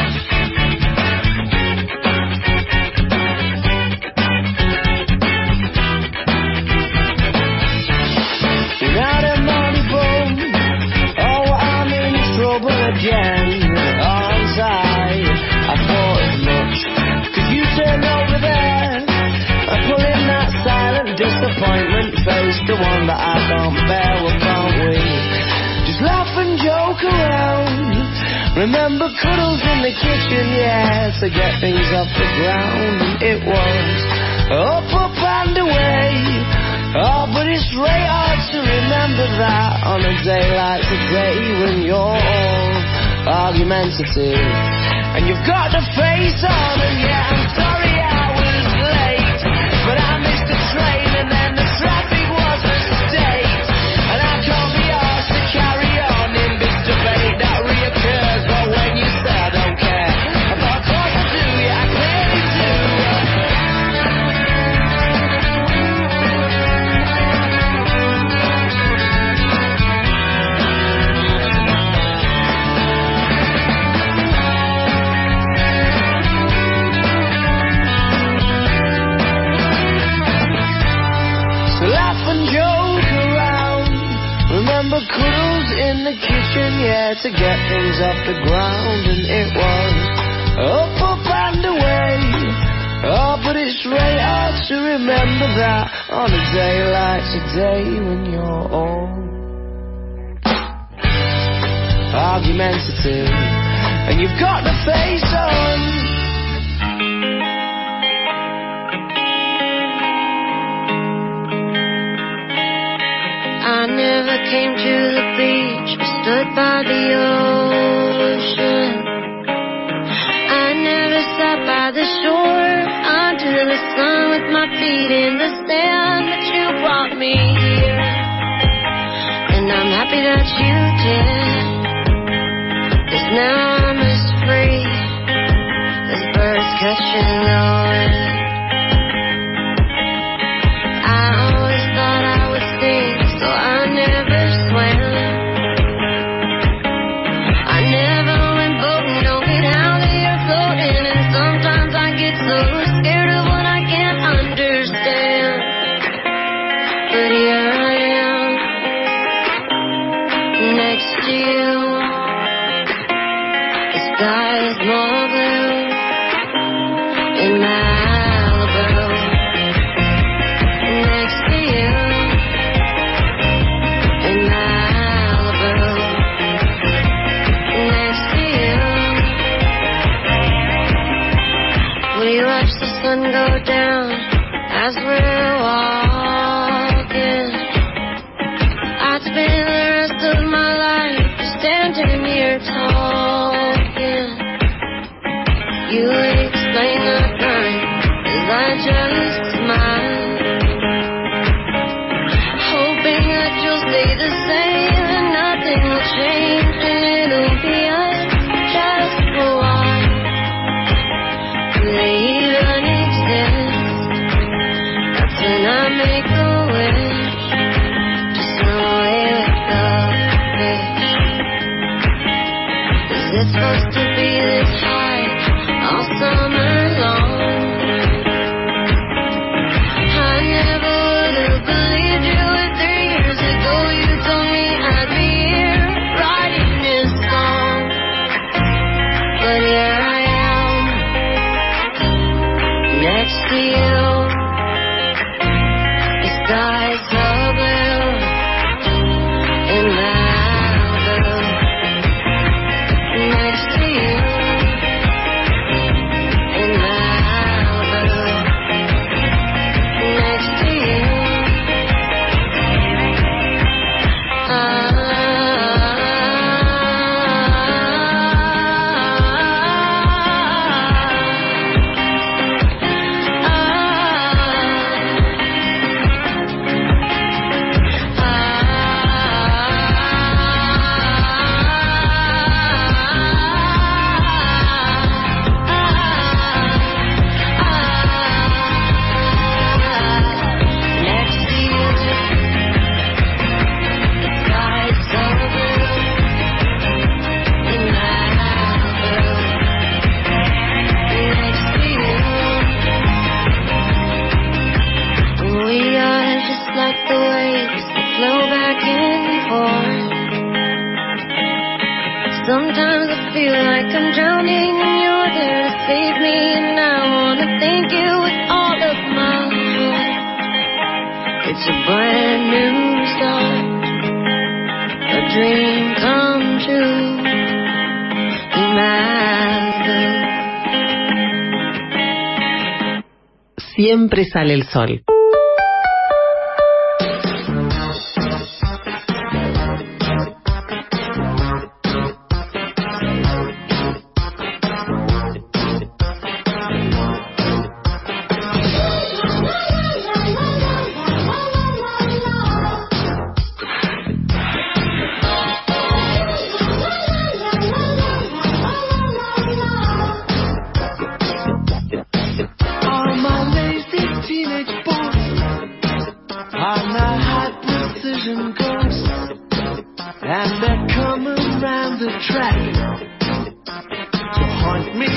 Now the money boom, oh, I'm in trouble again. Aren't I? I thought as much, 'cause you turned over there. I pull in that silent disappointment face, the one that I can't bear. Well, can't we just laugh and joke around? Remember cuddles in the kitchen, yeah, to get things off the ground. And it was up, up and away. Oh, but it's really hard to remember that on a day like today when you're all argumentative and you've got the face on. And yeah, I'm sorry I was late, but I missed the train and then the traffic was a state. And I can't be asked to carry on in this debate that reoccurs. But when you say I don't care, but of course I do, yeah, I clearly do. Remember cuddles in the kitchen, yeah, to get things off the ground. And it was up, up and away. Oh, but it's really hard to remember that on a day like today when you're all argumentative and you've got the face on. I never came to the beach or stood by the ocean. I never sat by the shore under the sun with my feet in the sand. But you brought me here, and I'm happy that you did. 'Cause now I'm as free as birds catching the wind. I always thought I would sing, so I never swam. I never went boating, don't get out of here floating. And sometimes I get so scared of what I can't understand. But here I am, next to you. The sky is more blue in Malibu. Next to you. sun go down as we're walking. I'd spend the rest of my life standing here talking. You explain the crime as I just smile, hoping that you'll stay the same and nothing will change and it'll be us just for a while. Do they even exist? That's when I make a wish to swim away with the fish. Is it supposed to be this high all summer long? I never would have believed you if three years ago you told me I'd be here writing this song. But here I am, next to you. The sky's so blue in Malibu. Next to you in Malibu. Next to you. Next to you. The sky's so blue in Malibu. Next to you. We are just like the waves that flow back and forth. Sometimes I feel like I'm drowning and you're there to save me, and I wanna thank you with all of my heart. It's a brand new start, a dream come true in Malibu. Siempre sale el sol. All my lazy teenage boys are my high precision ghosts, and they're coming round the track to haunt me.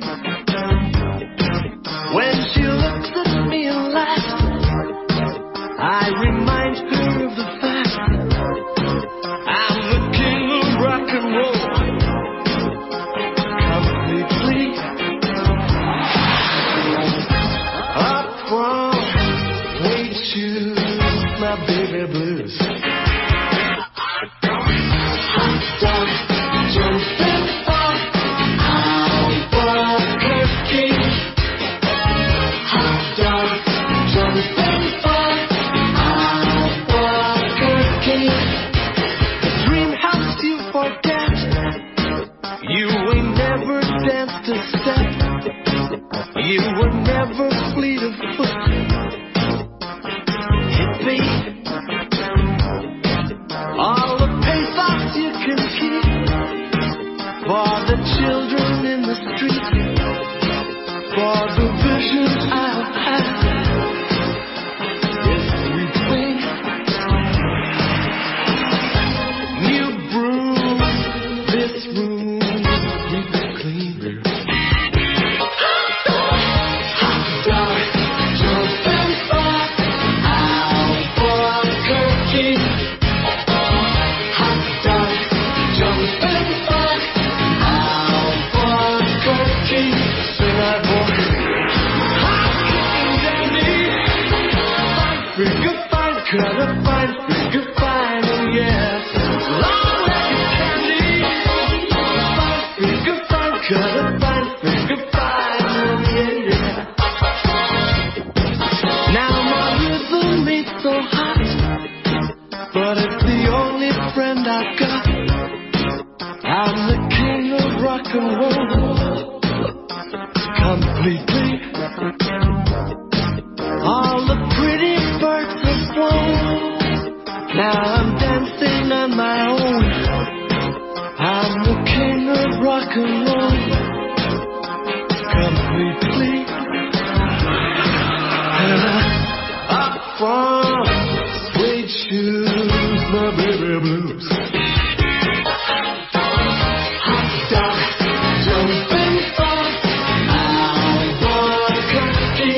When she looks at me and laughs, I remind her of the fact I'm the king of rock and roll completely. Up from way to my baby blues. Hot dog, jumping off Albuquerque. Hot dog, jumping off Albuquerque. Dream house you forget. You ain't never danced a step. You were never fleet of foot. Hippie. All the pathos you can keep for the children in the street, for the vision I've had. Yes, sweet thing. New broom, this room sweep and clean. Hot dog, jumping off Albuquerque. Hot dog, jumping off Albuquerque. Sing I boy. Hot cooking dandy. Fine, good fine, cut up fine, good fine, oh yeah. Long legged candy. Fine, good fine, cut up fine, good fine, oh yeah, yeah. completely. All the pretty birds have flown. Now I'm dancing on my own. I'm the king of rock and roll. Completely. And I, up from suede shoes, my baby blues. Hot dog, jumping fast, I want cookie.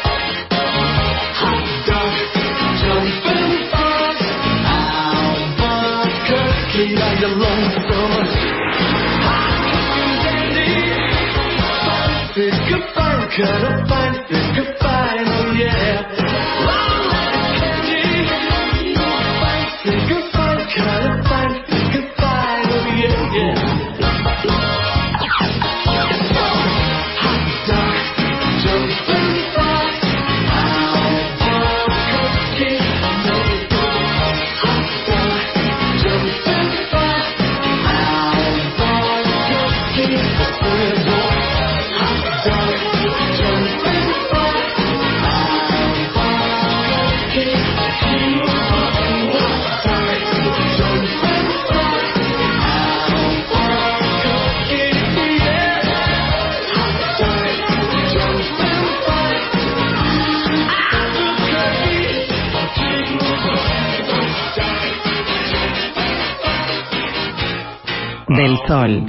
Hot dog, jumping fast, I want cookie. Like a long summer, hot candy. Fancy goodbye, cut a fancy goodbye, oh yeah. Long candy. Fancy goodbye, cut a fancy goodbye, oh yeah, yeah. Hot dog, jumping fast, I want cookie. Hot dog, jumping fast, I want cookie. Hot dog, jumping fast, I want cookie. Hot dog, jumping fast, I want cookie, yeah. Hot dog, jumping fast, Del Sol.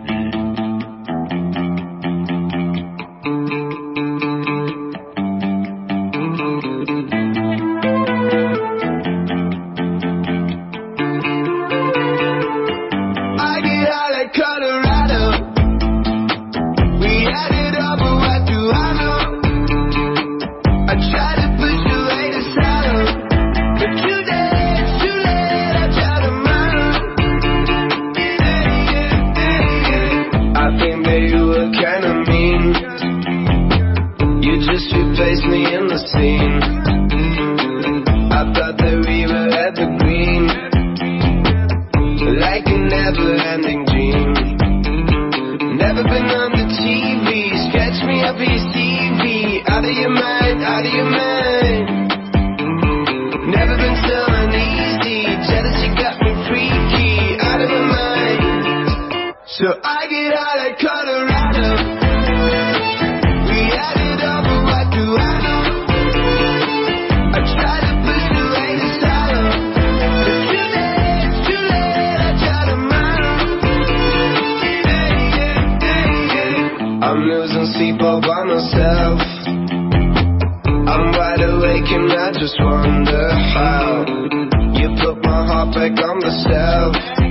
I get out like Colorado. We had it all, but what do I know? I tried to push away the sorrow, but too late, too late. I tried to run. I think that you were kinda mean. You just replaced me in the scene. I thought that we were evergreen, like a never-ending dream. Never been on the T V, scratch me up your C V. Out of your mind, out of your mind. Never been so uneasy, jealousy got me freaky. Out of my mind. So I get out like Colorado. We had it all, but what do I know? I try to push away the sorrow, but too late, too late. I try to run. I'm losing sleep all by myself. I'm wide awake and I just wonder how you put my heart back on the shelf.